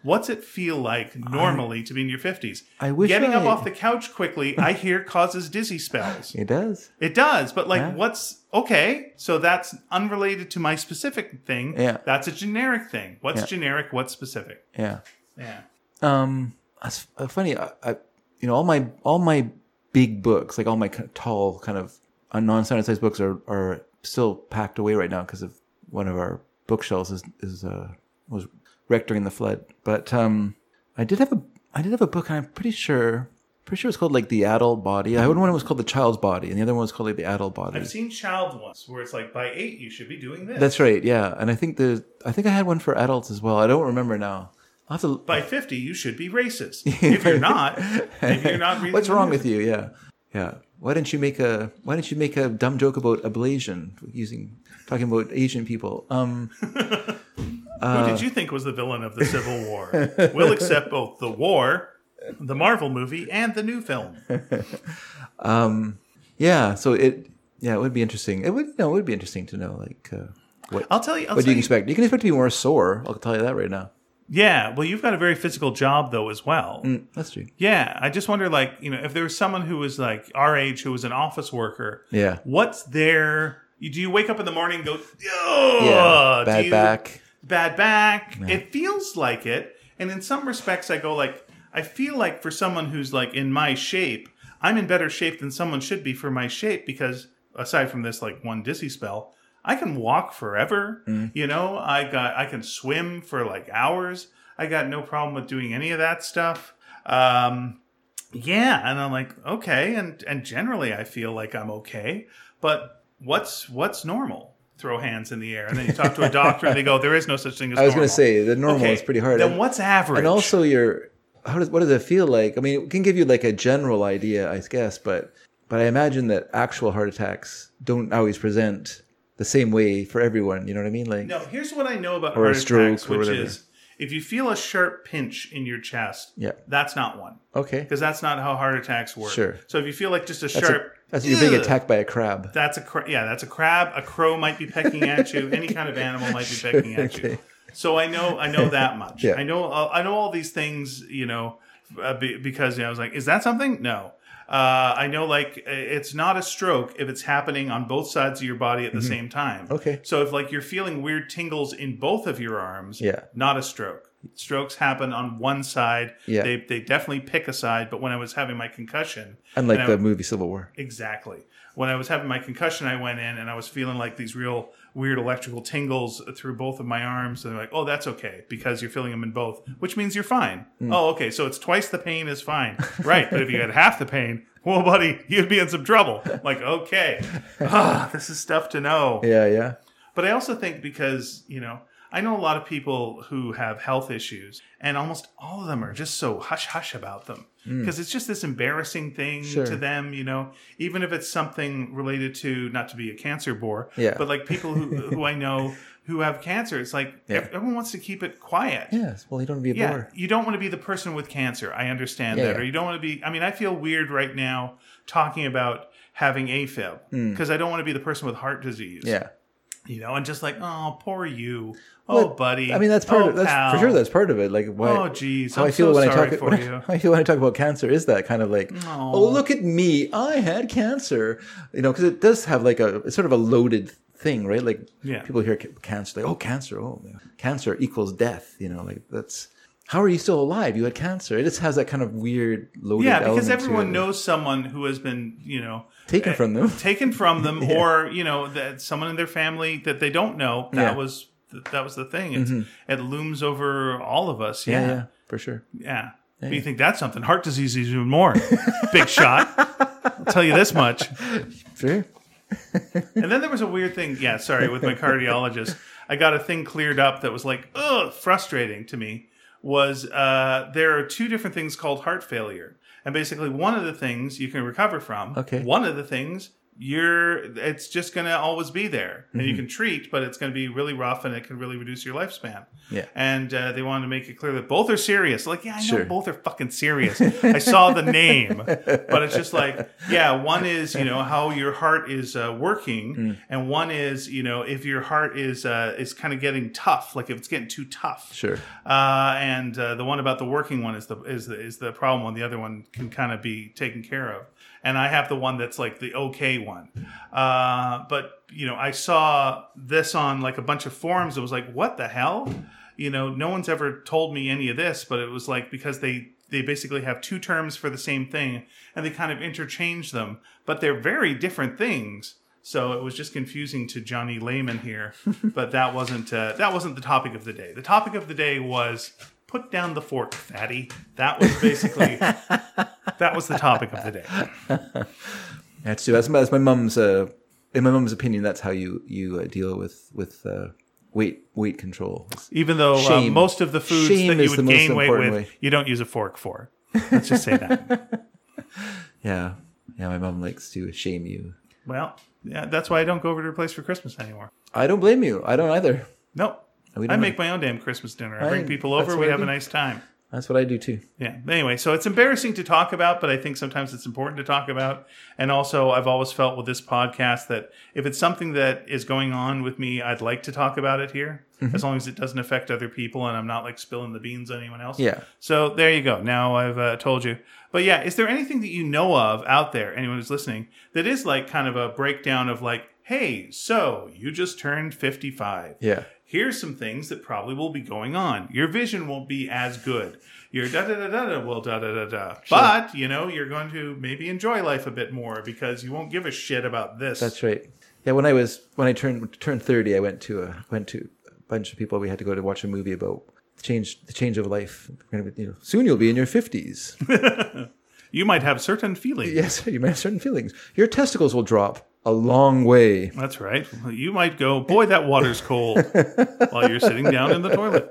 What's it feel like normally to be in your fifties? I wish Getting I- up off the couch quickly, I hear, causes dizzy spells. It does. It does, but like, Yeah. what's okay? So that's unrelated to my specific thing. Yeah. That's a generic thing. What's Yeah. generic? What's specific? Yeah. Yeah. Um, that's uh, funny. I, I, you know, all my all my big books, like all my kind of tall, kind of uh, non-standard size books, are are still packed away right now because of one of our bookshelves is is uh was wrecked during the flood. But um, I did have a I did have a book, and I'm pretty sure pretty sure it's called like the adult body. I had one was called the child's body, and the other one was called like the adult body. I've seen child ones where it's like by eight you should be doing this. That's right. Yeah, and I think the I think I had one for adults as well. I don't remember now. I'll have to. By fifty you should be racist. If you're not, maybe you're not reading. What's wrong the with you? Yeah, yeah. Why didn't you make a Why didn't you make a dumb joke about ablation using talking about Asian people? Um, Who did you think was the villain of the Civil War? We'll accept both the war, the Marvel movie, and the new film. yeah. So it yeah it would be interesting. It would no it would be interesting to know like uh, what I'll tell you. I'll what do tell you you expect? You can expect to be more sore. I'll tell you that right now. Yeah, well, you've got a very physical job though as well. Mm, that's true. Yeah, I just wonder, like, you know, if there was someone who was like our age who was an office worker. Yeah. What's their? Do you wake up in the morning and go, oh, Yeah. do Bad you- back. bad back? It feels like it, and in some respects, I go like, I feel like for someone who's like in my shape, I'm in better shape than someone should be for my shape because aside from this like one dizzy spell, I can walk forever. Mm. You know, I got I can swim for like hours. I got no problem with doing any of that stuff. Um, yeah, and I'm like, okay, and and generally I feel like I'm okay. But what's what's normal? Throw hands in the air, and then you talk to a doctor, and they go, there is no such thing as. I was normal. going to say the normal Okay, is pretty hard. Then And- what's average? And also, your how does what does it feel like? I mean, it can give you like a general idea, I guess, but but I imagine that actual heart attacks don't always present the same way for everyone. You know what I mean? Like, No, here's what I know about Or a heart stroke attacks, or which whatever. is if you feel a sharp pinch in your chest, Yeah. that's not one. okay, Because that's not how heart attacks work. Sure. So if you feel like just a that's, a, sharp, that's you're being "Ugh," attacked by a crab. That's a cra- yeah, that's a crab. A crow might be pecking at you. Any kind of animal might be pecking at you. Okay. So I know I know that much. Yeah. I know I know all these things. You know, uh, be, because you know, I was like, is that something? No. Uh, I know like it's not a stroke if it's happening on both sides of your body at the same time. Mm-hmm. Okay. So if like you're feeling weird tingles in both of your arms, Yeah. not a stroke. Strokes happen on one side. Yeah. They they definitely pick a side. But when I was having my concussion, Unlike and I- the movie Civil War. Exactly. When I was having my concussion, I went in and I was feeling like these real weird electrical tingles through both of my arms. And they're like, oh, that's okay because you're feeling them in both, which means you're fine. Mm. Oh, okay. So it's twice the pain is fine. Right. But if you had half the pain, well, buddy, you'd be in some trouble. Like, okay. Ah, this is stuff to know. Yeah, yeah. But I also think because, you know, I know a lot of people who have health issues, and almost all of them are just so hush hush about them because it's just this embarrassing thing Sure. to them, you know, even if it's something related to, not to be a cancer bore, Yeah. but like people who, who I know who have cancer, it's like Yeah. everyone wants to keep it quiet. Yes. Well, you don't want to be a Yeah, bore. you don't want to be the person with cancer. I understand Yeah, that. yeah. Or you don't want to be, I mean, I feel weird right now talking about having AFib because I don't want to be the person with heart disease. Hmm. Yeah. You know, and just like, oh, poor you. Oh, Well, buddy. I mean, that's part oh, of that's pal. for sure. That's part of it. Like, why? Oh, geez. How I'm I feel so when I sorry talk for when you. I, how I feel when I talk about cancer is that kind of like, Aw. oh, look at me, I had cancer. You know, because it does have like a it's sort of a loaded thing, right? Like, Yeah. people hear ca- cancer, like, oh, cancer, oh, yeah. Cancer equals death. You know, like that's how are you still alive? You had cancer. It just has that kind of weird loaded. Yeah, because element to everyone it. knows someone who has been, you know, Taken eh, from them. taken from them, or you know, that someone in their family that they don't know. That Yeah. Mm-hmm. was that was the thing. It's, It looms over all of us. Yeah, Yeah, yeah, for sure. yeah. But you think that's something? Heart disease is even more big shot. I'll tell you this much. Sure. And then there was a weird thing. Yeah, sorry, with my cardiologist, I got a thing cleared up that was like, ugh, frustrating to me. Was uh, there are two different things called heart failure, and basically one of the things you can recover from. Okay. One of the things you're it's just going to always be there. And Mm-hmm. you can treat, but it's going to be really rough and it can really reduce your lifespan. Yeah. And uh, they wanted to make it clear that both are serious. Like, yeah, I know Sure. both are fucking serious. I saw the name. But it's just like, yeah, one is, you know, how your heart is uh, working. Mm. And one is, you know, if your heart is uh, is kind of getting tough, like if it's getting too tough. Sure. Uh, and uh, the one about the working one is the is the, is the problem one. The other one can kind of be taken care of. And I have the one that's like the okay one. Uh, but, you know, I saw this on like a bunch of forums. It was like, what the hell? You know, no one's ever told me any of this, but it was like because they, they basically have two terms for the same thing and they kind of interchange them, but they're very different things. So it was just confusing to Johnny Layman here, but that wasn't uh, that wasn't the topic of the day. The topic of the day was put down the fork, fatty. That was basically that was the topic of the day. That's true. That's, that's my mom's. Uh, in my mom's opinion, that's how you you uh, deal with with uh, weight weight control. Even though uh, Shame. most of the foods Shame that you is the would most gain weight with, important way. you don't use a fork for. Let's just say that. Yeah, yeah. My mom likes to shame you. Well, yeah, that's why I don't go over to her place for Christmas anymore. I don't blame you. I don't either. Nope. We I don't make my own damn Christmas dinner. I bring I- people that's over. what We I have a do. nice time. That's what I do too. Yeah. Anyway, so it's embarrassing to talk about, but I think sometimes it's important to talk about. And also, I've always felt with this podcast that if it's something that is going on with me, I'd like to talk about it here, Mm-hmm. as long as it doesn't affect other people and I'm not like spilling the beans on anyone else. Yeah. So there you go. Now I've uh, told you. But yeah, is there anything that you know of out there, anyone who's listening, that is like kind of a breakdown of like, hey, so you just turned fifty-five. Yeah. Here's some things that probably will be going on. Your vision won't be as good. Your da da da da da will da da da da. But, you know, you're going to maybe enjoy life a bit more because you won't give a shit about this. That's right. Yeah, when I was when I turned turned thirty, I went to a went to a bunch of people. We had to go to watch a movie about the change the change of life. We're gonna be, you know, soon you'll be in your fifties. You might have certain feelings. Yes, you might have certain feelings. Your testicles will drop a long way. That's right. You might go, boy, that water's cold, while you're sitting down in the toilet.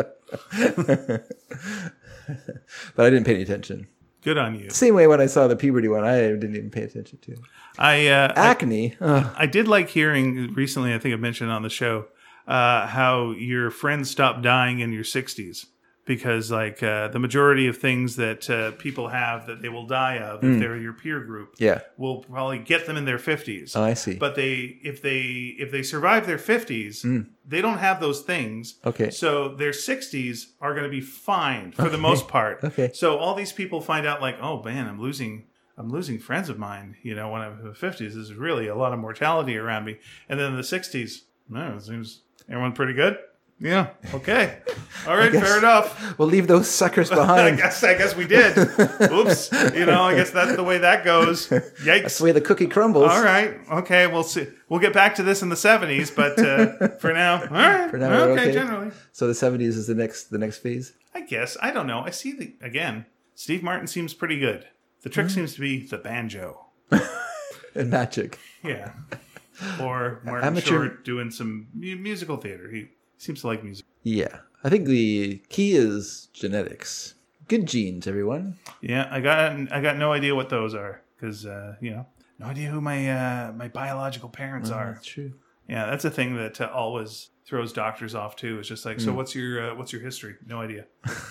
But I didn't pay any attention. Good on you. Same way when I saw the puberty one, I didn't even pay attention to. I uh, I, Acne. Ugh. I did like hearing recently, I think I mentioned on the show, uh, how your friends stopped dying in your sixties. Because like uh, the majority of things that uh, people have that they will die of if they're your peer group, Yeah. will probably get them in their fifties. Oh, I see. But they, if they, if they survive their fifties, they don't have those things. Okay. So their sixties are going to be fine for the most part. Okay. So all these people find out like, oh man, I'm losing, I'm losing friends of mine. You know, when I'm in the fifties, there's really a lot of mortality around me. And then in the sixties, no, it seems everyone pretty good. Yeah. Okay. All right. guess- Fair enough. We'll leave those suckers I behind. guess. I guess we did. Oops. You know. I guess that's the way that goes. That's Yikes. the way the cookie crumbles. All right. Okay. We'll see. We'll get back to this in the seventies, but uh, for now, all right. For now, we're okay, okay. Generally, So the seventies is the next the next phase. I guess. I don't know. I see the again. Steve Martin seems pretty good. The trick seems to be the banjo. And magic. Yeah. Or Martin Amateur- Short doing some mu- musical theater. He seems to like music. Yeah. I think the key is genetics. Good genes, everyone. Yeah, I got I got no idea what those are because uh, you know, no idea who my uh, my biological parents are. That's true. Yeah, that's a thing that uh, always throws doctors off too. It's just like, so what's your uh, what's your history? No idea.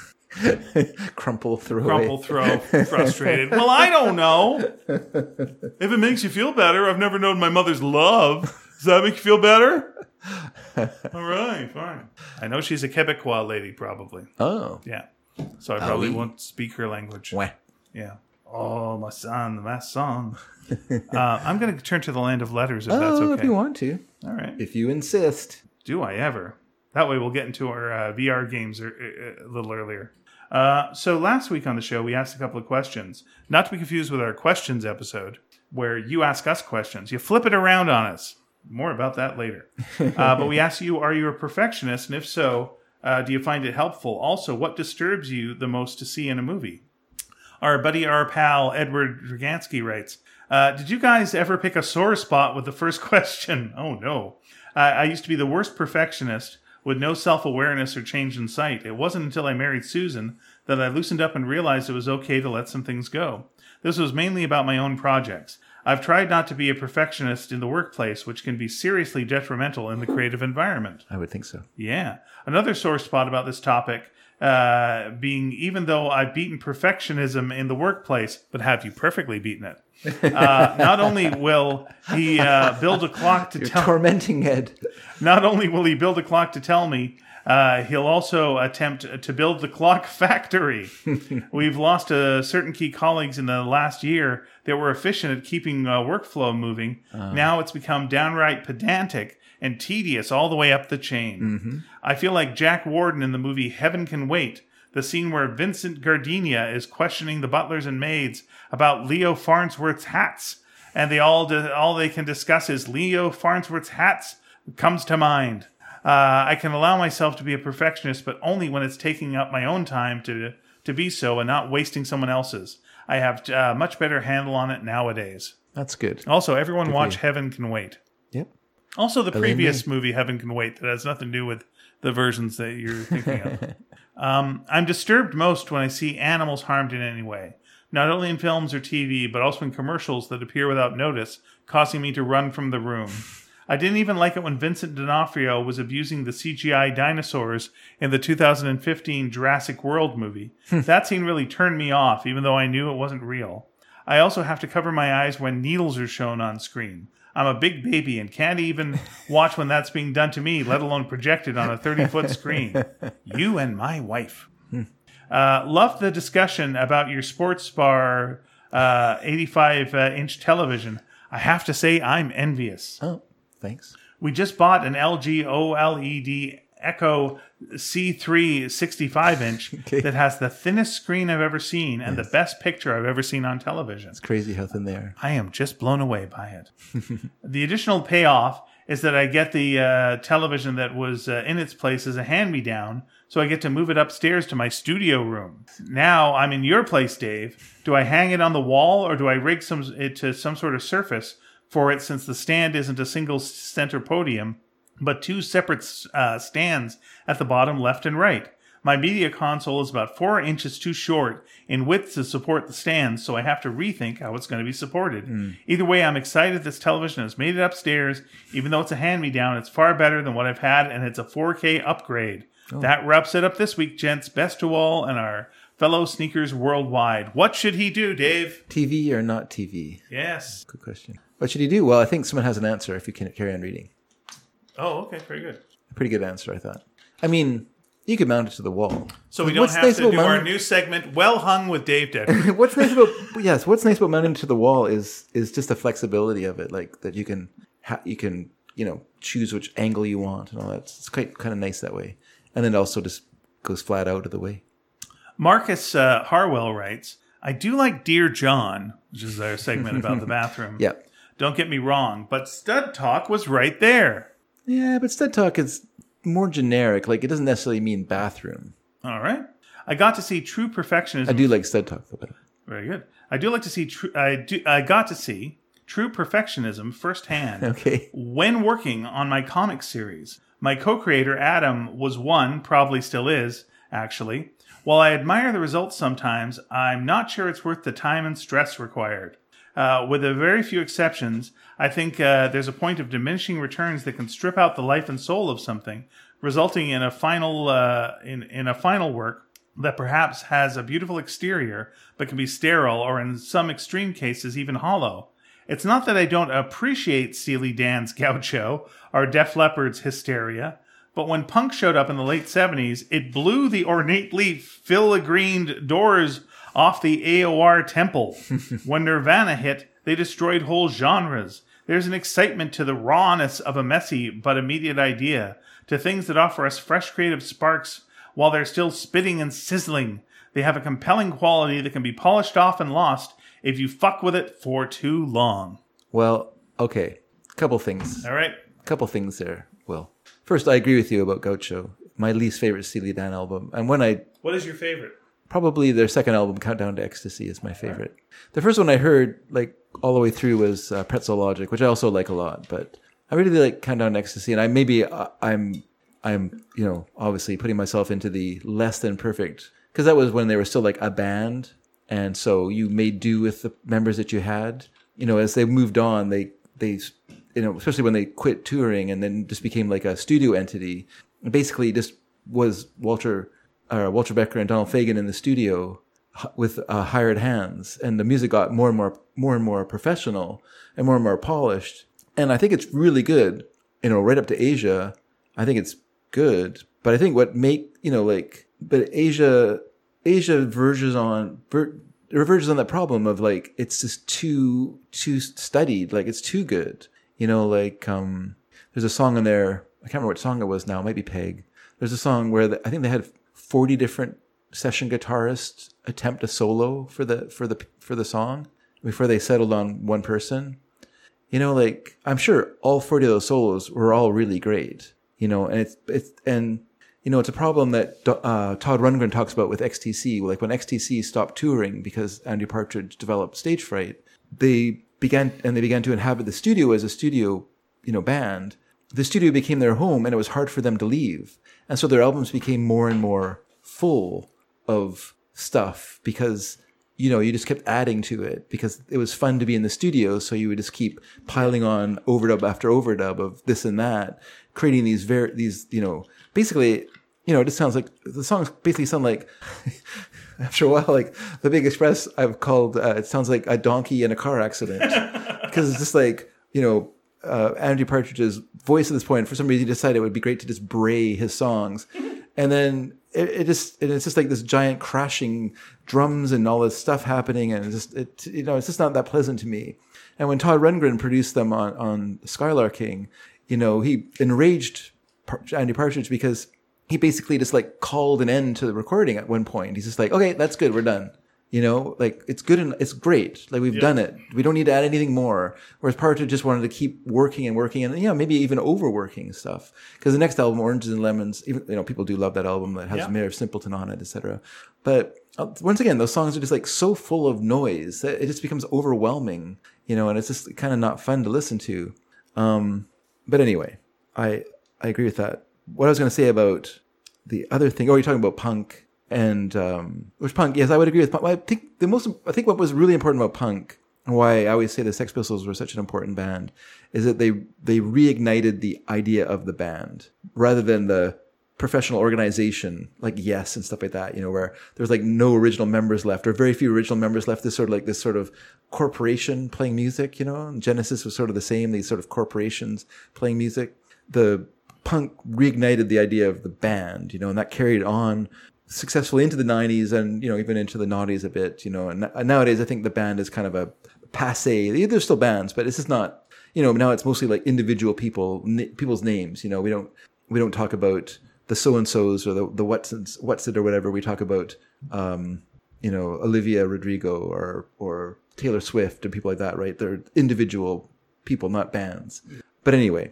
Crumple, throw Crumple, away. throw, frustrated. Well, I don't know. If it makes you feel better, I've never known my mother's love. Does that make you feel better? All right, fine. I know she's a Quebecois lady, probably. Oh. Yeah. So I probably oui. won't speak her language. Wah. Yeah. Oh, my son, my son. uh, I'm going to turn to the land of letters if that's Oh, okay. if you want to. All right. If you insist. Do I ever? That way we'll get into our uh, V R games er, uh, a little earlier. Uh, so last week on the show, we asked a couple of questions. Not to be confused with our questions episode, where you ask us questions. You flip it around on us. More about that later. Uh, but we asked you, are you a perfectionist? And if so, uh, do you find it helpful? Also, what disturbs you the most to see in a movie? Our buddy, our pal, Edward Dragansky writes, uh, did you guys ever pick a sore spot with the first question? Oh, no. Uh, I used to be the worst perfectionist with no self-awareness or change in sight. It wasn't until I married Susan that I loosened up and realized it was okay to let some things go. This was mainly about my own projects. I've tried not to be a perfectionist in the workplace, which can be seriously detrimental in the creative environment. I would think so. Yeah. Another sore spot about this topic uh, being, even though I've beaten perfectionism in the workplace, but have you perfectly beaten it? Uh, not only will he uh, build a clock to You're tell tormenting Ed. Not only will he build a clock to tell me, uh, he'll also attempt to build the clock factory. We've lost uh, certain key colleagues in the last year that were efficient at keeping uh, workflow moving. Uh. Now it's become downright pedantic and tedious all the way up the chain. Mm-hmm. I feel like Jack Warden in the movie Heaven Can Wait, the scene where Vincent Gardenia is questioning the butlers and maids about Leo Farnsworth's hats, and they all di- all they can discuss is Leo Farnsworth's hats comes to mind. Uh, I can allow myself to be a perfectionist, but only when it's taking up my own time to to be so and not wasting someone else's. I have a uh, much better handle on it nowadays. That's good. Also, everyone good watch Heaven Can Wait. Yep. Also, the previous movie, Heaven Can Wait, that has nothing to do with the versions that you're thinking of. Um, I'm disturbed most when I see animals harmed in any way, not only in films or T V, but also in commercials that appear without notice, causing me to run from the room. I didn't even like it when Vincent D'Onofrio was abusing the C G I dinosaurs in the two thousand fifteen Jurassic World movie. That scene really turned me off, even though I knew it wasn't real. I also have to cover my eyes when needles are shown on screen. I'm a big baby and can't even watch when that's being done to me, let alone projected on a thirty-foot screen. You and my wife. Hmm. Uh, love the discussion about your sports bar uh, eighty-five inch television. I have to say I'm envious. Oh, thanks. We just bought an L G OLED Echo C three sixty-five inch okay. that has the thinnest screen I've ever seen and yes. the best picture I've ever seen on television. It's crazy how thin they are. I am just blown away by it. The additional payoff is that I get the uh, television that was uh, in its place as a hand-me-down, so I get to move it upstairs to my studio room. Now I'm in your place, Dave. Do I hang it on the wall or do I rig some it to some sort of surface for it, since the stand isn't a single center podium, but two separate uh, stands at the bottom left and right? My media console is about four inches too short in width to support the stands, so I have to rethink how it's going to be supported. Mm. Either way, I'm excited this television has made it upstairs. Even though it's a hand-me-down, it's far better than what I've had, and it's a four K upgrade. Oh. That wraps it up this week, gents. Best to all and our fellow sneakers worldwide. What should he do, Dave? T V or not T V? Yes. Good question. What should he do? Well, I think someone has an answer if you can carry on reading. Oh, okay. Very good. A pretty good answer, I thought. I mean, you could mount it to the wall. So we don't what's have nice to do mount- our new segment, Well Hung with Dave Decker. What's nice about yes, what's nice about mounting it to the wall is is just the flexibility of it, like that you can ha- you can you know choose which angle you want and all that. It's quite kind of nice that way, and then it also just goes flat out of the way. Marcus uh, Harwell writes, "I do like Dear John," which is our segment about the bathroom. Yeah. Don't get me wrong, but Stud Talk was right there. Yeah, but Stud Talk is more generic. Like, it doesn't necessarily mean bathroom. All right. I got to see true perfectionism. I do like Stud Talk, though. Very good. I do like to see. Tr- I do. I got to see true perfectionism firsthand. Okay. When working on my comic series, my co-creator Adam was one, probably still is, actually. While I admire the results sometimes, I'm not sure it's worth the time and stress required. Uh, with a very few exceptions, I think uh, there's a point of diminishing returns that can strip out the life and soul of something, resulting in a final uh, in in a final work that perhaps has a beautiful exterior but can be sterile, or in some extreme cases even hollow. It's not that I don't appreciate Steely Dan's Gaucho or Def Leppard's Hysteria, but when punk showed up in the late seventies, it blew the ornately filigreed doors off the A O R temple. When Nirvana hit, they destroyed whole genres. There's an excitement to the rawness of a messy but immediate idea, to things that offer us fresh creative sparks while they're still spitting and sizzling. They have a compelling quality that can be polished off and lost if you fuck with it for too long. Well, okay. Couple things. All right. Couple things there, Will. First, I agree with you about Gaucho. My least favorite Steely Dan album. And when I... What is your favorite? Probably their second album, Countdown to Ecstasy, is my favorite. The first one I heard, like, all the way through was uh, Pretzel Logic, which I also like a lot. But I really like Countdown to Ecstasy, and I maybe uh, I'm I'm you know obviously putting myself into the less than perfect, because that was when they were still like a band, and so you made do with the members that you had. you know, as they moved on, they they you know, especially when they quit touring and then just became like a studio entity. Basically, just was Walter uh, Walter Becker and Donald Fagen in the studio with uh, hired hands, and the music got more and more more and more professional and more and more polished. And I think it's really good, you know, right up to Asia. I think it's good, but I think what make you know like, but Asia Asia verges on ver, verges on that problem of like it's just too too studied, like it's too good, you know, like um, there's a song in there. I can't remember what song it was now. It might be Peg. There's a song where the, I think they had forty different session guitarists attempt a solo for the for the for the song before they settled on one person. You know, like I'm sure all forty of those solos were all really great. You know, and it's it's and you know it's a problem that uh, Todd Rundgren talks about with X T C. Like when X T C stopped touring because Andy Partridge developed stage fright, they began and they began to inhabit the studio as a studio, you know, band. The studio became their home, and it was hard for them to leave. And so their albums became more and more full of stuff because, you know, you just kept adding to it because it was fun to be in the studio. So you would just keep piling on overdub after overdub of this and that, creating these very, these, you know, basically, you know, it just sounds like the songs basically sound like, after a while, like the Big Express I've called, uh, it sounds like a donkey in a car accident because it's just like, you know, uh, Andy Partridge's voice at this point, for some reason he decided it would be great to just bray his songs. And then it, it just, and it's just like this giant crashing drums and all this stuff happening. And it's just, it, you know, it's just not that pleasant to me. And when Todd Rundgren produced them on, on Skylarking, you know, he enraged Andy Partridge because he basically just like called an end to the recording at one point. He's just like, okay, that's good. We're done. You know, like it's good and it's great. Like we've yeah. done it. We don't need to add anything more. Whereas Partridge just wanted to keep working and working and, you know, maybe even overworking stuff. Because the next album, Oranges and Lemons, even, you know, people do love that album that has yeah. Mayor of Simpleton on it, et cetera. But uh, once again, those songs are just like so full of noise that it just becomes overwhelming, you know, and it's just kind of not fun to listen to. Um, but anyway, I, I agree with that. What I was going to say about the other thing, oh, you're talking about punk. And, um, which punk, yes, I would agree with punk. I think the most, I think what was really important about punk and why I always say the Sex Pistols were such an important band is that they, they reignited the idea of the band rather than the professional organization like Yes and stuff like that, you know, where there's like no original members left or very few original members left. This sort of like this sort of corporation playing music, you know, and Genesis was sort of the same, these sort of corporations playing music. The punk reignited the idea of the band, you know, and that carried on successfully into the nineties and, you know, even into the noughties a bit, you know, and nowadays I think the band is kind of a passe. There's still bands, but it's just not, you know, now it's mostly like individual people, n- people's names, you know, we don't, we don't talk about the so-and-sos or the, the what's, what's it or whatever. We talk about, um, you know, Olivia Rodrigo or, or Taylor Swift and people like that, right? They're individual people, not bands. But anyway,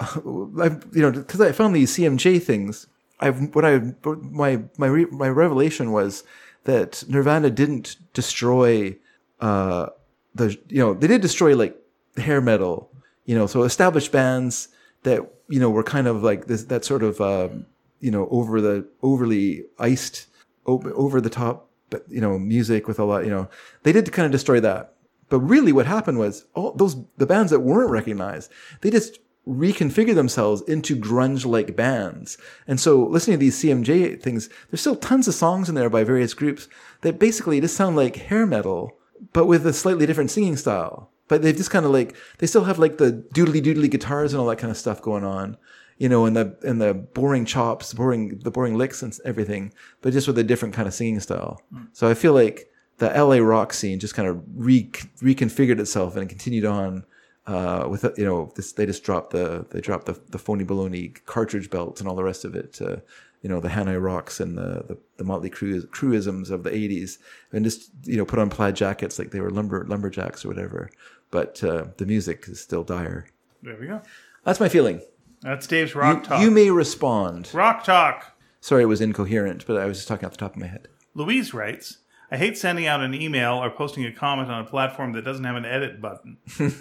I've, you know, cause I found these C M J things. I've what I my my re, my revelation was that Nirvana didn't destroy uh, the you know they did destroy like hair metal, you know, so established bands that, you know, were kind of like this that sort of um, you know over the overly iced over, over the top, you know, music with a lot, you know, they did kind of destroy that. But really what happened was all those the bands that weren't recognized, they just reconfigure themselves into grunge-like bands. And so listening to these C M J things, there's still tons of songs in there by various groups that basically just sound like hair metal, but with a slightly different singing style. But they've just kind of like, they still have like the doodly-doodly guitars and all that kind of stuff going on, you know, and the, and the boring chops, boring, the boring licks and everything, but just with a different kind of singing style. Mm. So I feel like the L A rock scene just kind of re- reconfigured itself and continued on. Uh, with, you know, this, they just dropped the, they dropped the, the phony baloney cartridge belts and all the rest of it, uh, you know, the Hanoi Rocks and the, the, the Motley Crue, Crueisms of the eighties and just, you know, put on plaid jackets like they were lumber, lumberjacks or whatever. But, uh, the music is still dire. There we go. That's my feeling. That's Dave's Rock you, Talk. You may respond. Rock Talk. Sorry, it was incoherent, but I was just talking off the top of my head. Louise writes, I hate sending out an email or posting a comment on a platform that doesn't have an edit button.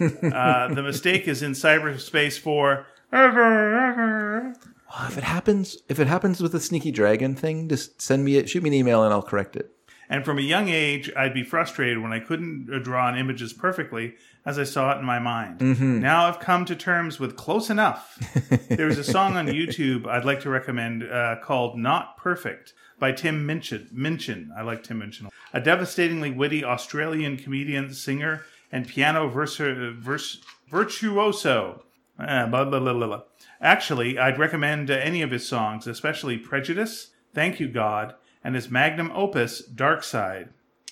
uh, the mistake is in cyberspace for ever, ever. Well, if it happens, if it happens with the Sneaky Dragon thing, just send me it, shoot me an email, and I'll correct it. And from a young age, I'd be frustrated when I couldn't draw on images perfectly as I saw it in my mind. Mm-hmm. Now I've come to terms with close enough. There's a song on YouTube I'd like to recommend uh, called Not Perfect by Tim Minchin. Minchin. I like Tim Minchin. A devastatingly witty Australian comedian, singer, and piano versa- vers- virtuoso. Uh, blah, blah, blah, blah, blah. Actually, I'd recommend uh, any of his songs, especially Prejudice, Thank You God, and his magnum opus, Dark Side.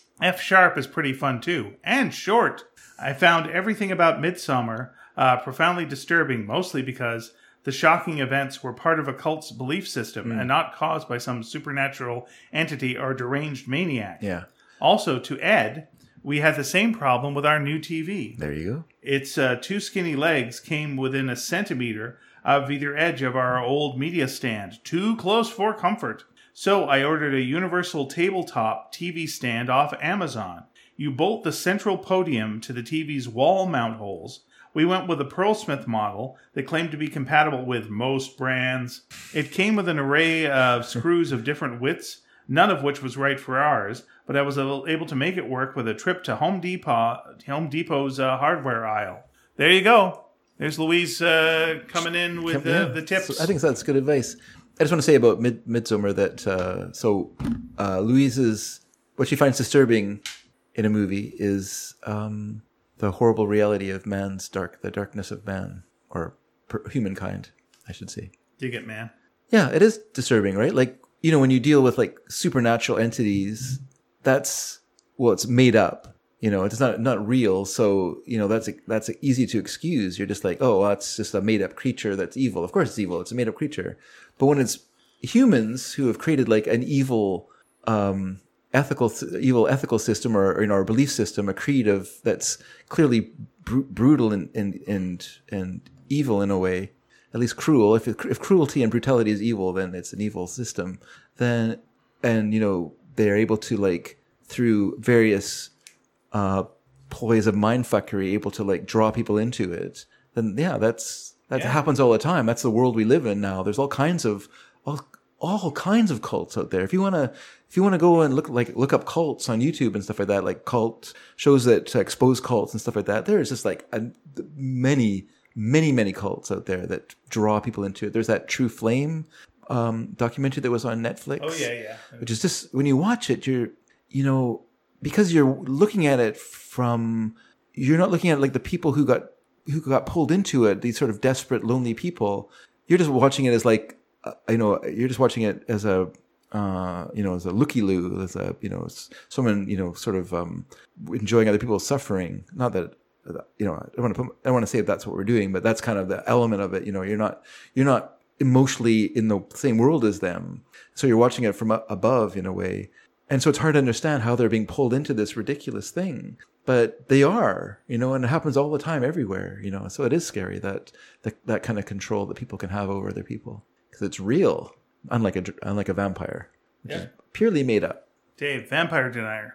F Sharp is pretty fun too, and short. I found everything about Midsommar uh, profoundly disturbing, mostly because the shocking events were part of a cult's belief system mm. and not caused by some supernatural entity or deranged maniac. Yeah. Also, to Ed, we had the same problem with our new T V. There you go. Its uh, two skinny legs came within a centimeter of either edge of our old media stand, too close for comfort. So I ordered a universal tabletop T V stand off Amazon. You bolt the central podium to the T V's wall mount holes. We went with a Pearlsmith model that claimed to be compatible with most brands. It came with an array of screws of different widths, none of which was right for ours, but I was able to make it work with a trip to Home Depot, Home Depot's uh, hardware aisle. There you go. There's Louise uh, coming in with uh, yeah. the tips. So I think that's good advice. I just want to say about Mid- Midsommar that uh, so uh, Louise's what she finds disturbing in a movie is um, the horrible reality of man's dark, the darkness of man or per- humankind, I should say. Dig it, man. Yeah, it is disturbing, right? Like, you know, when you deal with like supernatural entities, that's well, it's made up. You know, it's not not real. So, you know, that's that's easy to excuse. You're just like, oh, well, it's just a made up creature that's evil. Of course, it's evil. It's a made up creature. But when it's humans who have created like an evil, um, ethical, evil ethical system or, or you know, or belief system, a creed of that's clearly br- brutal and, and and and evil in a way, at least cruel. If it, if cruelty and brutality is evil, then it's an evil system. Then and you know they are able to like through various uh, ploys of mindfuckery, able to like draw people into it. Then yeah, that's. That yeah. happens all the time. That's the world we live in now. There's all kinds of all, all kinds of cults out there. If you want to, if you want to go and look like look up cults on YouTube and stuff like that, like cult shows that uh, expose cults and stuff like that. There is just like a, many, many, many cults out there that draw people into it. There's that True Flame um, documentary that was on Netflix. Oh yeah, yeah. Which is just when you watch it, you're, you know, because you're looking at it from, you're not looking at like the people who got. who got pulled into it, these sort of desperate, lonely people. You're just watching it as like, uh, you know, you're just watching it as a, uh, you know, as a looky-loo, as a, you know, someone, you know, sort of um, enjoying other people's suffering. Not that, you know, I don't want to put, I don't want to say that's what we're doing, but that's kind of the element of it. You know, you're not, you're not emotionally in the same world as them. So you're watching it from above in a way. And so it's hard to understand how they're being pulled into this ridiculous thing. But they are, you know, and it happens all the time everywhere, you know. So it is scary that that, that kind of control that people can have over other people because it's real, unlike a unlike a vampire, which yeah. is purely made up. Dave, vampire denier.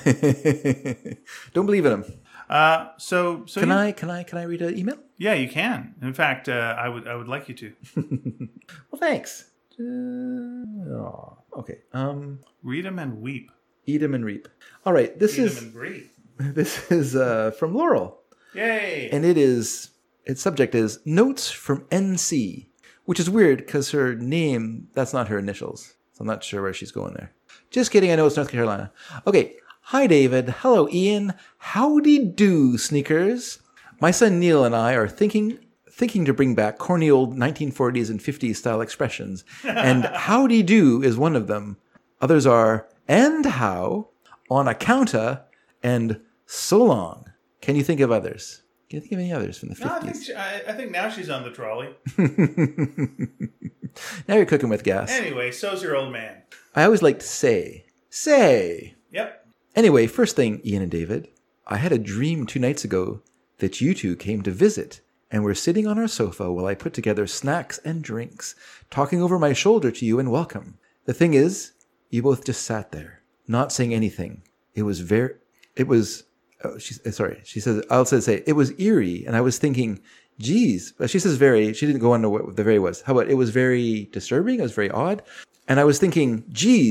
Don't believe in him. Uh, so so can you, I can I can I read an email? Yeah, you can. In fact, uh, I would I would like you to. Well, thanks. Uh, oh, okay. Um, read them and weep. Eat them and reap. All right. This Eat is. them and breathe. This is uh, from Laurel. Yay! And it is, its subject is Notes from N C, which is weird because her name, that's not her initials. So I'm not sure where she's going there. Just kidding, I know it's North Carolina. Okay. Hi, David. Hello, Ian. Howdy do, sneakers. My son Neil and I are thinking thinking to bring back corny old nineteen forties and fifties style expressions. And howdy do is one of them. Others are, and how, on a counter, and so long. Can you think of others? Can you think of any others from the fifties? No, I think, she, I, I think now she's on the trolley. Now you're cooking with gas. Anyway, so's your old man. I always like to say, say. Yep. Anyway, first thing, Ian and David, I had a dream two nights ago that you two came to visit and were sitting on our sofa while I put together snacks and drinks, talking over my shoulder to you and welcome. The thing is, you both just sat there, not saying anything. It was very... It was, oh, she's, sorry, she says, I'll say, it was eerie. And I was thinking, geez, she says very, she didn't go on to what the very was. How about it was very disturbing? It was very odd. And I was thinking, geez,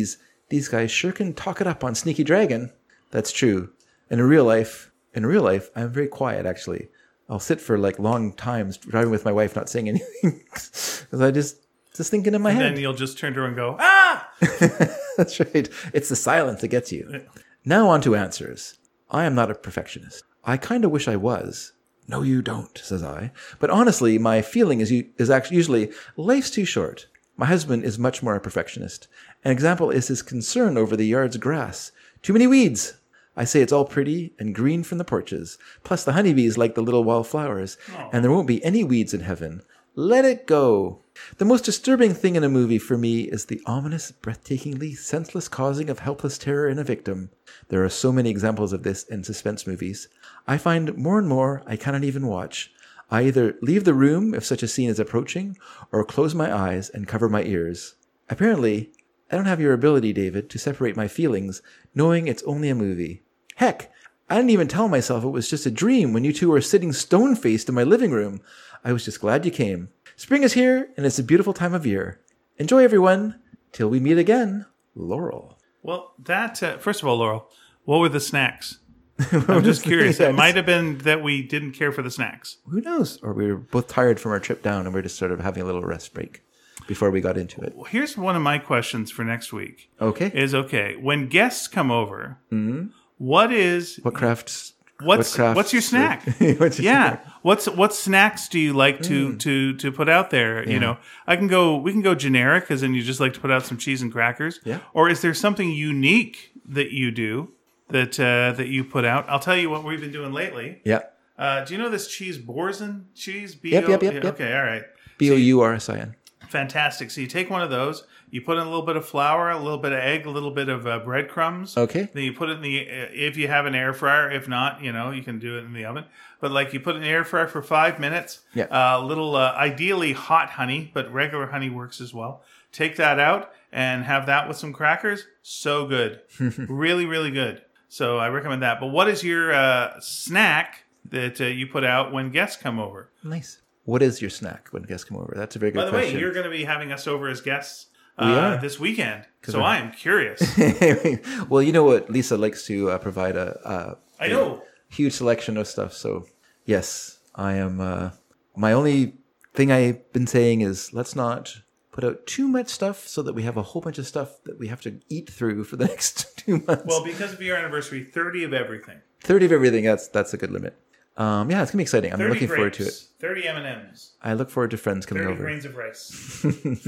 these guys sure can talk it up on Sneaky Dragon. That's true. And in real life, in real life, I'm very quiet, actually. I'll sit for like long times driving with my wife, not saying anything. Because I just, just thinking in my and head. And then you'll just turn to her and go, ah! That's right. It's the silence that gets you. Now on to answers. I am not a perfectionist. I kind of wish I was. No, you don't, says I. But honestly, my feeling is is actually usually life's too short. My husband is much more a perfectionist. An example is his concern over the yard's grass. Too many weeds. I say it's all pretty and green from the porches. Plus the honeybees like the little wildflowers. Oh. And there won't be any weeds in heaven. Let it go. The most disturbing thing in a movie for me is the ominous, breathtakingly senseless causing of helpless terror in a victim. There are so many examples of this in suspense movies. I find more and more I cannot even watch. I either leave the room if such a scene is approaching, or close my eyes and cover my ears. Apparently, I don't have your ability, David, to separate my feelings, knowing it's only a movie. Heck, I didn't even tell myself it was just a dream when you two were sitting stone-faced in my living room. I was just glad you came. Spring is here, and it's a beautiful time of year. Enjoy, everyone. Till we meet again, Laurel. Well, that, uh, first of all, Laurel, what were the snacks? I'm just curious. It might have been that we didn't care for the snacks. Who knows? Or we were both tired from our trip down, and we we're just sort of having a little rest break before we got into it. Here's one of my questions for next week. Okay. Is, okay, when guests come over, mm-hmm. what is... What crafts... What's what crafts, what's your snack? what's your yeah, snack? what's what snacks do you like to mm. to to put out there? Yeah. You know, I can go. We can go generic, because then you just like to put out some cheese and crackers. Yeah. Or is there something unique that you do that uh, that you put out? I'll tell you what we've been doing lately. Yeah. Uh, do you know this cheese Boursin cheese? B- yep, yep, yep, yeah, yep. Okay, all right. B O U R S I N. Fantastic. So you take one of those, you put in a little bit of flour, a little bit of egg, a little bit of uh, breadcrumbs. Okay. Then you put it in the, if you have an air fryer. If not, you know, you can do it in the oven. But like you put it in the air fryer for five minutes. Yeah. A uh, little, uh, ideally hot honey, but regular honey works as well. Take that out and have that with some crackers. So good. Really, really good. So I recommend that. But what is your uh, snack that uh, you put out when guests come over? Nice. What is your snack when guests come over? That's a very good question. By the question. way, you're going to be having us over as guests uh, we are. this weekend. So I am curious. Well, you know what? Lisa likes to uh, provide a, a, I know. a huge selection of stuff. So, yes, I am. Uh, my only thing I've been saying is let's not put out too much stuff so that we have a whole bunch of stuff that we have to eat through for the next two months. Well, because of your anniversary, thirty of everything. thirty of everything. That's that's a good limit. Um, yeah, it's gonna be exciting. I'm looking grapes, forward to it. Thirty M and M's. I look forward to friends coming thirty over. grains of rice.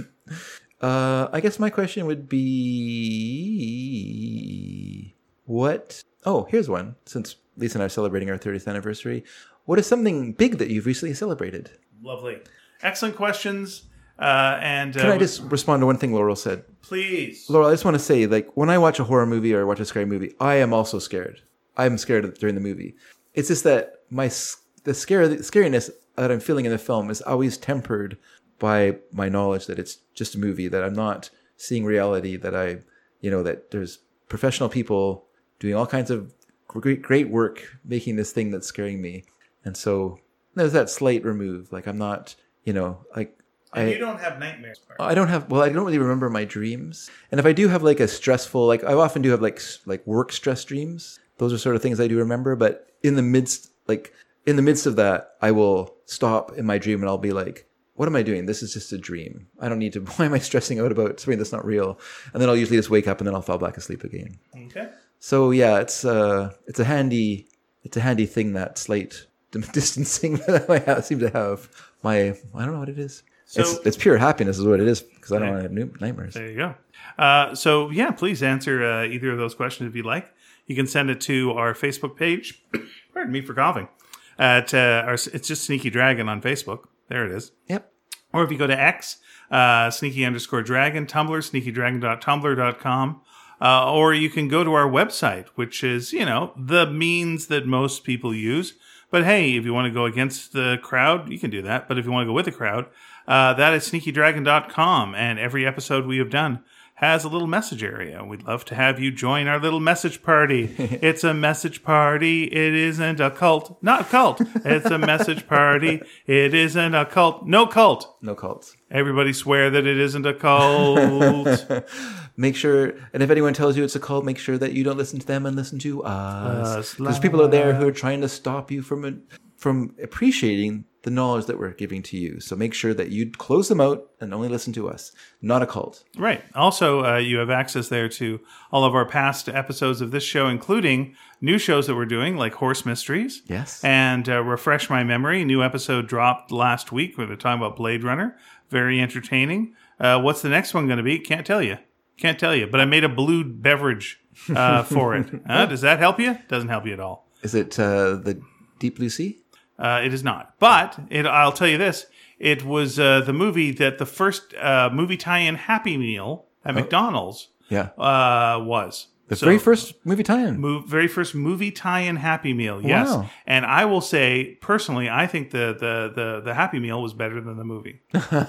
uh, I guess my question would be, what? Oh, here's one. Since Lisa and I are celebrating our thirtieth anniversary, what is something big that you've recently celebrated? Lovely, excellent questions. Uh, and uh, can I just respond to one thing Laurel said? Please, Laurel. I just want to say, like, when I watch a horror movie or watch a scary movie, I am also scared. I am scared during the movie. It's just that my the scare the scariness that I'm feeling in the film is always tempered by my knowledge that it's just a movie, that I'm not seeing reality, that I, you know, that there's professional people doing all kinds of great great work making this thing that's scaring me, and so there's that slight remove. Like I'm not, you know, like and I you don't have nightmares. Part. I don't have well, I don't really remember my dreams, and if I do have like a stressful, like I often do have like like work stress dreams. Those are sort of things I do remember, but in the midst, like in the midst of that, I will stop in my dream and I'll be like, what am I doing? This is just a dream. I don't need to, why am I stressing out about something that's not real? And then I'll usually just wake up and then I'll fall back asleep again. Okay. So yeah, it's uh it's a handy, it's a handy thing, that slight distancing that I have, seem to have. My, I don't know what it is. So, it's, it's pure happiness is what it is, because I don't want to have new nightmares. There you go. Uh, so yeah, please answer uh, either of those questions if you'd like. You can send it to our Facebook page. Pardon me for coughing. At uh, our, it's just Sneaky Dragon on Facebook. There it is. Yep. Or if you go to X, uh, Sneaky underscore Dragon, Tumblr, sneaky dragon dot tumblr dot com. Uh, or you can go to our website, which is, you know, the means that most people use. But hey, if you want to go against the crowd, you can do that. But if you want to go with the crowd, uh, that is sneaky dragon dot com. And every episode we have done has a little message area. We'd love to have you join our little message party. It's a message party. It isn't a cult. Not a cult. It's a message party. It isn't a cult. No cult. No cults. Everybody swear that it isn't a cult. Make sure, and if anyone tells you it's a cult, make sure that you don't listen to them and listen to us. Us There's people out there who are trying to stop you from from appreciating the knowledge that we're giving to you. So make sure that you close them out and only listen to us, not a cult. Right. Also, uh, you have access there to all of our past episodes of this show, including new shows that we're doing, like Horse Mysteries. Yes. And uh, Refresh My Memory. New episode dropped last week where they're talking about Blade Runner. Very entertaining. Uh, what's the next one going to be? Can't tell you. Can't tell you. But I made a blue beverage uh, for it. Uh, does that help you? Doesn't help you at all. Is it uh, the Deep Blue Sea? Uh, it is not. But it, I'll tell you this. It was uh, the movie that the first uh, movie tie-in Happy Meal at oh. McDonald's yeah. uh, was. The so, very first movie tie-in. Move, very first movie tie-in Happy Meal, yes. Wow. And I will say, personally, I think the the the, the Happy Meal was better than the movie.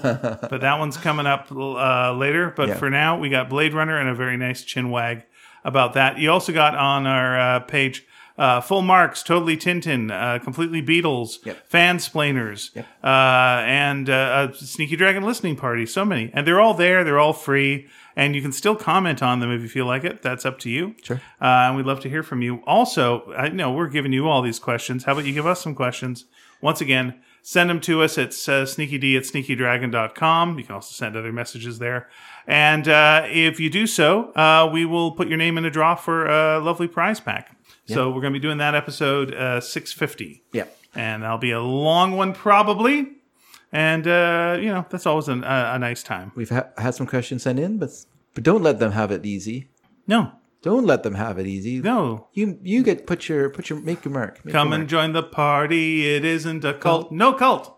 But that one's coming up uh, later. But yeah. for now, we got Blade Runner and a very nice chin wag about that. You also got on our uh, page uh, Full Marks, Totally Tintin, uh, Completely Beatles, yep. Fansplainers, yep. uh, and uh, a Sneaky Dragon listening party. So many. And they're all there. They're all free. And you can still comment on them if you feel like it. That's up to you. Sure. Uh, and we'd love to hear from you. Also, I know we're giving you all these questions. How about you give us some questions? Once again, send them to us at uh, sneakyd at sneakydragon dot com. You can also send other messages there. And uh, if you do so, uh, we will put your name in a draw for a lovely prize pack. Yeah. So we're going to be doing that episode uh, six fifty. Yeah. And that'll be a long one probably. And, uh, you know, that's always an, a, a nice time. We've ha- had some questions sent in, but but don't let them have it easy. No. Don't let them have it easy. No. You you get put your put your make your mark. Make Come your and mark. join the party. It isn't a cult. No cult.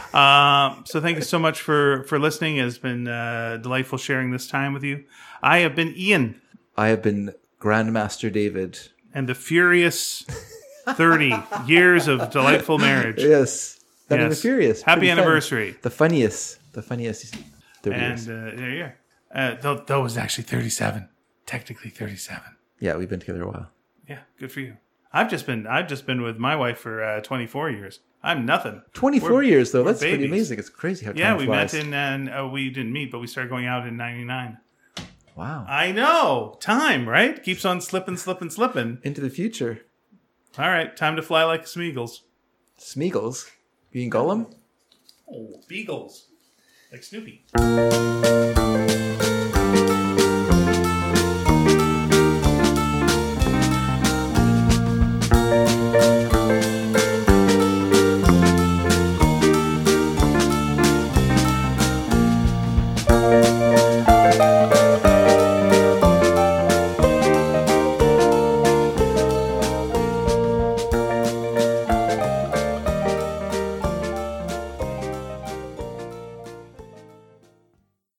Um, so thank you so much for, for listening. It's been uh, delightful sharing this time with you. I have been Ian. I have been Grandmaster David. And the furious thirty years of delightful marriage. Yes. That yes. is furious. Happy Pretty anniversary. Fun. The funniest. The funniest thirty and years. uh, there you go. Uh, that, that was actually thirty-seven. Technically thirty-seven. Yeah, we've been together a while. Yeah, good for you. I've just been I've just been with my wife for uh, twenty-four years. I'm nothing. twenty-four we're, years though. That's babies. pretty amazing. It's crazy how time yeah, we flies. met in and uh, we didn't meet, but we started going out in ninety-nine. Wow. I know. Time, right? Keeps on slipping, slipping, slipping. Into the future. All right, time to fly like Smeagol's. Smeagol's? You mean Gollum? Oh, beagles. Like Snoopy.